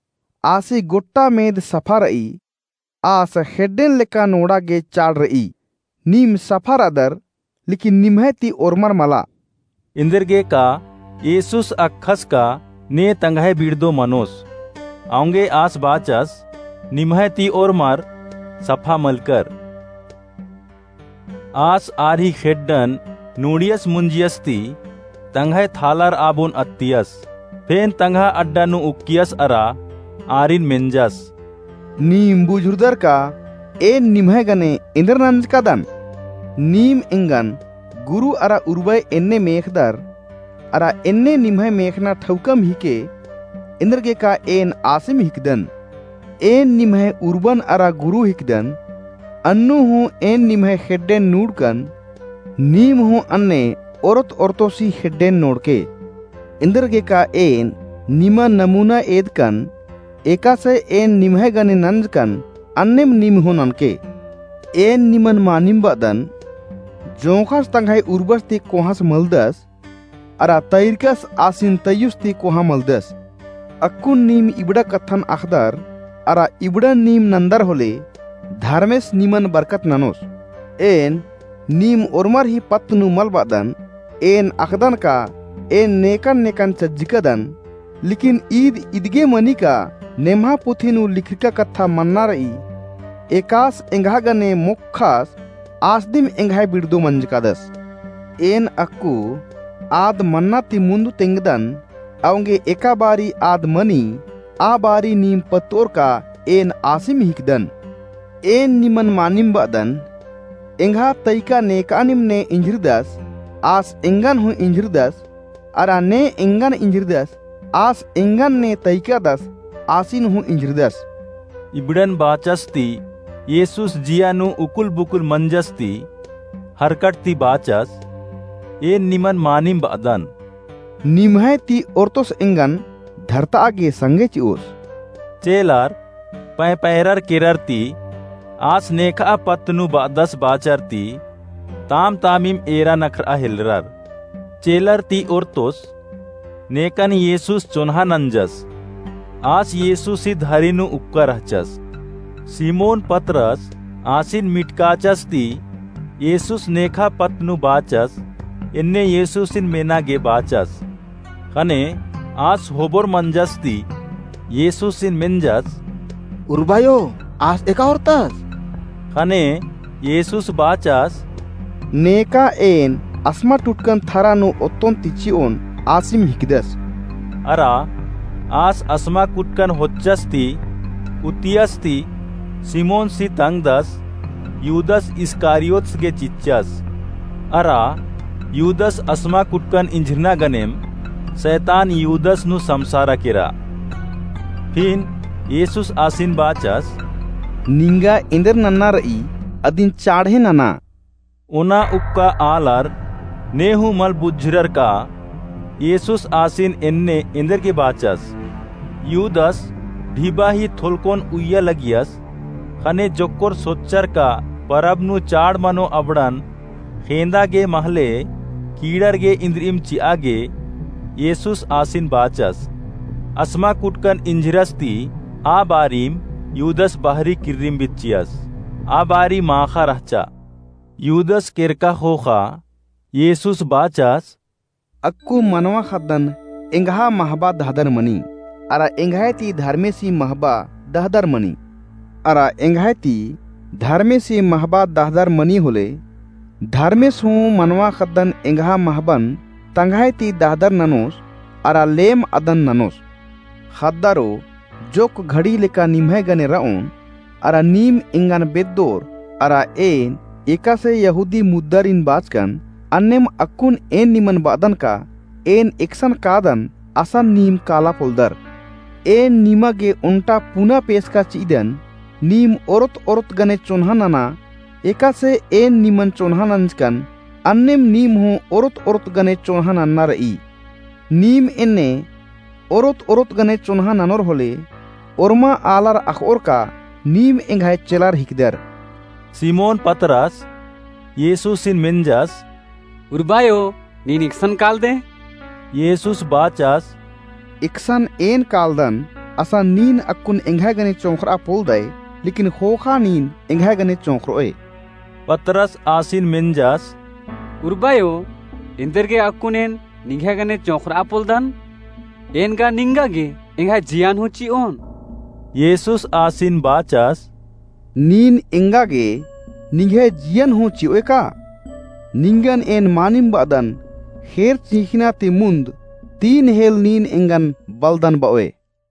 आसी गुट्टा मेद सफा रई आस खेड्डन लेक्का नोड़ा गे चाड़ रई नीम सफा अदर लेकिन निमहती ओरमर मला इंदर गे का येसुस अखस का ने तंगह बीड़दो मनोस आऊंगे आस बाचस निमहती ओरमर सफा मलकर आस आरी खेड्डन नूडियस मुंजियस्ती तंगह थालर आबुन अत्तियस फेन तंगह अड्डानु उक्कियस अरा आरिन मेंजस नीम बुजुर्दर का ए निमह गने इंद्रनंज का दन नीम इंगन गुरु अरा उर्वय एन्ने मेखदर अरा एन्ने निमह मेखना ठौकम हिके इंद्र के का एन आसिम हिकदन एन निमह उर्बन अरा गुरु हिकदन अन्नु हूँ एन निमह खेड्डेन नूडकन नीम हूँ अन्ने औरत औरतोसी हेड्डेन नोड़के इंद्र के का एन निमा नमूना एदकन एका से एन निमह गने नंजकन अन्नेम निम हो ननके एन निमन मानिम बदन जोंखास तंगाई उर्बस ती कोहास मलदस अरा तैरकस आसिन तयुस ती कोहा मलदस अक्कुन नीम इबड़ा कथन अखदर अरा इबड़ा नीम नंदर होले धर्मेस निमन बरकत ननोस एन नीम ओरमर ही पत्नु मल बादन एन अखदन का एन नेकन नेकन चज्जिकदन लेकिन ईद इदगे मनी का नेम्हा पुथिनु लिखिका कथा मन्ना रही एकास एंगागने मुखास आसदिम एंगाय बिरदो मंजकादस एन अक्कू आद मन्ना ति मुंदु तेंगदन अवंगे एका बारी आद मनी आ बारी नीम पत्तोर का एन आसिम हिकदन एन निमन मानिम बादन एंगा तैका नेकानिम ने इंजरदस आस एंगन हु इंजरदस अरा ने एंगन इंजरदस आस एंगन ने तैका दस आसिन हु इंजरदस इबड़न बाचस्ती येसुस जियानु उकुल बुकुल मंजस्ती हरकटती बाचस ए निमन मानिम बादन निमहे ती ओर्तोस एंगन धरता आगे संगे चिओस चेलार पै पैरर केररती आस नेखा पत्नु बादस बाचरती ताम तामिम एरा नखरा हिलरर चेलर ती ओर्तोस नेकन येसुस चोन्हा नंजस आस येसुसी धरिनु उक्का रहचस सीमोन पतरस आसिन मिटकाचस ती येसुस नेखा पत्नु बाचस इन्ने येसुसिन मेनागे बाचस कने आस होबोर मंजस ती येसुसिन मेंजस उर्बायो आस एका होरतस कने येसुस बाचस नेका एन अस्मा टुटकन थारानु ओत्तोन तिचिओन आसिम हिकदस अरा आस अस्मा कुटकन होच्चस्ती उतियस्ती सिमोन सी तंगदस यूदस इस्कारियोत्स गे चिच्चस अरा यूदस अस्मा कुटकन इंजरना गनेम शैतान यूदस नु संसारा केरा फिन येसुस आसिन बाचस निंगा इंदर नन्ना रई अदिन चाढ़े नना उना उक्का आलर नेहु मल बुज्जरर का येसुस आसिन एन्ने इंदर के बाचस यूदस ढीबा ही थोलकोन उయ్య लगियस खने जोक्कोर सोच्चर का परबनु चाड़ मनो अबड़न खेंदा गे महले कीड़र गे इंद्रिम चिआगे येसुस आसिन बाचस अस्मा कुटकन इंजरस्ती आ बारीम यूदस बाहरी किर्रिम बिच्चियस आ बारी माखा रहचा यूदस केरका खोखा येसुस बाचस अक्कू मनवा खदन एंगहा महबा दहदर मनी अरा एंगायती धर्मेसी महबा दहदर मनी अरा एंगायती धर्मेसी महबा दहदर मनी होले धर्मेस हूँ मनवा खदन एंगहा महबन तंगायती दहदर ननोस अरा लेम अदन ननोस खद्दारो जोक घड़ी लेका निम्हे गने राउन अरा नीम इंगन बेदोर अरा एन एका से यहूदी मुद्दरिन बाचकन अन्नेम अक्कुन एन निमन बादन का एन एक्सन कादन असन नीम काला पोल्दर एन नीमा गे उन्टा पुना पेश का चीदन नीम औरत औरत गने चोन्हा नना एका से एन निमन चोन्हा नंजकन अन्नेम नीम हो औरत औरत गने चोन्हा नन्ना रई नीम एन्ने औरत औरत गने चोन्हा ननोर होले ओरमा आलार अखोर का नीम एंगाय चेलार हिकदर सिमोन पतरस येसुसिन मेंजस उर्बायो नीन इक्सन काल दे येसुस बाचस इक्सन एन कालदन असा नीन अक्कुन एंगाय गने चोंखरा पोल दे लेकिन खोखा नीन एंगाय गने चोंखरोए पतरस आसिन मेंजस उर्बायो इंदर के अक्कुनेन निंगा गने चोंखरा पोलदन एन का निंगा गे एंगाय जियान हुची ओन येसुस आसिन बाचस नीन एंगा गे निंगे जियन हो चिओए का निंगन एन मानिम बादन खेर चिखना ते मुंद तीन हेल नीन एंगन बलदन बाओए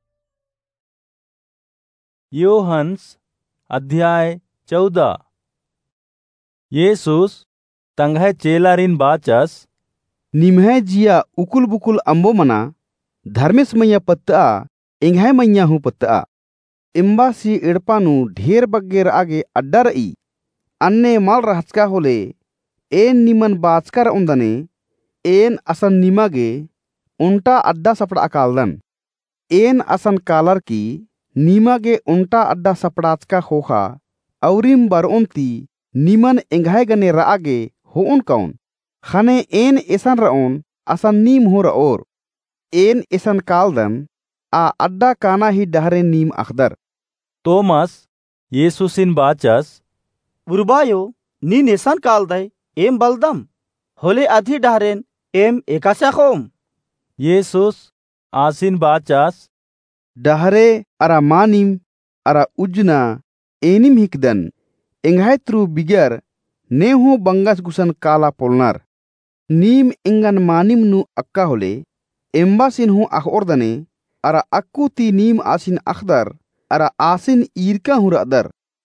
योहन्स अध्याय चौदह येसुस तंगह चेलारिन बाचस निम्हे जिया उकुल बुकुल अम्बो मना धर्मेश मैया पत्ता एंगह मैया हूँ पत्ता इम्बासी इड़पानु ढेर बग्गेर आगे अड्डा रई अन्ने माल रहचका होले एन निमन बाचकर उन्दने एन असन निमागे उन्टा अड्डा सपड़ा अकालदन एन असन कालर की नीमागे उन्टा अड्डा सपड़ाचका होखा औरिम बरउंती निमन एंगाय गने रागे हो उन कौन खने एन एसन रउन असन नीम हो रओर एन एसन कालदन आ अड्डा काना ही डहरे नीम अखदर तोमस येसुसिन बाचस उर्बायो नी नेसन काल दे एम बलदम होले आधी डारेन M एकासा Khom Yesus asin bacas dahare ara manim ara ujna enim hikdan enghai tru bigar neho bangas gusan kala polnar nim engan manim nu akka hole embasin hu akh ordane ara akkuti nim asin akhdar ara asin irka huradar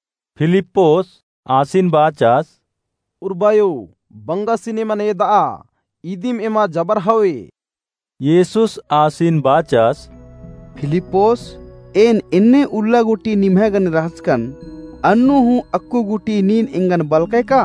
Filipos asin bacas urbayo bangasine mane da idim ema jabar hawe Yesus asin bacas Filipos en enne ulla guti nimhagan rahaskan annu hu akku guti nin engan balkai ka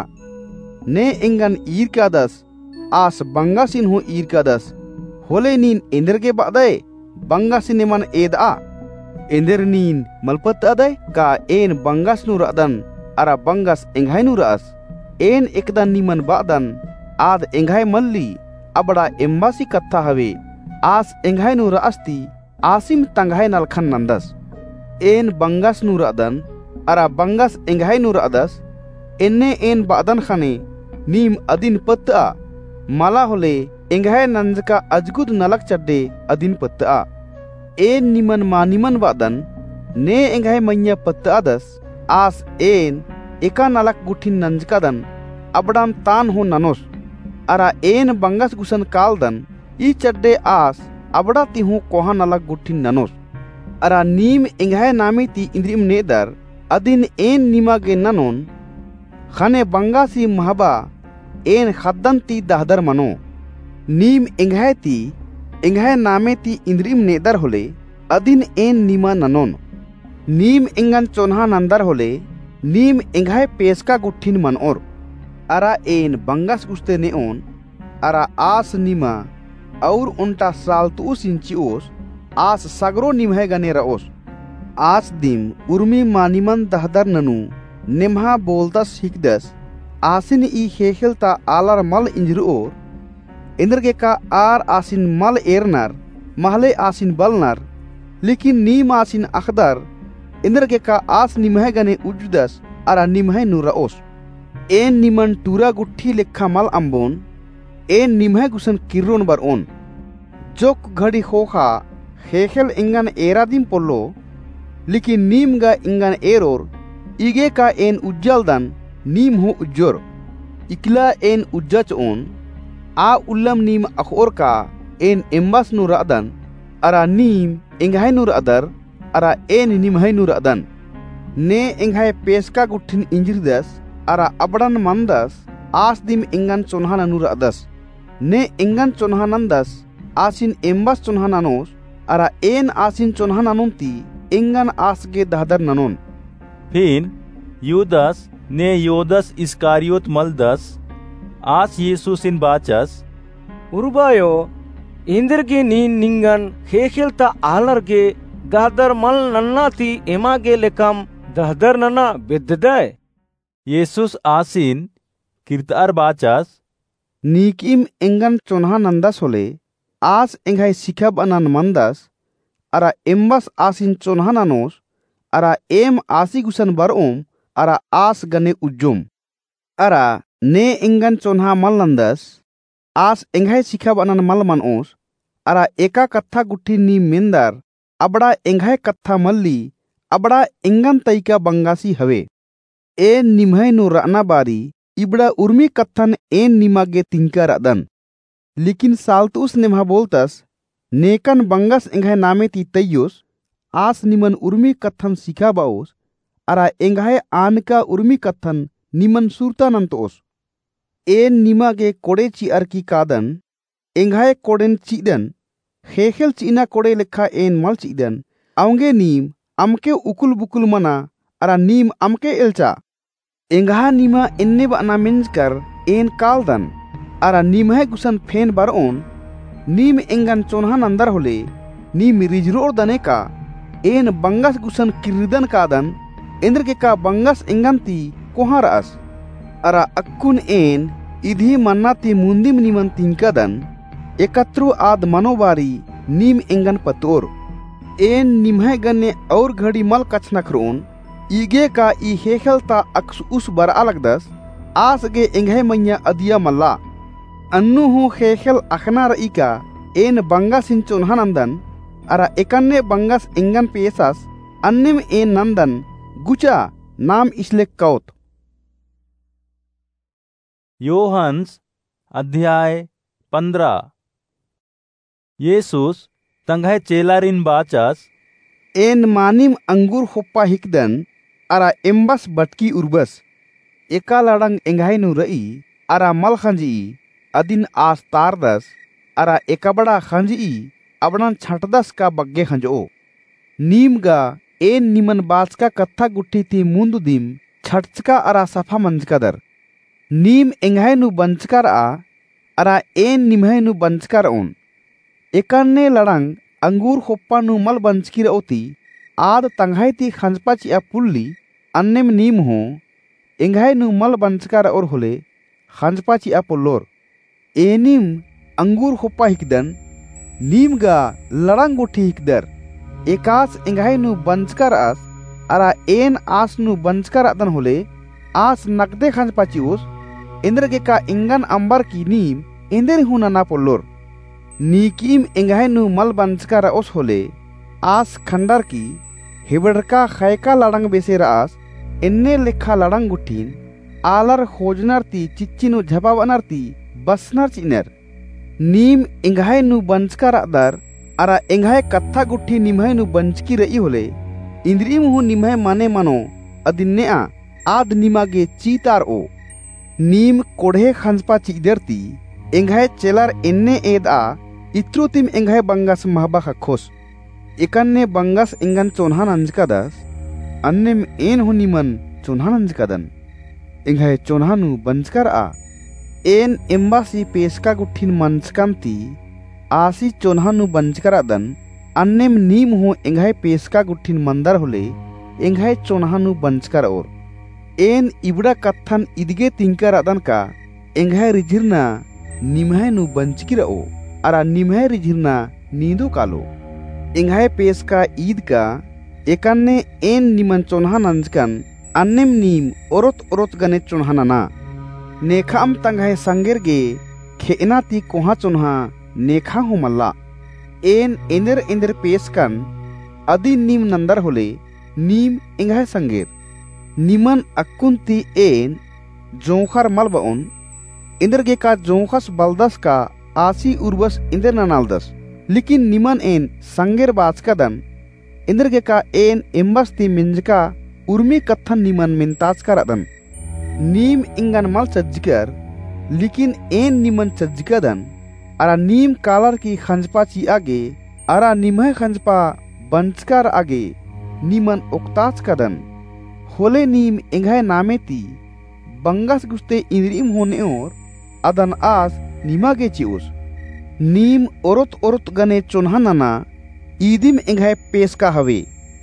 ne engan irkadas as bangasin hu irkadas hole nin enderge badai bangasin man eda ender nin malpat adai ka en bangas nu radan ara bangas enghai nu ras en ekdan niman badan ad enghai malli abada embasi katha have as enghai nu raasti asim tanghai nalkhan nandas en bangas nu radan ara bangas enghai nu radas enne en badan khane nim adin patta mala hole enghai nanjka ajgud nalak chadde adin patta en niman maniman badan ne enghai manya patta adas as en eka nalak gutin nanjkadan abdan tan ho nanos ara en bangas gusan kaldan i chadde as abda ti hu koha nalak gutin nanos ara nim enghai nami ti indrim nedar adin en nima ge nanon khane bangasi mahaba en khaddan ti dahdar mano nim enghai ti enghai name ti indrim nedar hole adin en nima nanon nim engan chonha nandar hole nim enghai peska guthin manor ara en bangas guste neon ara as nima aur unta saltu sinchi os as sagro nimhe gane raos as dim urmi maniman dahdar nanu nemha boltas hikdas asin i hehelta alar mal injruor enderge ka ar asin mal ernar mahle asin balnar lekin nim asin akhdar enderge ka as nimhe gane ujudas ara nimhe nu raos en niman tura guthi lekha mal ambon en nimhe gusan kirron bar on jok ghadi khoha hehel engan eradim pollo lekin nim ga engan error ige ka en ujjaldan nim ho ujjor ikla en ujjach on a ulam nim akhor ka en embas nu radan ara nim enghai nu radar ara en nim hai nu radan ne enghai peska guthin injirdas ara abdan mandas as dim engan chonhana nu radas ne engan chonhanandas asin embas chonhananos ara en asin chonhananunti engan asge dahdar nanon Fin Yudas ne Yodas Iskariot maldas as Yesus in bacas urbayo inderge nin ningan hekelta alarge dahdar mal nannati emage lekam dahdar nana beddai Yesus asin kirtar bacas nikim engan chonha nandas hole as enghai sikhab anan mandas ara embas asin chonha nanos ara em asi gusan barom ara as gane ujjum ara ne engan chonha mal nandas as enghai sikhab anan mal manos ara eka katha guthi ni mendar abda enghai katha malli abda engan taika bangasi have en nimhai nu rana bari ibda urmi kathan en nimage tinka radan lekin saltus nemha boltas nekan bangas enghai name ti tayos as niman urmi kathan sikha baos ara enghai anka urmi kathan niman surta nantos en nimage kode chi arki kadan enghai koden chidan hehel china kode lekha en mal chidan aunge nim amke ukul bukul mana ara nim amke elcha engha nima enne ba na menskar en kaldan ara nimhe gusan fen baron nim engan chonhan andar hole nim rijror daneka en bangas gusan kirdan kadan enderke ka bangas enganti koharas ara akkun en idhi mannati mundim niman tinkadan ekatru ad manobari nim engan pator en nimhe ganne aur ghadi mal kachna khron ige ka i hehelta aks us bar alagdas आस गे इंघे मैया अदिया मल्ला अन्नु हूँ खेखेल अखना रई का N बंगा सिंचोन हनंदन अरा एकन्ने बंगास इंगन पेसास अन्निम N नंदन गुचा नाम इसले कौत। योहन्स अध्याय पंद्रह। येसूस तंघाय चेलारिन बाचास N मानिम अंगूर होप्पा हिकदन अरा एम्बस बटकी उर्बस एका लड़ंग एंगाई नु रई अरा मल खंजी अदिन आस तारदस अरा एका बड़ा खंजी अबड़न छटदस का बग्गे खंजो नीम गा एन निमन बाच का कत्था गुट्ठी थी मुंदु दिम छटचका अरा सफा मंजकदर नीम एंगाई नु बंचकर आ अरा एन निमहे नु बंचकर ओन एकान्ने लड़ंग अंगूर होप्पा नु मल बंचकी रओती आद तंघाई ती खंजपा चिया पुल्ली अन्नेम नीम हो एंगाई नु मल बंचकर और होले खंजपा चिया पुल्लोर एनिम अंगूर होप्पा हिकदन नीम गा लड़ंग गुठी हिकदर एकास एंगाई नु बंचकर आस अरा एन आस नु बंचकर अदन होले आस नकदे खंजपा चियोस इंद्र के का इंगन अंबर की नीम इंद्र हूं नना पुल्लोर नीकीम एंगाई नु मल बंचकर ओस होले आस खंडर की हिबड़का खैका लड़ंग बेसेर आस इन्ने लिखा लड़ंग गुठीन आलर खोजनर ती चिच्चिनु झपावनर ती बसनर चिनर नीम एंगाई नु बंचकर अदर अरा एंगाई कत्था गुठी निमहे नु बंचकी रई होले इंद्रीम हूं निमहे माने मनो अदिन्ने आ आद निमागे चीतार ओ नीम कोढ़े खंजपा चिदरती एंगाई चेलार इन्ने एद आ इत्रुतिम एंगाई बंगास महबा खखोस इकन्ने बंगास इंगन चोन्हा नंजकदस अन्नेम एन हो निमन चोन्हा नंजकदन एंगाई चोन्हानु बंचकर आ एन एम्बासी पेशका गुठिन मंचकंती आसी चोन्हानु बंचकर अदन अन्नेम नीम हो एंगाई पेशका गुठिन मंदर होले एंगाई चोन्हानु बंचकर और एन इबड़ा कत्थन इदगे तिंकर अदन का एंगाई रिझिरना निमहे नु बंचकी रओ अरा निमहे रिझिरना नींदो कालो एंगाई पेशका ईद का एकान्ने एन निमन चोन्हा नंजकन अन्नेम नीम ओरत ओरत गने चोन्हा नना नेखाम तंगाई संगेर गे खेना ती कोहा चोन्हा नेखा हो मल्ला एन इंदर इंदर पेशकन अदि नीम नंदर होले नीम एंगाई संगेर निमन अक्कुंती एन जोखर मलबउन इंदर गे का जोखस बलदस का आसी उर्वस इंदर ननालदस लेकिन निमन एन संगेर बाचकदन इंदर गे का एन एम्बस ती मिंजका उर्मी कत्थन निमन मिंताज करदन नीम इंगन मल चज्जिकर लेकिन एन निमन चज्जिकदन अरा नीम कालर की खंजपा ची आगे अरा निमह खंजपा बंचकर आगे निमन उक्ताज कदन होले नीम इंगाय नामे ती बंगास गुस्ते इंद्रीम होने और अदन आस निमागे चिउस नीम ओरत ओरत गने चोन्हा नना ईदिम इंगाय पेश का हवे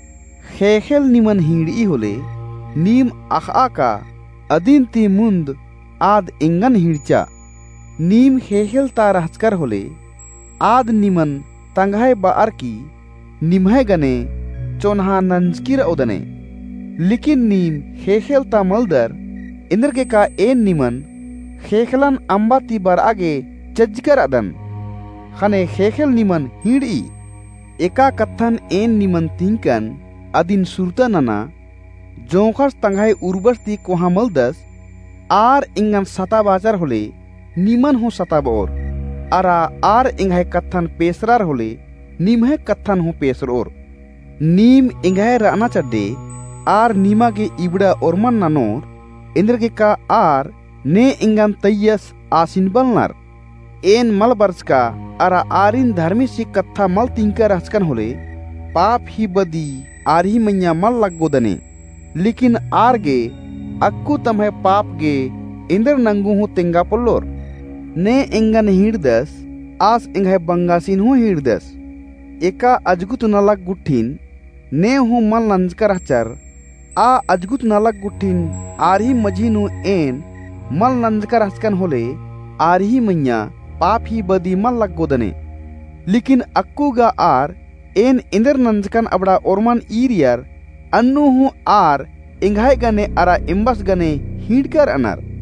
खेखेल निमन हिंडी होले नीम आखा का अदिन ती मुंद आद इंगन हिंडचा नीम खेखेल ता रहचकर होले आद निमन तंगाय बार की निमहे गने चोन्हा नंजकिर ओदने लेकिन नीम खेखेल ता मलदर इंद्र के का एन निमन खेखलन अंबा ती बर आगे चज्जकर अदन खने खेखेल निमन हिंडी एका कत्थन एन निमन तिंकन अदिन सुरता नना जोखस तंगाई उर्बस ती कोहा मलदस आर इंगन सता बाजार होले निमन हो सता बोर अरा आर इंगाय कत्थन पेसरार होले निमहे कत्थन हो पेसरोर नीम इंगाय राना चड्डे आर नीमा के इबड़ा ओरमन ननोर इंद्र के का आर ने इंगन तैयस आसिन बलनर एन मल बर्ज का अरा आरिन धर्मी सी कत्था मल तिंकर हचकन होले पाप ही बदी आर ही मैया मल लगो दने लेकिन आर गे अक्कू तमहे पाप गे इंद्र नंगू हो तिंगा पुल्लोर ने इंगन हिड़दस आस इंगाय बंगासीन हो हिड़दस एका अजगुत नलक गुठिन ने हो मल नंजकर हचर आ अजगुत नलक गुठिन आरही मझीनु एन मल नंजकर हचकन होले आरही मैया पाप ही बदी मल लगो दने लेकिन अक्कू गा आर एन इंद्र नंजकन अबड़ा ओरमन ईरियर अन्नु हूँ आर इंगाय गने अरा इम्बस गने हिंडकर अनर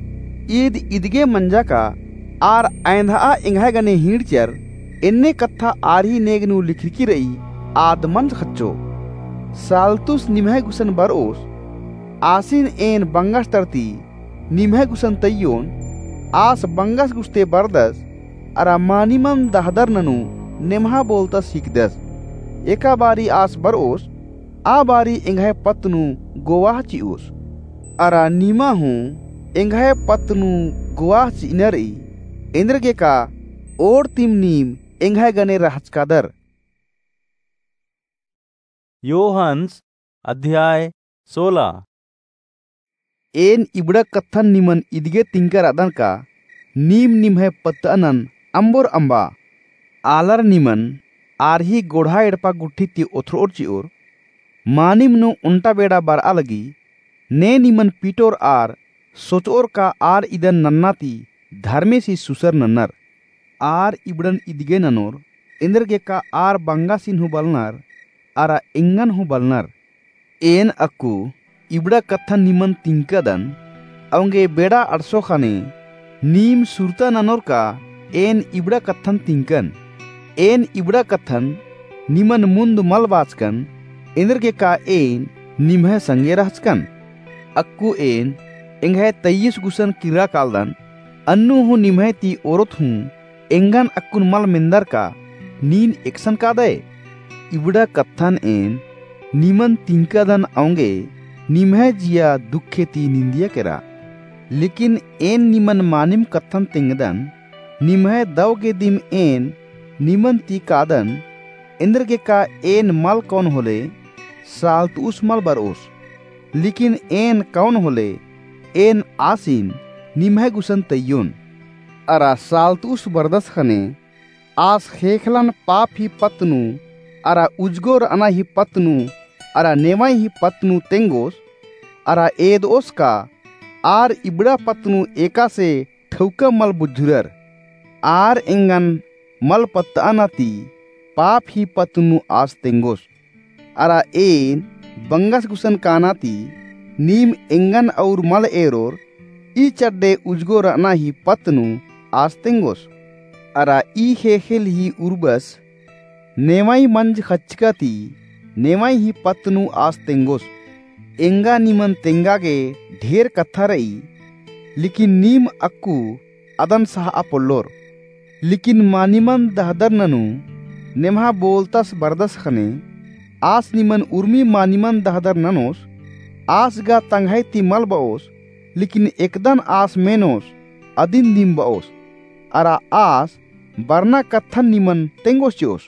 ईद इदगे मंजा का आर आंधा इंघा गने हिड़चर इन्ने कथा आरही नेगनु लिखिकी रही आदमन खच्चो सालतुस निमह गुसन बरोस आसिन एन बंगास तरती निमह गुसन तय्योन आस बंगास गुस्ते बरदस अरा मानिमम दहदर ननु निमहा बोलता सीखदस एका बारी आस बरोस आ बारी इंघा पत्नु गोवाह चिउस अरा नीमा हूँ इंघा पत्नु गोवाह चिनरई इंद्रगे का और तिम नीम इंघा गने रहचकादर। योहन्स अध्याय सोलह। एन इबड़ा कथन निमन इदगे तिंकर अदन का नीम निमह पत्तनन अंबोर अंबा आलर निमन आरही गोढ़ा एड़पा गुट्ठी ती ओथ्रोर चिओर मानिम नो उंटा बेड़ा बार अलगी ने निमन पीटोर आर सोचोर का आर इदन नन्नाती धर्मे सी सुसर नन्नर आर इबड़न इदगे ननोर इंद्रगे का आर बंगा सिन्हु बलनर आरा इंगन हु बलनर एन अक्कू इबड़ा कथन निमन तिंकदन अवंगे बेड़ा अड़सो खाने नीम सुरता ननोर का एन इबड़ा कथन तिंकन एन इबड़ा कथन निमन मुंद मल बाचकन इंद्रगे का एन निमह संगे रहचकन अक्कू एन इंघे तय्यस गुसन किरा कालदन अन्नु हूँ निमह ती औरत हूँ एंगन अक्कुन मल मिंदर का नीन एक्सन का दे इबड़ा कथन एन निमन तिंकदन आऊंगे निमह जिया दुखे ती निंदिया केरा लेकिन एन निमन मानिम कथन तिंगदन निमह दव के दिम एन निमन ती कादन इंद्र के का एन मल कौन होले साल्त उस मल बरोस लेकिन एन कौन होले एन आसिन निमह गुसन तय्योन अरा साल्त उस बरदस खने आस खेखलन पाप ही पत्नु अरा उजगोर अना ही पत्नु अरा नेवाई ही पत्नु तेंगोस अरा एदोस का आर इबड़ा पत्नु एका से ठौका मल बुझुरर आर एंगन मल पत्त अनाती पाप ही पत्नु आस तेंगोस अरा एन बंगस गुसन कानाती नीम एंगन और मल एरोर ई चड्डे उजगोर अना ही पत्नु आस तेंगोस अरा ई हेखेल ही उर्बस नेवाई मंज खचकाती नेवाई ही पत्नु आस तेंगोस एंगा निमन तेंगा के ढेर कथा रही लेकिन नीम अक्कू अदन सहा अपोल्लोर लेकिन मानिमन दहदर ननु नेमहा बोलतस बरदस खने आस निमन उर्मी मानिमन दहदर ननोस आस गा तंघाई ती मल बओस लेकिन एकदन आस मेनोस अदिन निम बओस अरा आस बरना कथन निमन तेंगोस चोस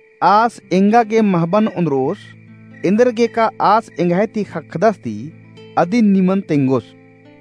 आस एंगा के महबन उनरोस इंद्र के का आस एंगाती खखदस्ती अदिन निमन तेंगोस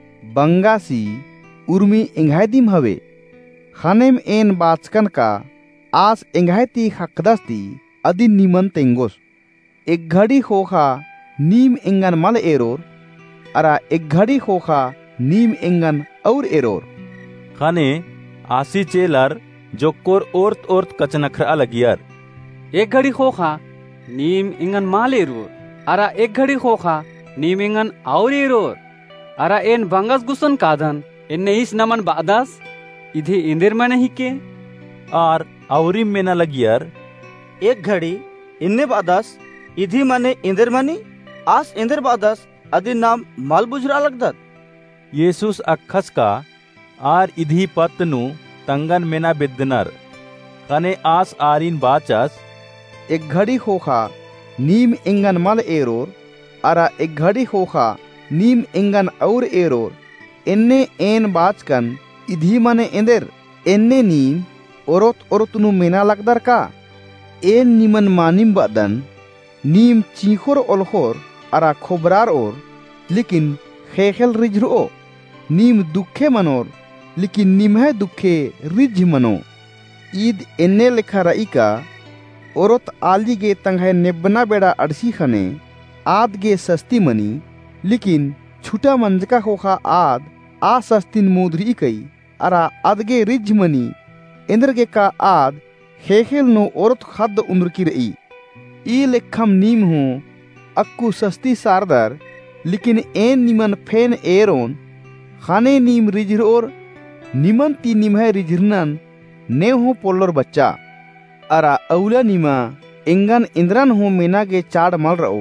बंगासी उर्मी एंगादिम हवे खानेम एन बाचकन का आस एंगाती खखदस्ती अदिन निमन तेंगोस एक घड़ी खोखा नीम एंगन मल एरोर अरा एक घड़ी खोखा नीम एंगन और एरोर खाने आसी चेलर जो कोर ओर्त ओर्त कचनखरा लगियर एक घड़ी खोखा नीम इंगन माल एरोर अरा एक घड़ी खोखा नीम इंगन और एरोर अरा एन बंगस गुसन कादन एन्ने इस नमन बादास इधे इंदिर में नहीं के आर औरिम में न लगियर एक घड़ी इन्ने बादास इधी मने इंदिर मनी आस इंदिर बादास अदि नाम माल बुझरा लगदत येसुस अखस का आर इधी पत्नु तंगन मेना बिद्दनर कने आस आरिन बाचस एक घड़ी खोखा नीम इंगन मल एरोर अरा एक घड़ी खोखा नीम इंगन और एरोर एन्ने एन बाचकन इधी मने इंदिर एन्ने नीम ओरोत ओरोतनु मेना लगदर का एन निमन मानिम बदन नीम चीखोर ओलखोर अरा खोबरार और लेकिन खेखेल रिझरो नीम दुखे मनोर लेकिन निमह दुखे रिझ मनो ईद एन्ने लेखा रई का औरत आली गे तंघे नेबना बेड़ा अड़सी खने आद गे सस्ती मनी लेकिन छुटा मंजका खोखा आद आ सस्तीन मोदरी कई अरा आदगे रिझ मनी इंद्र के का आद खेखेल नो औरत खद उम्र की रई ई लेखम नीम हूँ अक्कू सस्ती सारदर लेकिन एन निमन फेन एरोन खाने नीम रिझरोर निमन ती निमह रिझरनन ने हो पोल्लोर बच्चा अरा अवला निमा एंगन इंद्रन हो मेना के चाड़ मल रहो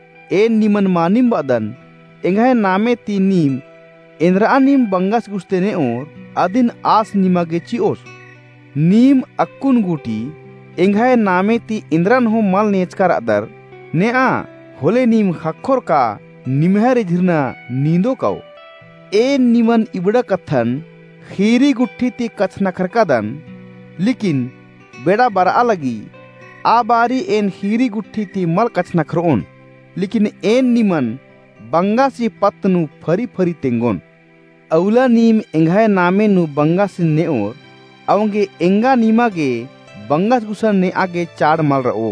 ए निमन मानिम बदन एंगाय नामे ती नीम इंद्रा नीम बंगास गुस्ते ने और अदिन आस निमा के चिओस नीम अक्कुन गुटी एंगाय नामे ती इंद्रन हो मल नेचकार अदर ने आ होले नीम खखोर का निमह रिझरना नींदो काओ ए निमन इबड़ा कथन खीरी गुट्ठी ती कथ नखरकादन लेकिन बेड़ा बरा लगी आ बारी एन खीरी गुट्ठी ती मल कथ नखरोन लेकिन एन निमन बंगासी पत्तनु फरी फरी तेंगोन अवला नीम एंगाय नामे नु बंगासी ने और अवंगे एंगा नीमा के बंगास गुसन ने आगे चाड़ मल रहो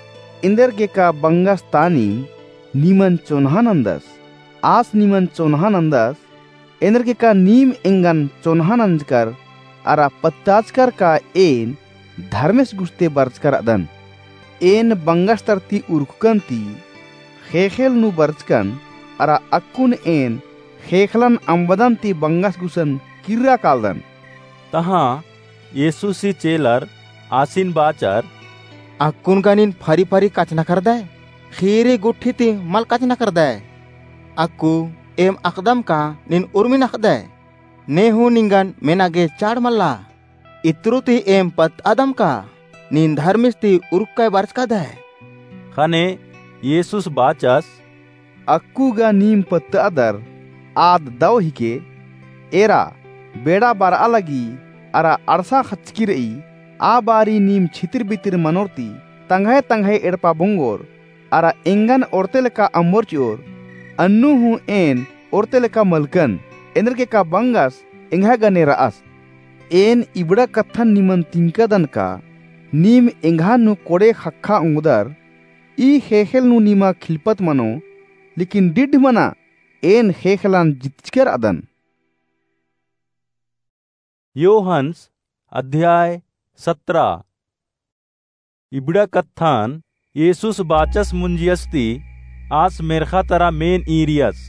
इंदर के का बंगास तानी नीमन चोन्हानंदस आस नीमन चोन्हानंदस इंदर के का नीम एंगन चोन्हानंजकर अरा पत्ताजकर का एन धर्मेश गुस्ते बरजकर अदन एन बंगास तरती उर्कुकंती खेखेल नु बरजकन अरा अक्कुन एन खेखलन अंबदन ती बंगास गुसन किर्रा कालदन तहाँ येसु सी चेलर आसीन बाचर अक्कुन का नीन फरी फरी कचना कर दे खीरे गुट्ठी ती मल कचना कर दे अक्कू एम अकदम का नीन उर्मी नख दे ने हूँ निंगन मेनागे चाड़ मल्ला इतरु ती एम पत अदम का नीन धर्मिस ती उरुक्का बरस का दे खने येसुस बाचस अक्कू गा नीम पत अदर आद दव हिके एरा बेड़ा बार अलगी अरा अरसा खचकी रही आ बारी नीम छितिर बितिर मनोरती तंगाए तंगाए एड़पा बोंगोर अरा एंगन ओरतेल का अम्बोरचोर अन्नु हूँ एन ओरतेल का मलकन एंद्र के का बंगास एंगा गने रास एन इबड़ा कथन निमन तिंकदन का नीम एंगा नु कोड़े खक्खा उंगदर ई हेखेल नु नीमा खिलपत मनो लेकिन डिड मना एन हेखलान जितकर अदन योहन्स अध्याय सत्रह इबड़ा कत्थान येसुस बाचस मुंजियस्ती आस मेरखा तरा मेन ईरियस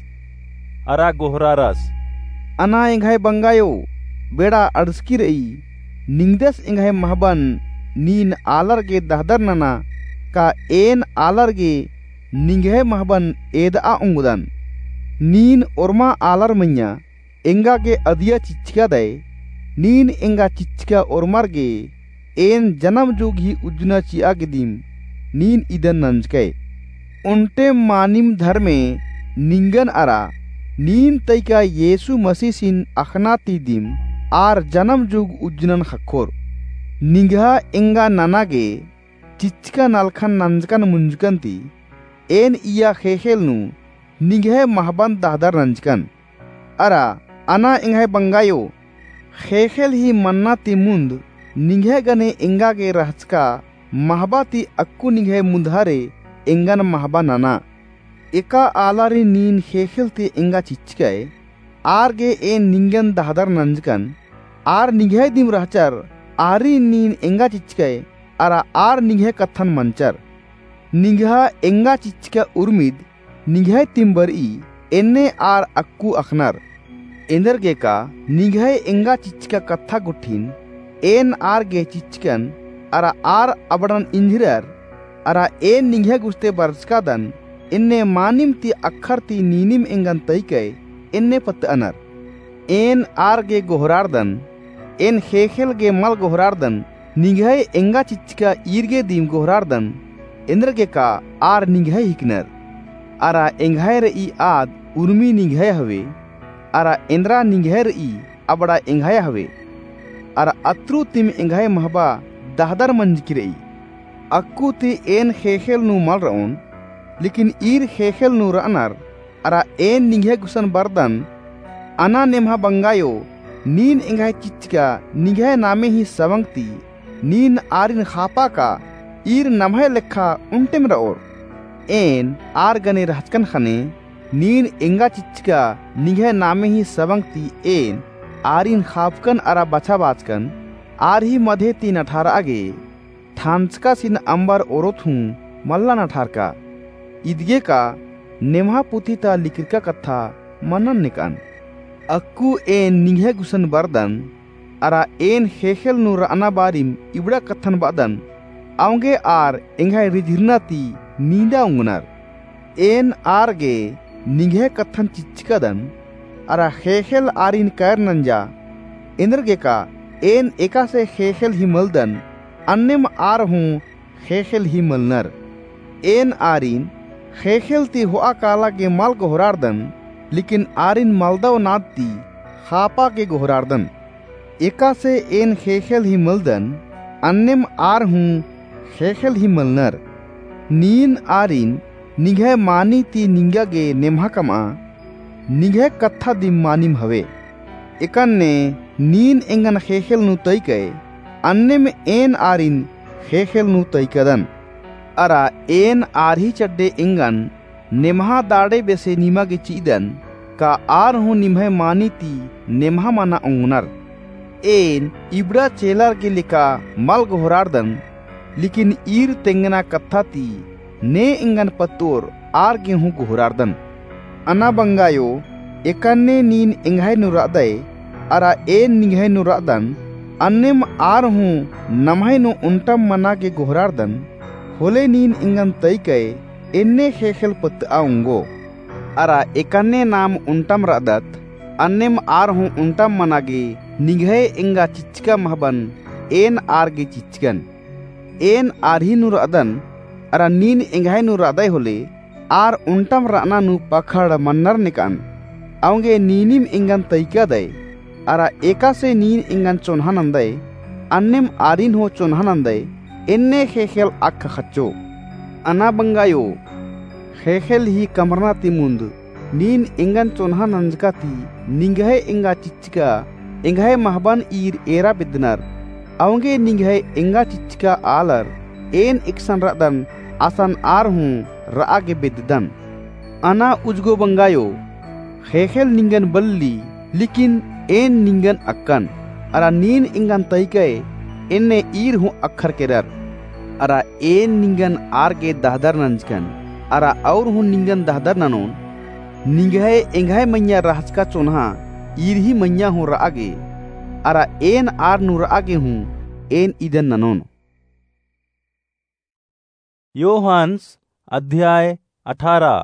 अरा गोहरारस अना इंघाय बंगायो बेड़ा अड़सकी रही निंगदस इंघाय महबन नीन आलर के दहदर नना का एन आलर के निंघे महबन एदा उंगदन नीन ओरमा आलर मन्या एंगा के अदिया चिचका दे नीन एंगा चिचका ओरमार गे एन जन्म जोग ही उजना चिया गिदिम नीन इदन नंजके उन्टे मानिम धर्मे निंगन अरा नीन तैका येसु मसीह सिन अखना तीदिम आर जन्म जोग उजनन खखोर निंगा एंगा नानागे चिचका नालखन नंजकन मुंजकंती एन इया खेखेलनु निंगे महबन दादर नंजकन अरा अना एंगा बंगायो खेखेल ही मन्ना ती मुंद निंगे गने एंगा के रहचका महबा ती अक्कू निंगे मुंधारे एंगन महबा नाना एका आलारी नीन खेखेल ती एंगा चिचकाए आर गे ए निंगन दादर नंजकन आर निंगे दिम रहचर आरी नीन एंगा चिचकाए अरा आर निंगे कथन मंचर निंगा एंगा चिचका उर्मिद निंगे तिम्बर ई एन्ने आर अक्कू अखनर इंदर गे का निंगे एंगा चिचका कथा गुठिन एन आर गे चिचकन अरा आर अबड़न इंजिरर अरा एन निंगे गुस्ते बरसकादन इन्ने मानिम ती अखर ती नीनिम एंगन तैके इन्ने पत अनर एन आर गे गोहरारदन एन खेखेल गे मल गोहरारदन निंगे एंगा चिचका ईरगे दीम गोहरारदन इंद्र गे का आर निंगे हिकनर अरा एंगाय रे ई आद उर्मी निंगे हवे अरा इंद्रा निंगे रे ई अबड़ा एंगाय हवे अरा अत्रु तिम एंगाय महबा दाहदर मंजकी रे अक्कू ती एन खेखेल नु मल रउन लेकिन ईर खेखेल नु रअनर अरा एन निंगे गुसन बरदन अना नेमहा बंगायो नीन एंगाय चिचका निंगे नामे ही सवंगती नीन आरिन खापा का ईर नमहे लेखा उन्टेम रओर एन आर गने रहचकन खने नीन एंगा चिचका निंगे नामे ही सवंगती एन आरिन खापकन अरा बछा बाचकन आर ही मधे तीन अठारह आगे थांचका सिन अंबर ओरोत हूँ मल्ला नठार का इदगे का नेमहा पुथी ता लिकिर का कथा मनन निकान Aku en ninghe gusan bardan ara en hechel nu rana barim ibra kathan badan aunge ar enghai rijirnati ninda ungunar en arge ninghe kathan chichkadan ara hechel arin kair nanja energe ka en ekase hechel himaldan annem ar hu hechel himalnar en arin hechel ti hoa kala ge mal gohrardan लेकिन आरिन मालदाव नाती हापा के गोहरार्दन एका से N हेखेल ही मलदन अन्नेम आर हूँ हेखेल ही मलनर नीन आरिन निघे मानी ती निंगा गे नेम्हा कमा निघे कत्था दिम मानिम हवे एकन ने नीन एंगन हेखेल नु तई के अन्नेम एन आरिन हेखेल नु तई कदन अरा एन आरही चड्डे एंगन नेम्हा दाड़े बेसे नीमा के चीदन का आर हूँ निम्हे मानी ती नेम्हा माना अंगुनर एन इबड़ा चेलार के लिका मल गोहरार्दन लेकिन ईर तेंगना कत्था ती ने इंगन पत्तोर आर के हूँ गोहरार्दन अना बंगायो एकन्ने नीन इंघाई नुरादय अरा एन निघाई नुरादन अन्नेम आर हूँ नम्हे नु उन्टम मना के गोहरार्दन होले नीन इंगन तई के एन्ने हेखेल पत्त आऊंगो अरा एकन्ने नाम उन्टम रादत अन्नेम आर हूँ उन्टम मनागे निघे इंगा चिचका महबन एन आर गे चिचकन एन आरही नु रादन अरा नीन इंगाई नु रादय होले आर उन्टम राना नु पखड़ मन्नर निकान आऊंगे नीनिम इंगन तैका दय अरा एका से नीन इंगन चोन्हानंदय अन्नेम आरिन हो चोन्हानंदय एन्ने हेखेल अख खच्चो अना बंगायो हेखेल ही कमरना तिमुंद नीन इंगन चोन्हा नंजका ती निंगहे इंगा चिचका इंगहे महबन ईर एरा बिदनर आऊंगे निंगहे इंगा चिचका आलर एन इक्सन रदन आसन आर हूँ रागे बिददन अना उजगो बंगायो हेखेल निंगन बल्ली लेकिन एन निंगन अक्कन अरा नीन इंगन तैके एन्ने ईर हूँ अखर केरर अरा एन निंगन आर के दाहदर नंजकन अरा और हूँ निंगन दाहदर ननोन निंगहे एंघाय मैया राहचका चोन्हा ईर ही मैया हूँ रागे अरा एन आर नु रागे हूँ एन इदन ननोन। योहान्स अध्याय अठारह।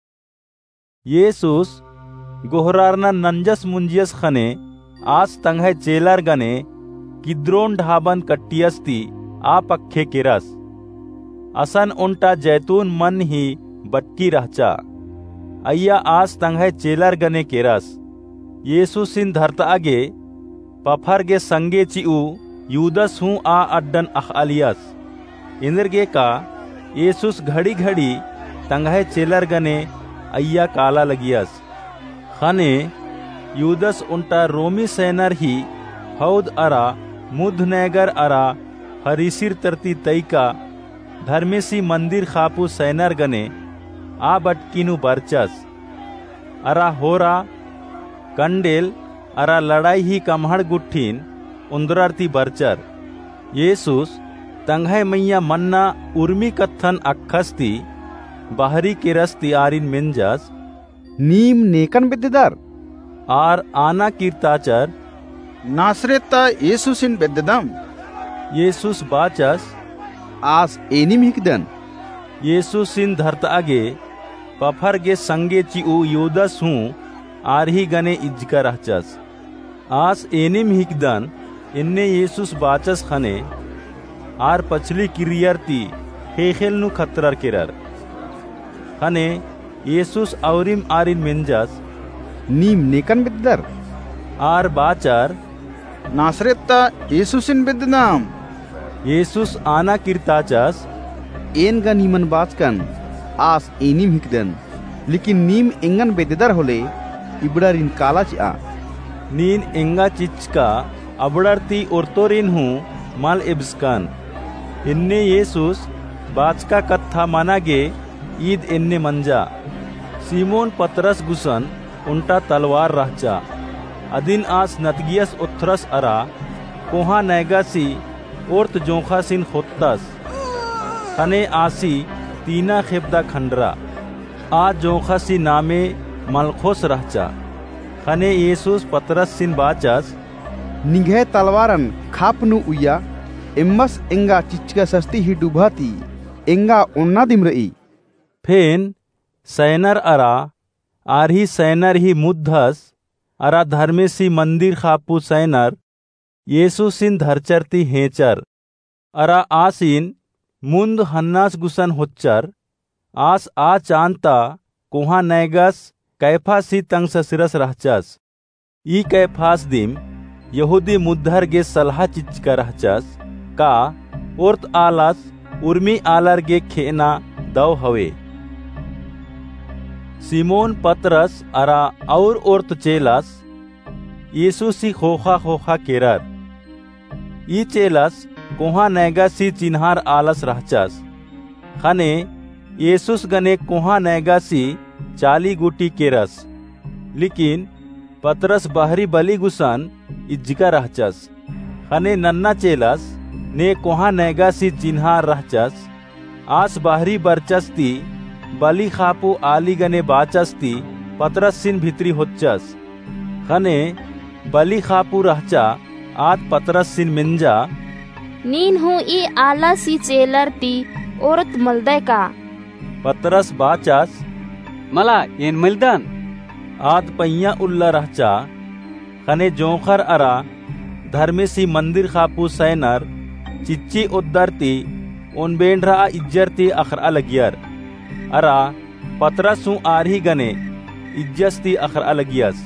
येसुस गोहरारना नंजस मुंजियस खने आज तंघे चेलर गने किद्रोन ढाबन कट्टियस्ती आ पक्खे किरस असन उन्टा जैतून मन ही बटकी रहचा अय्या आज तंघे चेलर गने किरस येसु सिन धरता आगे पफर गे संगे चिऊ यूदस हूँ आ अड्डन अख अलियस इंद्रगे का येसुस घड़ी घड़ी तंघे चेलर गने अय्या काला लगियस खने यूदस उन्टा रोमी सैनर ही हौद अरा मुधनगर अरा हरीसिर तरती तैका धर्मेसी मंदिर खापू सैनर गने आ बटकीनु बरचस अरा होरा कंडेल अरा लड़ाई ही कमहड़ गुट्ठीन उंदरारती बरचर येसुस तंघे मैया मन्ना उर्मी कत्थन अक्खस्ती बाहरी के रस्ती आरिन मिंजस नीम नेकन बिद्ददार आर आना कीर्ताचर नासरेता येसुसिन बेद्ददम येसुस बाचस आस एनिम हिकदन येसुसिन धरत आगे पफर गे संगे चिऊ योदस हूँ आरही गने इज्जका रहचस आस एनिम हिकदन इन्ने येसुस बाचस खने आर पछली किरियरती हेखेल नु खतरर किरर खने येसुस औरिम आरिन मिंजस नीम नेकन बिद्दर आर बाचर नासरेता येसुसिन बिद्दनाम येसुस आना किरताचस एन गा नीमन बाचकन आस एनिम हिकदन लेकिन नीम एंगन बेददर होले इबड़ारिन काला चिआ नीन एंगा चिचका अबड़रती ओरतोरिन हूँ माल एब्सकन इन्ने येसुस बाचका कत्था मानागे ईद इन्ने मंजा सीमोन पतरस गुसन उन्टा तलवार रहचा अदिन आस नतगियस उथरस अरा कोहा नैगासी ओर्त जोखा सिन खोत्तस खने आसी तीना खेबदा खंडरा आ जोखा सी नामे मलखोस रहचा खने येसूस पतरस सिन बाचस निघे तलवारन खापनु उया एम्मस एंगा चिचका सस्ती ही डुभाती एंगा उन्ना दिमरई फेन सैनर अरा आरही सैनर ही मुद्धस अरा धर्मेसी मंदिर खापू सैनर येसूसिन धरचरती हेचर अरा आसीन मुंद हन्नास गुसन होच्चर आस आ चांता कोहा नैगस कैफासी तंग ससिरस रहचस ई कैफास दिम यहूदी मुद्धर गे सलाह चिचका रहचस का ओर्त आलस उर्मी आलर गे खेना दव हवे सिमोन पतरस अरा और ओर्त चेलस येसूसी खोखा खोखा केरर ई चेलस कोहा नैगा सी चिन्हार आलस रहचस खने येसूस गने कोहा नैगा सी चाली गुटी केरस लेकिन पतरस बाहरी बली गुसन इज्जिका रहचस खने नन्ना चेलस ने कोहा नैगा सी चिन्हार रहचस आस बाहरी बरचस्ती बली खापू आली गने बाचस्ती पतरस सिन भितरी होच्चस खने बली खापू रहचा आद पतरस सिन मिंजा नीन हूँ ई आला सी चेलर ती औरत मलदे का पतरस बाचस मला येन मिलदन आद पहिया उल्ला रहचा खने जोखर अरा धर्मेसी मंदिर खापू सैनर चिच्ची उद्दरती उनबेंड्रा इज्जरती अखरा लगियर अरा पतरसु आरही गने इज्जस्ती अखरा लगियस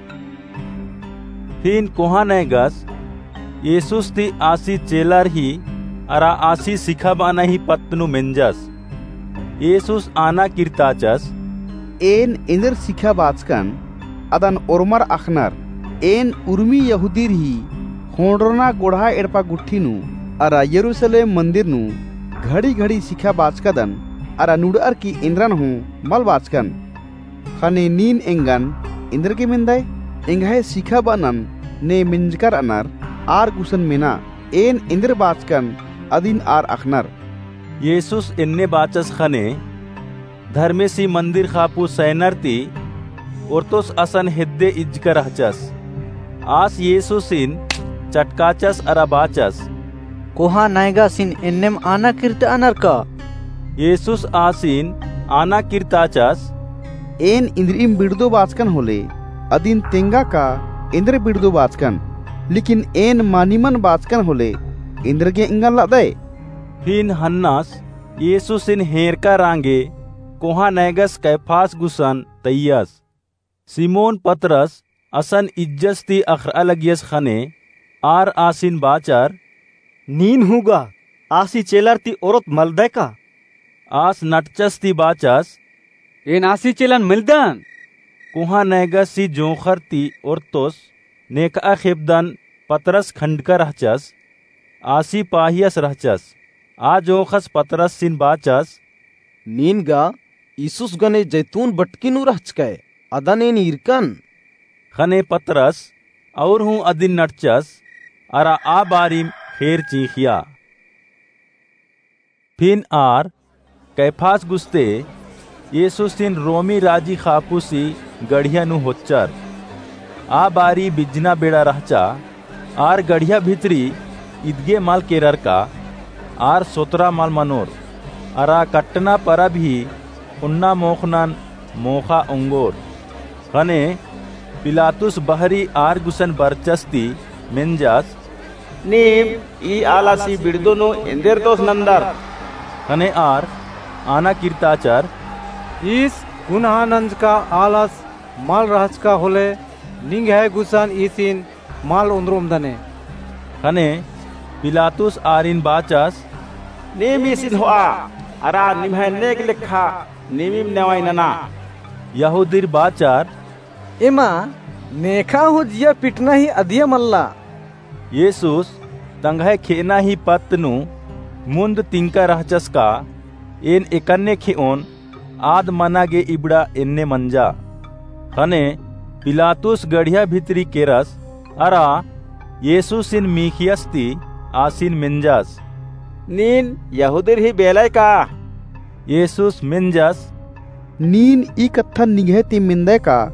फिन कोहा नैगस येसूस ती आसी चेलर ही अरा आसी सिखाबाना ही पत्नु मेंजस येसूस आना किरताचस एन इंदर सिखा बाचकन अदन ओरमर अखनर एन उर्मी यहूदीर ही होंडरना गोढ़ा एड़पा गुट्ठीनु अरा यरूशलेम मंदिरनु घड़ी घड़ी सिखा बाचकदन अरा नुडर की इंद्रन हूँ मल बाचकन खने नीन एंगन इंद्र के मिंदाय एंगाहे सिखा बनन ने मिंजकर अनर आर गुसन मिना एन इंद्र बाचकन अदिन आर अखनर येसूस इन्ने बाचस खने धर्मेसी मंदिर खापू सैनरती ओर्तोस असन हिद्दे इज्जकर रहचस आस येसूसिन चटकाचस अरा बाचस कोहा नायगा सिन इन्नेम आना किरत अनर का येसूस आसीन आना किरताचस एन इंद्रिम बिड़दो बाचकन होले अदिन तेंगा का इंद्र बिड़दो बाचकन लेकिन एन मानिमन बाचकन होले इंद्र के इंगल लदे फिन हन्नास येसूसिन हेरका रांगे कोहा नैगस कैफास गुसन तैयस सिमोन पतरस असन इज्जस्ती अखरा लगियस खने आर आसीन बाचार नीन हुगा आसी चेलर ती औरत मलदे का आस नटचस्ती बाचस एन आसी चेलन मिलदन कुहा नैगसी जोखर ती औरतोस नेका खेबदन पतरस खंडका रहचस आसी पाहियस रहचस आ जोखस पतरस सिन बाचस नीन गा ईसुस गने जैतून बटकिनु रहचके अदने नीरकन खने पतरस और हूँ अदिन नटचस अरा आ बारीम खेर चीखिया फिन आर कैफास गुस्ते येसूसिन रोमी राजी खापूसी गढ़िया नु होच्चर आ बारी बिजना बेड़ा रहचा आर गढ़िया भितरी इदगे माल केरर का आर सोतरा माल मनोर अरा कट्टना पर भी उन्ना मोखनान मोखा उंगोर खने पिलातुस बहरी आर गुसन बरचस्ती मेंजास नीम ई आलासी बिड़दोनो इंदेर तोस नंदर खने आर आना किरताचर इस गुनानंज का आलस माल रहच का होले निंग है गुसन इसिन माल उंद्रोम दने खने पिलातुस आरिन बाचस नीम इसिन होआ अरा निम है नेक लिखा निमिम नेवाई नना यहूदीर बाचार इमा नेखा हो जिया पिटना ही अधिया मल्ला येसूस तंगह खेना ही पत्नु मुंद तिंका रहचस का एन एकन्ने खेओन आद मनागे इबड़ा एन्ने मंजा खने पिलातुस गढ़िया भितरी केरस अरा येसूसिन मीखियस्ती आसिन मिंजास नीन यहूदीर ही बेलाय का येसूस मिंजास नीन ई कत्था निगहती मिंदे का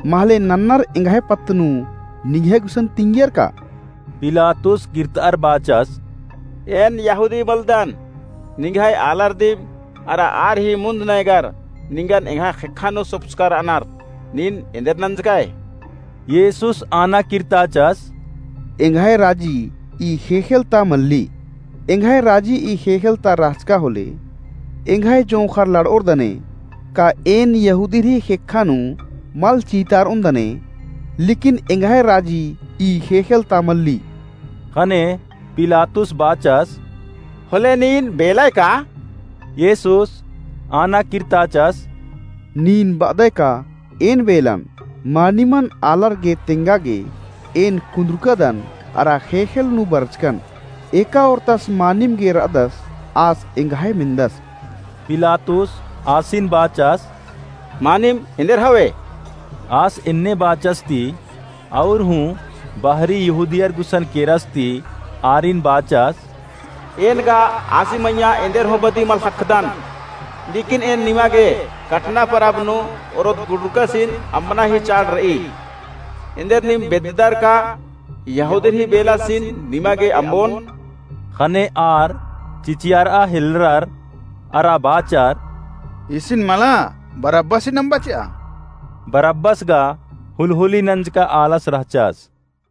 mahale nannar enghay patnu ninghe gusan tingyer ka. Pilatus girtar bacas en Yahudi baldan ninghay alardim ara arhi mund negar ningan engha khekhano subskar anar nin ender nanjkai. Yesus ana kirtachas enghay raji i hehelta malli enghay raji i hehelta rajka hole enghay jonkhar lad ordane ka en Yahudi ri hekhanu mal chitar undane lekin enghay raji i hehelta malli. khane Pilatus bacas hole nin belai ka. Yesus ana kirtachas nin badai ka en belan maniman alar ge tenga ge en kundrukadan ara hehel nu barchkan eka ortas manim ge radas as enghay mindas. Pilatus asin bacas manim ender have as inne bacas ti aur हूँ bahri yahudiyar gusan kerasti arin bacas en ga asimanya ender hobati mal hakdan lekin en nimage katna parabnu orot gudrukasin amna hi chad rei ender nim beddar ka yahudir hi belasin nimage ambon. khane ar ciciar a hilrar ara bachar isin mala barabbas nambacha barabbas ga hulhuli nanj ka alas rahchas.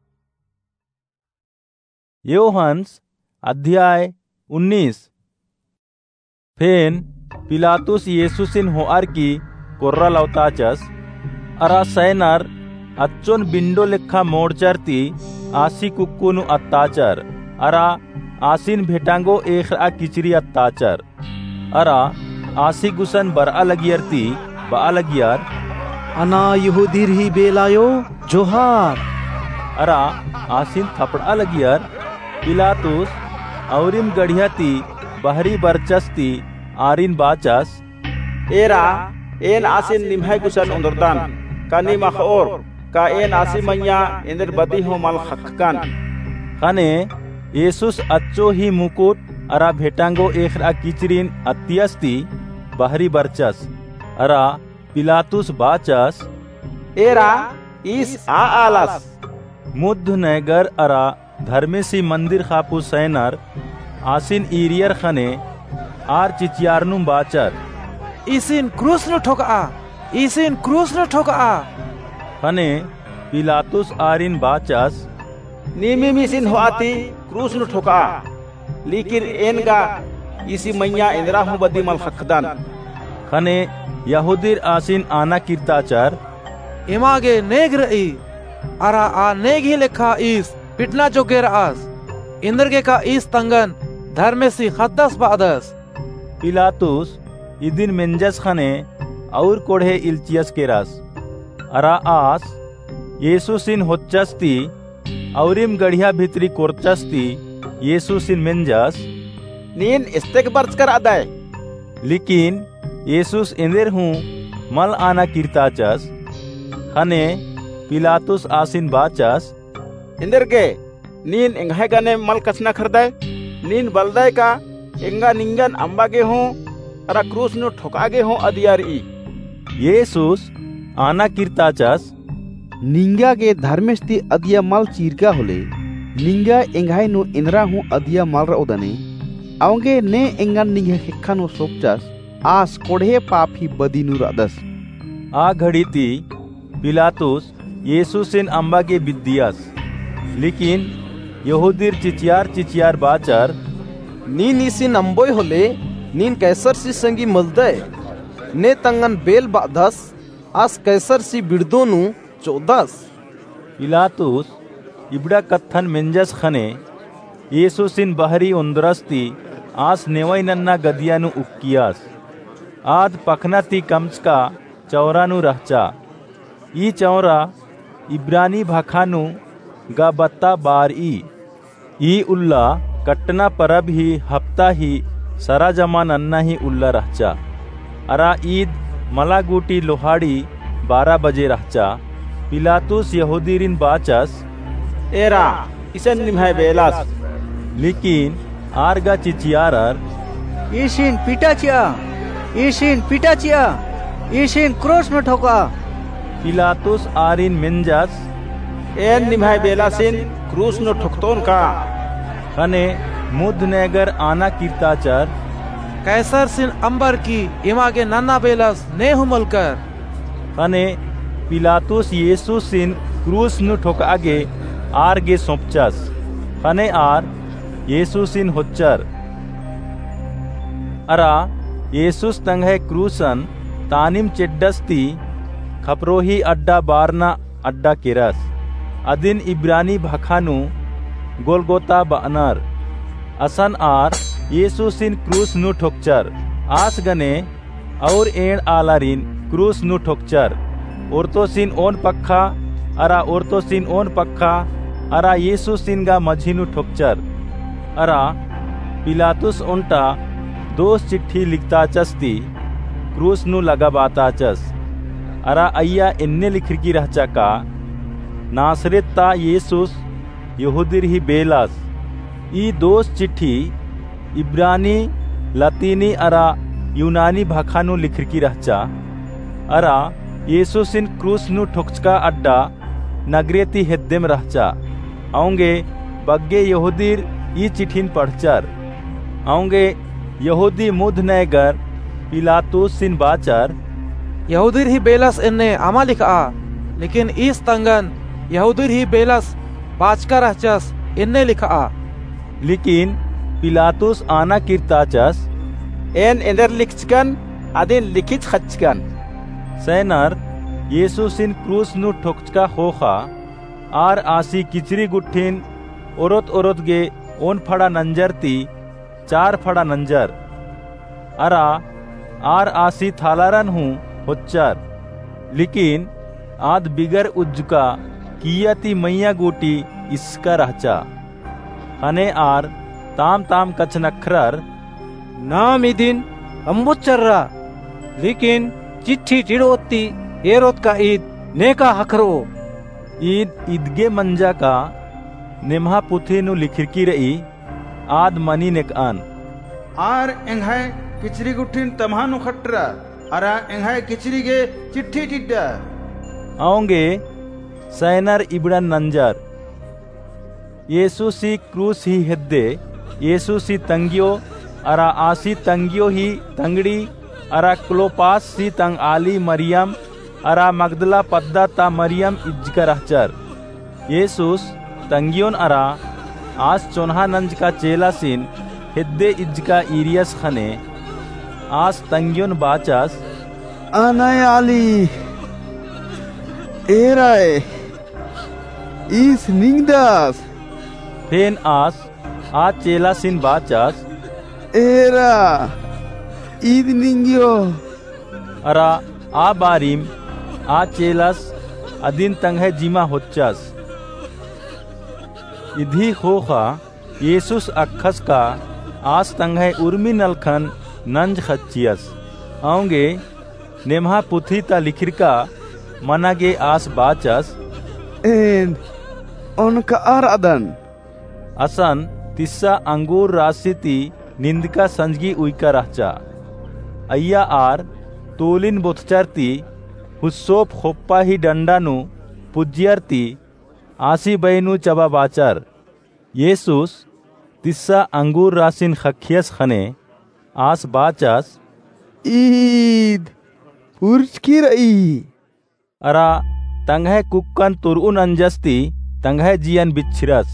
योहन्स अध्याय उन्नीस। फेन पिलातुस येसुसिन होआर की कोर्रा लवताचस अरा सैनर अच्छोन window लेखा मोड़चरती आसी कुक्कुनु अत्ताचर अरा आसिन भेटांगो एखरा किचरी अत्ताचर अरा आसी गुसन बरा लगियरती बा लगियर अना यहूदीर ही बेलायो जोहार अरा आसिन थपड़ा लगियर पिलातुस औरिम गढ़ियाती बहरी बरचस्ती आरिन बाचस एरा एन आसिन निम्हाय गुसन उंदरदान कानी मखोर का एन आसी मन्या इंदर बदी हो माल खक्कान. खाने येसुस अच्छो ही मुकुट अरा भेटांगो एखरा किचरीन अत्तियस्ती बहरी बरचस अरा पिलातुस बाचस एरा इस आ आलस मुद्ध नगर अरा धर्मेसी मंदिर खापू सैनर आसिन इरियर खने आर चिचियारनु बाचर इसिन क्रूस न ठोका इसिन क्रूस न ठोका खने पिलातुस आरिन बाचस नीमी मिसिन होआती क्रूस न ठोका लेकिन एनगा इसी मैया इंद्रा हूँ बदी मल खकदान. खने यहूदीर आसिन आना कीर्ताचार इमागे नेग रई अरा आ नेग ही लेखा इस पिटना जोगेर आस इंद्रगे का इस तंगन धर्मेसी खद्दस बादस. पिलातुस इदिन मेंजस खने और कोढ़े इल्चियस केरास अरा आस येसुसिन होच्चस्ती औरिम गढ़िया भितरी कोरचस्ती येसुसिन मेंजस नीन इस्तेक बर्च कर अदाय लेकिन येसुस इंदर हूँ मल आना कीर्ताचस खने पिलातुस आसिन बाचस इंदर के नीन इंगाय गाने मल कसना खरदाय नीन बलदाय का इंगा निंगन अंबागे हो अरा क्रूस नु ठोकागे हो अधियारी. येसुस आना कीर्ताचस निंगा के धर्मेस्ती अदिया मल चीरका होले निंगा इंगाय नु इंद्रा हूँ अदिया मल रउदने अवंगे ने इंगन निंगे हेखानो सोपचस आस कोढ़े पापी बदीनु रदस. आ घड़ी ती पिलातुस येसुसिन अंबा के विद्यास लेकिन यहूदीर चिचियार चिचियार बाचर नीन इसिन अंबोय होले नीन कैसर सी संगी मलदय ने तंगन बेल बादस आस कैसर सी बिड़दोनु चौदस. पिलातुस इबड़ा कत्थन मेंजस खने येसुसिन बहरी उंदरस्ती आस नेवई नन्ना गदियानु उक्कियास आद पखना ती कम्स का चौरानु रहचा ई चौरा इब्रानी भाखानु गा बत्ता बार ई ई उल्ला कट्टना परब ही हफ्ता ही सरा जमा नन्ना ही उल्ला रहचा अरा ईद मलागूटी लोहाड़ी बारह बजे रहचा. पिलातुस यहूदीरिन बाचस एरा इसन निम्हाय बेलास लेकिन आरगा चिचियारर इसिन पिटाचिया इसिन पिटाचिया इसिन क्रोस में ठोका. पिलातुस आरिन मेंजास एन निभाई बेलासिन क्रूस नो ठुकतोन का खने मुद नेगर आना कीर्ताचार कैसर सिन अंबर की इमागे नन्ना बेलस ने हुमल कर खने पिलातुस येसु सिन क्रूस नु ठोक आगे आर गे सोपचास खने आर येसु सिन होच्चर अरा येसुस तंगे क्रूसन तानिम चेड्डस्ती खपरोही अड्डा बारना अड्डा केरस अदिन इब्रानी भाखानु गोलगोता बानर असन आर येसु सिन क्रूस नु ठोकचर आस गने और एण आलारिन क्रूस नु ठोकचर ओरतो सिन ओन पक्खा अरा ओरतो सिन ओन पक्खा अरा येसु सिन गा मझी नु ठोकचर अरा पिलातुस ओंटा दोस चिट्ठी लिखता चस्ती क्रूस नु लगा बाता चस अरा अय्या इन्ने लिखरकी रहचा का नासरेत ता येसुस यहूदीर ही बेलास ई दोस चिट्ठी इब्रानी लतीनी अरा यूनानी भाखानु लिखरकी रहचा अरा येसुसिन क्रूस नु ठोकचका अड्डा नगरेती हेद्देम रहचा आऊंगे बग्गे यहूदीर ई चिठिन पढ़चर आऊंगे यहूदी मुद नगर पिलातुस सिन बाचर यहूदीर ही बेलस इन्ने आमा लिखा लेकिन इस तंगन यहूदीर ही बेलस बाचका रहचस इन्ने लिखा लेकिन पिलातुस आना कीर्ताचस एन इंदर लिखचकन अदिन लिखित खचकन सैनर येसु सिन क्रूस नु ठोकचका होखा आर आसी किचरी गुट्ठिन ओरत ओरत गे ओन फड़ा नंजरती चार फड़ा नंजर अरा आर आसी थालारन हूँ होच्चर लेकिन आद बिगर उज्जुका कियाती मैया गोटी इसका रहचा हने आर ताम ताम कच नखरर नाम इदिन अम्बुचर्रा लेकिन चिट्ठी टिड़ोती एरोत का ईद नेका हखरो ईद ईदगे मंजा का निम्हा पुथी नु लिखिरकी रही आद मनी नेक आन आर एंघाय किचरी गुठिन तमहानु खट्रा अरा एंघाय किचरी गे चिट्ठी टिड्डा आऊंगे सैनर इबड़न नंजर येसु सी क्रूस ही हेद्दे येसु सी तंगियो अरा आसी तंगियो ही तंगड़ी अरा क्लोपास सी तंग आली मरियम अरा मगदला पद्दा ता मरियम इज्जका रहचर येसुस तंगियोन अरा आस चोन्हा नंज का चेला सिन हिद्दे इज्जका इरियस खने आस तंगियोन बाचास अनय आली एराय इस निंगदास फेन आस आ चेला सिन बाचास एरा ईद निंगियो अरा आ बारिम आ चेलस अदिन तंगे जीमा होच्चस इधी खोखा येसुस अखस का आस तंगे उर्मी नलखन नंज खच्चियस आऊंगे नेमहा पुथी ता लिखिरका मनागे आस बाचस एन उनका आर अदन असन तिस्सा अंगूर रासिती निंदका संजगी उइका रहचा अय्या आर तोलिन बोथचरती हुस्सोप खोप्पा ही डंडानु पुज्यरती आसी बैनु चबा बाचर येसुस तिस्सा अंगूर रासिन खखियस खने आस बाचस ईद पुर्च की रई अरा तंगहे कुक्कन तुरउन अंजस्ती तंगहे जियन बिच्छिरस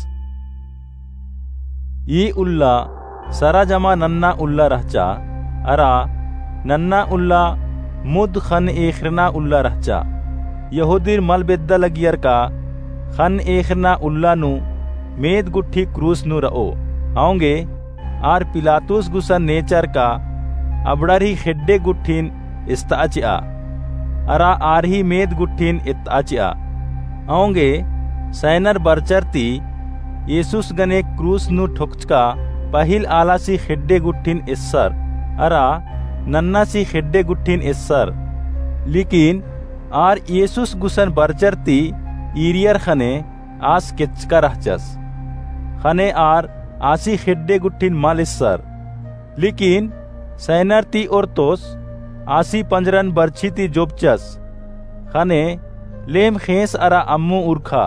ई उल्ला सरा जमा नन्ना उल्ला रहचा अरा नन्ना उल्ला मुद खन एखरना उल्ला रहचा यहूदीर मल बेद्दा लगियर का खन एखरना उल्ला नु मेद गुट्ठी क्रूस नु रओ आऊंगे आर पिलातुस गुसन नेचर का अबड़री खेड्डे गुट्ठिन इस्ताचिया अरा आरही मेद गुट्ठिन इत्ताचिया आऊंगे सैनर बरचरती येसुस गने क्रूस नु ठोकचका पहिल आलासी खेड्डे गुट्ठिन इस्सर अरा नन्ना सी खेड्डे गुट्ठिन इस्सर लेकिन आर येसुस गुसन बरचरती ईरियर खने आस केचका रहचस खने आर आसी खेड्डे गुट्ठिन माल इस्सर लेकिन सैनर ती और तोस आसी पंजरन बरछी ती जोबचस खने लेम खेस अरा अम्मू उर्खा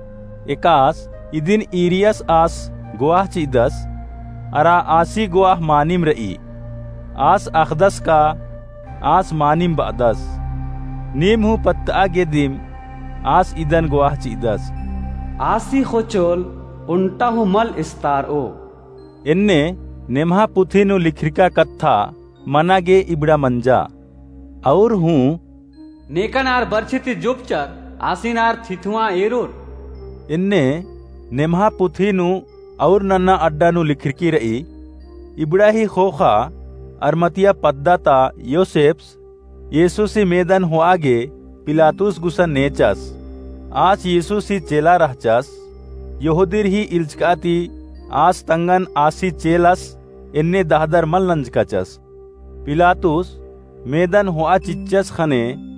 एकास इदिन इरियस आस गुआह चिदस अरा आसी गुआह मानिम रई आस अखदस का आस मानिम बादस नीम हूँ पत्ता गेदिम आस इदन गुआह चिदस आसी खोचोल उन्टा हूँ मल इस्तार ओ इन्ने नेमहा पुथीनु लिखरिका कत्था मनागे इबड़ा मंजा और हूँ नेकनार बर्छिति जुपचर आसीनार थिथुआ एरोर इन्ने नेमहा पुथीनु और नन्ना अड्डानु लिखरिकी रई इबड़ा ही खोखा अरमतिया पद्दाता योसेप्स येसुसी मेदन हो आगे पिलातुस गुसन नेचस आज येसुसी चेला रहचस यहूदीर ही इल्चकाती आज तंगन आसी चेलस इन्ने दाहदर मल नंजकचस पिलातुस मेदन हुआ चिच्चस खने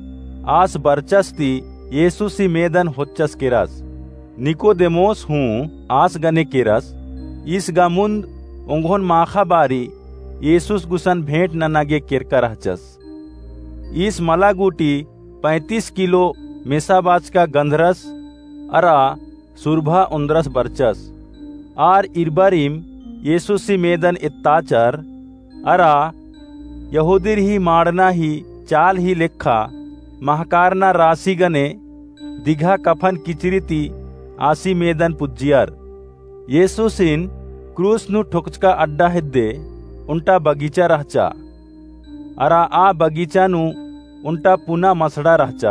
आस बरचस ती येसुसी मेदन होच्चस केरस निकोदेमोस हूँ आस गने केरस इस गामुंद उंगोन माखा बारी येसुस गुसन भेंट ननागे केरका रहचस इस मलागुटी पैंतीस किलो मेसाबाज का गंधरस अरा सुरभा उंद्रस बरचस आर इरबारिम येसुसी मेदन इत्ताचर अरा यहूदीर ही माड़ना ही चाल ही लेखा महकारना राशि गने दिघा कफन किचरीती आसी मेदन पुज्जियर येसुसिन क्रूस नु ठुकचका अड्डा हिद्दे उंटा बगीचा रहचा अरा आ बगीचा नु उंटा पुना मसड़ा रहचा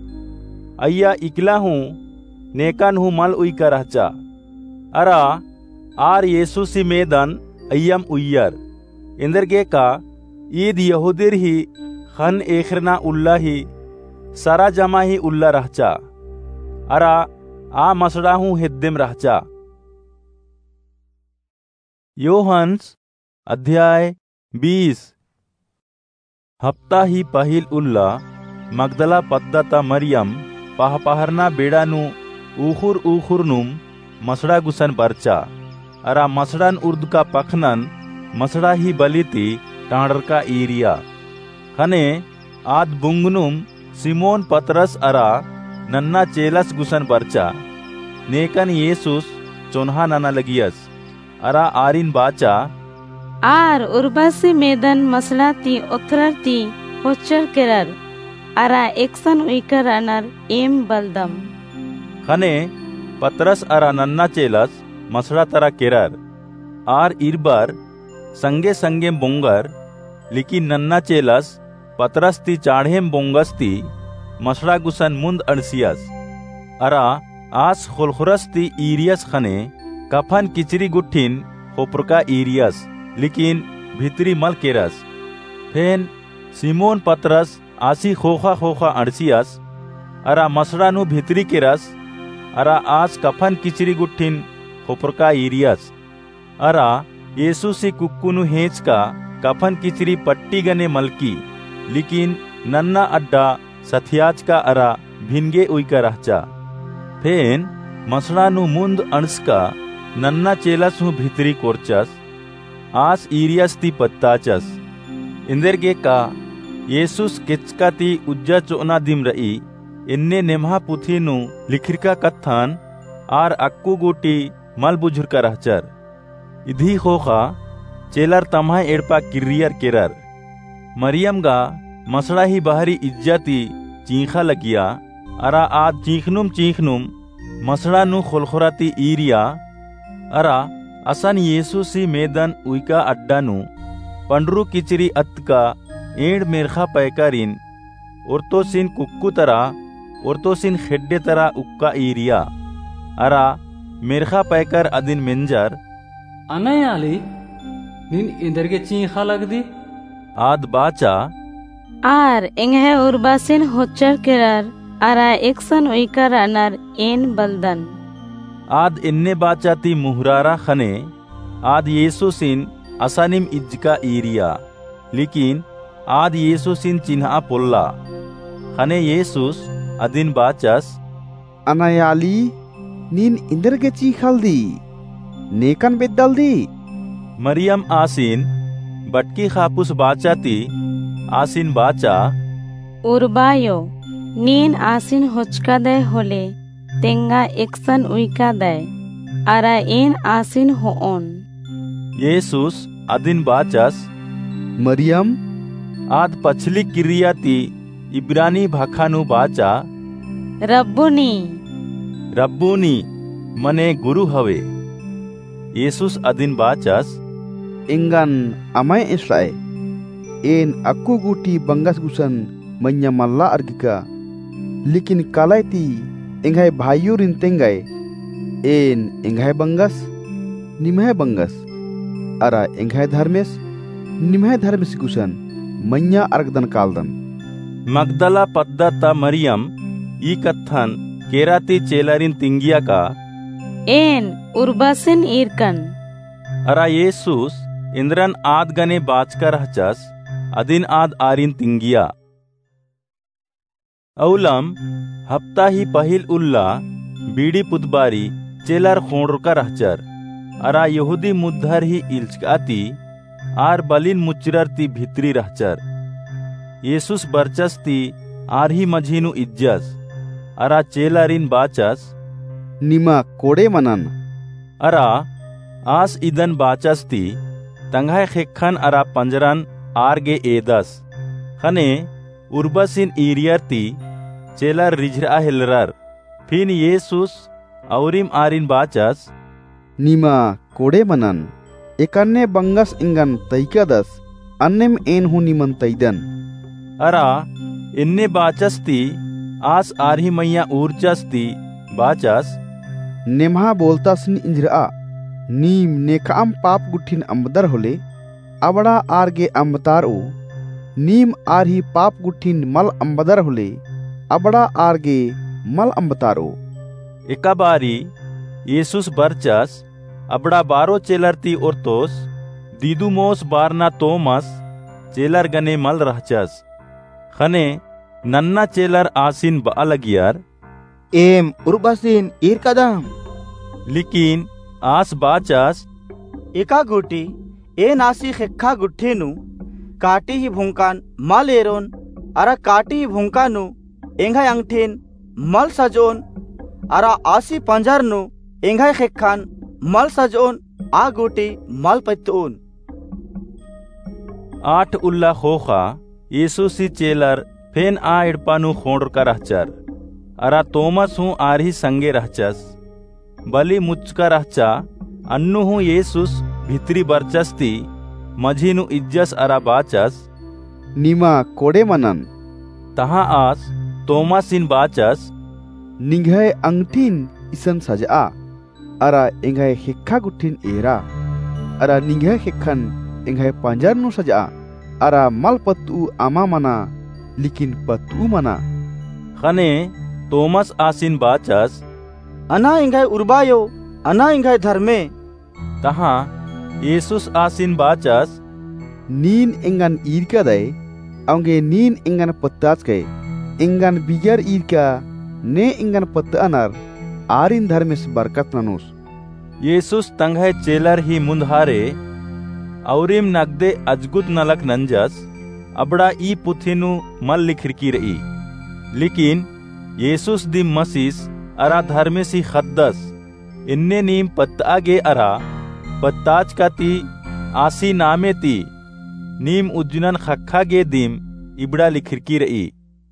अय्या इकला हूँ नेकन हूँ मल उई का रहचा अरा आर येसुसी मेदन अय्यम उय्यर इंदर के का ईद यहूदीर ही खन एखरना उल्ला ही सारा जमा ही उल्ला रहचा अरा आ मसड़ा हूँ हिद्दिम रहचा। योहन्स अध्याय बीस। हफ्ता ही पहिल उल्ला मगदला पद्दता मरियम पहपहरना बेड़ानु ऊखुर ऊखुरनुम मसड़ा गुसन बरचा अरा मसड़न उर्द का पखनन मसड़ा ही बलिती टांडर का ईरिया खने आद बुंगनुम सिमोन पतरस अरा नन्ना चेलस गुसन बरचा नेकन येसुस चोन्हा नना लगियस अरा आरिन बाचा आर उर्बासी मेदन मसलाती उथरती होचर केरर अरा एक्सन उइकर अनर एम बलदम खने पतरस अरा नन्ना चेलस मसड़ा तरा केरर आर इरबर संगे संगे बोंगर लेकिन नन्ना चेलस पतरस ती चाढ़ेम बोंगस्ती मसड़ा गुसन मुंद अड़सियस अरा आस खुलखुरस ती ईरियस खने कफन किचरी गुठिन होप्रका ईरियस लेकिन भीतरी मल केरस फेन सिमोन पतरस आसी खोखा खोखा अड़सियस अरा मसड़ा नु भीतरी केरस अरा आस कफन किचरी गुठिन होप्रका ईरियस अरा येसुसी कुक्कुनु हेच का कफन किचरी पट्टी गने मलकी लेकिन नन्ना अड्डा सथियाज का अरा भिनगे उई का रहचा फेन मसड़ा नु मुंद अणस का नन्ना चेलस हूँ भीतरी कोरचस आस ईरियस ती पत्ताचस इंदर के का येसुस किचका ती उज्जा चोना दिम रई इन्ने नेमहा पुथी नु लिखिरका कत्थान आर अक्कू गोटी मल बुझुर का रहचर इधी खोखा चेलर तम्हा एड़पा किरियर केरर मरियम गा मसड़ा ही बाहरी इज्जती चीखा लगिया अरा आज चीखनुम चीखनुम मसड़ा नु खोलखोराती ईरिया अरा असन येसुसी मेदन उइका अड्डानु पंडरू किचरी अत्का एड़ मेरखा पैकारिन उर्तोसिन कुक्कू तरा उर्तोसिन खेड्डे तरा उक्का ईरिया अरा मेरखा पैकर अदिन मेंजर अनयाली निन इंदर के चीखा लगदी आद बाचा आर इंगे उर्बासिन होचर केरर अरा एक्सन उइकर अनर एन बलदन आद इन्ने बाचाती मुहरारा खने आद येसुसिन असानिम इज्जका ईरिया लेकिन आद येसुसिन चिन्हा पोल्ला खने येसुस अदिन बाचस अनयाली नीन इंदर के चीखल दी नेकन बेदल दी मरियम आसिन बटकी खापुस बाचाती आसिन बाचा उर्बायो नीन आसिन होचका दे होले तेंगा एकसन उइका दे अरा एन आसिन होन येसुस अदिन बाचस मरियम आद पछली किरियाती इब्रानी भाखानु बाचा रब्बुनी रब्बुनी मने गुरु हवे। येसुस अदिन बाचस इंगन अमाय इसराए एन अक्कू गुटी बंगस गुसन मन्या मल्ला अर्गिका लेकिन कालायती इंगाय भाइयोरिन तेंगाय एन इंगाय बंगस निमह बंगस अरा इंगाय धर्मेस निमह धर्मेस गुसन मन्या अर्गदन कालदन। मगदला पद्दता मरियम ई कत्थन केराती चेलारिन तिंगिया का एन उर्बासिन इरकन अरा येसुस इंद्रन आद गने बाचकर हचस अदिन आद आरिन तिंगिया औलम हफ्ता ही पहिल उल्ला बीड़ी पुतबारी चेलर खोंडर का रहचर अरा यहूदी मुद्धर ही इल्चकाती आर बलिन मुचरती भितरी रहचर। येसुस बरचस्ती आर ही मझीनु इज्जस अरा चेलरिन बाचस निमा कोड़े मनन अरा आस इदन बाचस्ती तंगाय खेखन अरा पंजरन आरगे एदस खने उर्बसिन ईरियरती चेलर रिझरा हिलरर फिन येसुस औरिम आरिन बाचस निमा कोड़े मनन एकन्ने बंगस इंगन तैकदस अन्नेम एन हु निमन तैदन अरा इन्ने बाचस्ती आस आरही मैया ऊर्चस्ती बाचस नेमहा बोलतासनी इंजरा नीम नेकाम पाप गुठिन अंबदर होले अबड़ा आरगे अंबतार ओ नीम आरही पाप गुठिन मल अंबदर होले अबड़ा आरगे मल अंबतारो। एकाबारी येसुस बरचस अबड़ा बारो चेलरती ओर्तोस दीदुमोस बारना तोमस चेलर गने मल रहचस खने नन्ना चेलर आसिन बालगियार एम उर्बासिन ईर कदम लेकिन आस बाचस एका गुटी ए नासी खेखा गुठेनु काटी ही भूंकान मल एरोन अरा काटी ही भूंकानु एंघाय अंगठीन मल सजोन अरा आसी पंजरनु एंघाय खेखान मल सजोन आ गुटी मल पत्तून। आठ उल्ला खोखा येसुसी चेलर फेन आ इडपानु खोंडर का रहचर अरा तोमस हूँ आरही संगे रहचस बली मुच्का रहचा अन्नु हूँ येसुस भितरी बरचस्ती मझीनु इज्जस अरा बाचस निमा कोड़े मनन तहाँ आस तोमसिन बाचस निंघय अंगठीन इसन सजा अरा इंघय हिक्खा गुठिन एरा अरा निंघय हिक्खन इंघय पंजर नु सजा अरा मल पत्तू आमा मना लेकिन पत्तू मना खने तोमस आसिन बाचस अना इंघय उर्बायो अना इंघय धर्मे तहाँ येसुस आसिन बाचस नीन इंगन ईर का दे अंगे नीन इंगन पत्ताच के इंगन बिगर ईर का ने इंगन पत्ता अनर आरिन धर्मेस बरकत ननुस। येसुस तंघय चेलर ही मुंधारे औरिम नगदे अजगुत नलक नंजस अबड़ा ई पुथिनु मल लिखिरकी रही लेकिन येसुस दी मसीस अरा धर्मेसी खद्दस इन्ने नीम पत्तागे अरा पत्ताज का ती आसी नामे ती नीम उज्जनन खक्खा गे दीम इबड़ा लिखिरकी रही।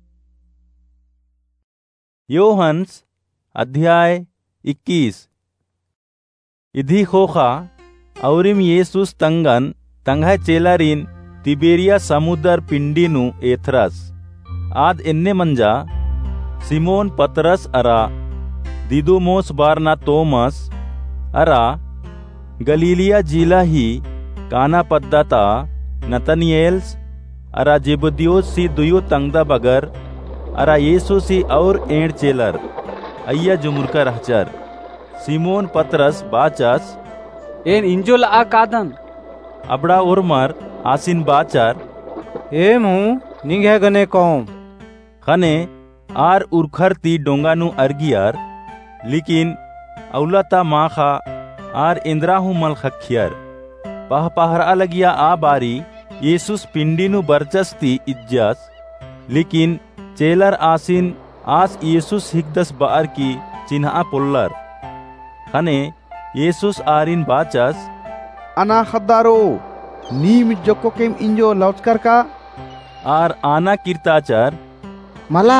योहन्स अध्याय इक्कीस। इधी खोखा औरिम येसुस तंगन तंघय चेलारिन तिबेरिया समुदर पिंडीनु एथरस आद इन्ने मंजा सिमोन पतरस अरा दिदुमोस बारना तोमस अरा गलीलिया जिला ही काना पद्दता नतनिएल्स अरा जेबदियोस सी दुयो तंगदा बगर अरा येसु सी और एंड चेलर अय्या जुमुरका रहचर सिमोन पतरस बाचस एन इंजोल आ कादन अबड़ा उर्मर आसिन बाचर एम हूँ निंगे गने कौम खने आर उरखर ती डोंगानु अर्गियार लेकिन औलता माखा आर इंद्राहु मल खखियर पह पहरा लगिया आ बारी येसुस पिंडीनु बरचस्ती इज्जस लेकिन चेलर आसिन आस येसुस हिकदस बार की चिन्हा पुल्लर खने येसुस आरिन बाचस अना खद्दारो नीम जोको केम इंजो लौचकर का आर आना कीर्ताचर मला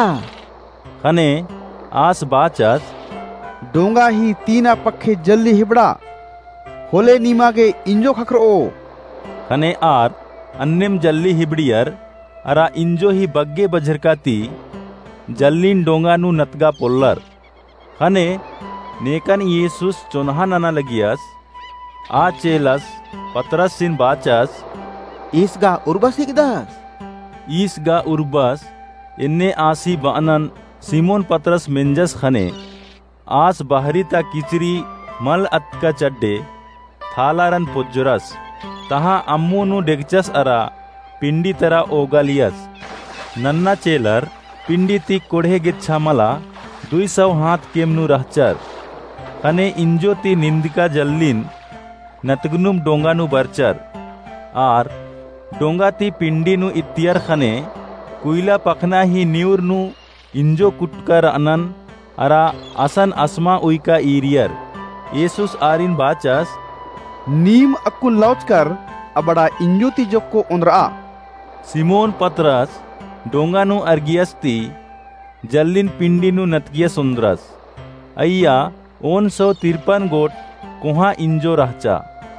खने आस बाचस डोंगा ही तीना पक्खे जल्दी हिबड़ा होले नीमा के इंजो खखरो खने आर अन्निम जल्ली हिबड़ियर अरा इंजो ही बग्गे बझरकाती जल्लीन डोंगा नु नतगा पोल्लर खने नेकन येसुस चोन्हा नना लगियस आ चेलस पतरस सिन बाचस ईसगा उर्बस हिकदस ईसगा उर्बस इन्ने आसी बानन सिमोन पतरस मेंजस खने आस बाहरी ता किचरी मल अतका चड्डे थालारन पुज्जरस तहा अम्मू नु डेगचस अरा पिंडी तरा ओगालियस नन्ना चेलर पिंडी ती कोढ़े गिच्छा मला दुई सौ हाथ केमनु रहचर खने इंजो ती निंदिका जल्लीन नतगनुम डोंगा नु बरचर आर डोंगा ती पिंडी नु इतियर खने कुइला पखना ही न्यूर नु इंजो कुटकर अनन अरा असन अस्मा उइका ईरियर येसुस आरिन बाचस नीम अक्कु लौचकर अबड़ा इंजो ती जोको उनरा सिमोन पतरस डोंगा नु अर्गियस्ती जल्लिन पिंडी नु नतगिय सुंदरस अय्या ओन सौ तिरपन गोट कुहा इंजो रहचा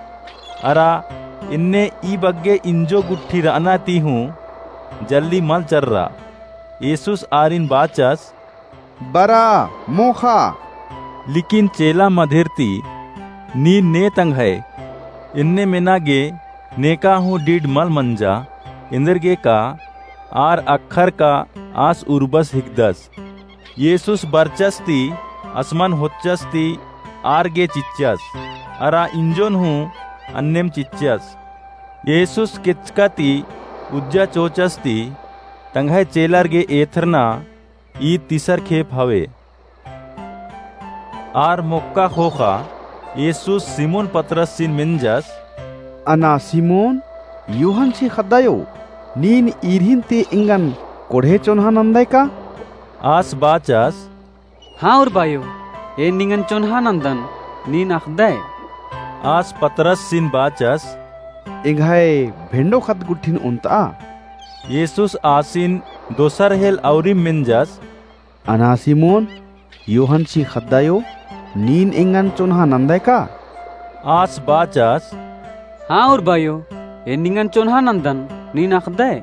अरा इन्ने ई बग्गे इंजो गुट्ठी रहना ती हूँ जल्दी मल चर्रा येसुस आरिन बाचस बरा मोखा लेकिन चेला मधेरती नी ने तंग है इन्ने मेनागे नेका हूँ डीड मल मंजा इंदरगे का आर अखर का आस उर्बस हिकदस येसुस बरचस्ती असमान होच्चस्ती आर गे चिच्चस अरा इंजोन हूँ अन्नेम चिच्चस येसुस किचकाती उज्जा चोचस्ती तंघाय चेलर गे एथरना ई तीसर खेप हवे आर मोक्का खोखा येसुस सिमोन पतरस सिन मिंजस अना सिमोन यूहन सी खदायो नीन इरहिन ते इंगन कोढ़े चोन्हा नंदाय का आस बाचस हाँ और बायो ए निंगन चोन्हा नंदन नीन अखदाय आस पतरस सिन बाचस इंघाय भेंडो खत गुठिन उनता येसुस आसिन दोसर हेल औरी मिंजस अना सिमोन यूहन सी खदायो नीन इंगन चोन्हा नंदाय का आस बाचस हाँ और बायो ए निंगन चोन्हा नंदन नीन अखदाय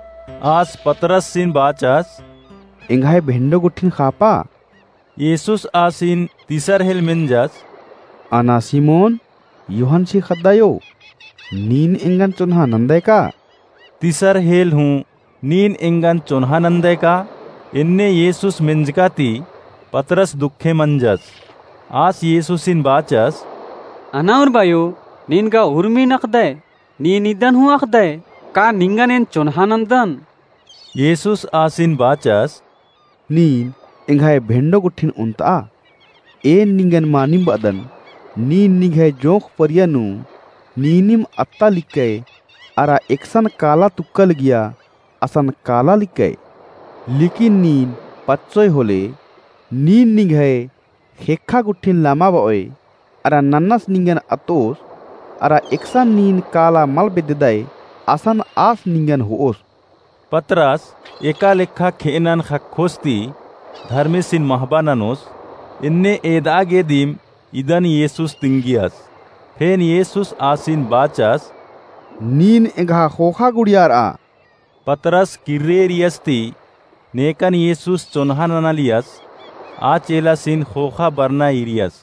आस पतरस सिन बाचस इंघाय भेंडो गुठिन खापा येसुस आसिन तीसर हेल मिंजस अना सिमोन यूहन सी खदायो नीन इंगन चोन्हा नंदाय का तीसर हेल हूँ नीन इंगन चोन्हा नंदाय का इन्ने येसुस मिंजकाती पतरस दुखे मंजस आस येसुसिन बाचस अना और बायो नीन का उर्मी नखदाय नीन इदन हूँ अखदाय का निंगन एन चोन्हा नंदन येसुस आसिन बाचस नीन इंघाय भेंडो गुठिन उनता एन निंगन मानिम बदन नीन निघाय जोख परियनु नीनिम अत्ता लिक्के अरा एकसन काला तुक्कल गया असन काला लिक्के लेकिन नीन पच्चोय होले नीन निघाय हेखा गुठिन लामा बओय अरा नन्नस निंगन अतोस अरा एकसन नीन काला मल बेददाय असन आस निंगन होओस पतरस एका लेखा खेनन खखोस्ती धर्मेसिन महबाननोस इन्ने एदागे दिम इदन येसुस तिंगियस फेन येसुस आसिन बाचस नीन एघा खोखा गुड़ियार आ पतरस किर्रेरियस्ती नेकन येसुस चोन्हा ननालियस आ चेलसिन खोखा बरना इरियस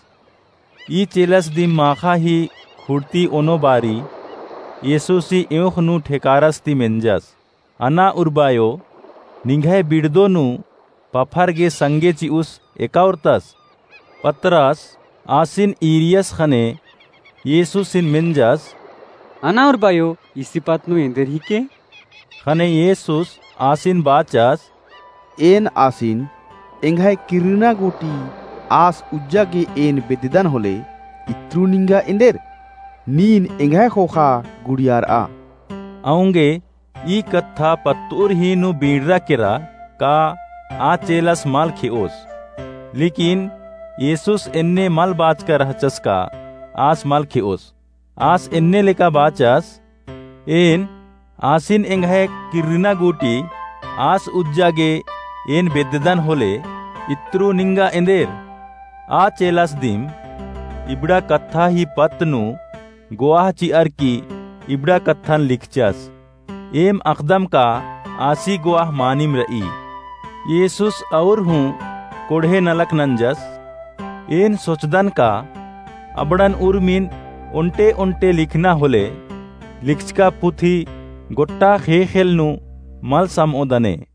ई चेलस दिम माखा ही खुर्ती ओनो बारी येसुसी एवख नु ठेकारस्ती मेंजस अना उर्बायो निघाय बिड़दो नु पफर गे संगे चिउस एकाउरतस पतरस आसिन इरियस खने येसुसिन मेंजस अना उर्बायो इसी पात नु इंदर ही के खने येसुस आसिन बाचस एन आसिन एंघाय किरना गोटी आस उज्जा के एन बेदिदन होले इत्रु निंगा इंदेर नीन एंघाय खोखा गुड़ियार आ आऊंगे ई कत्था पत्तूर ही नु बीड़रा केरा का आ चेलस माल खेओस। लेकिन येसुस एन्ने माल बाच का रहचस का आस माल खेओस। आस एन्ने लेका बाचस एन आसिन एंगहे किरिना गोटी आस उज्जागे एन बेददन होले इत्रु निंगा एंदेर आ चेलास दिम इबड़ा कथा ही पत्नु गोआह चिअर की इबड़ा कथन लिखचस एम अकदम का आसी गोआह मानिम रई। येसुस और हूँ कोढ़े नलक नंजस एन सोचदन का अबड़न उर्मिन उन्टे उन्टे लिखना होले लिखचका पुथी गोट्टा खे खेलनु मल समोदने।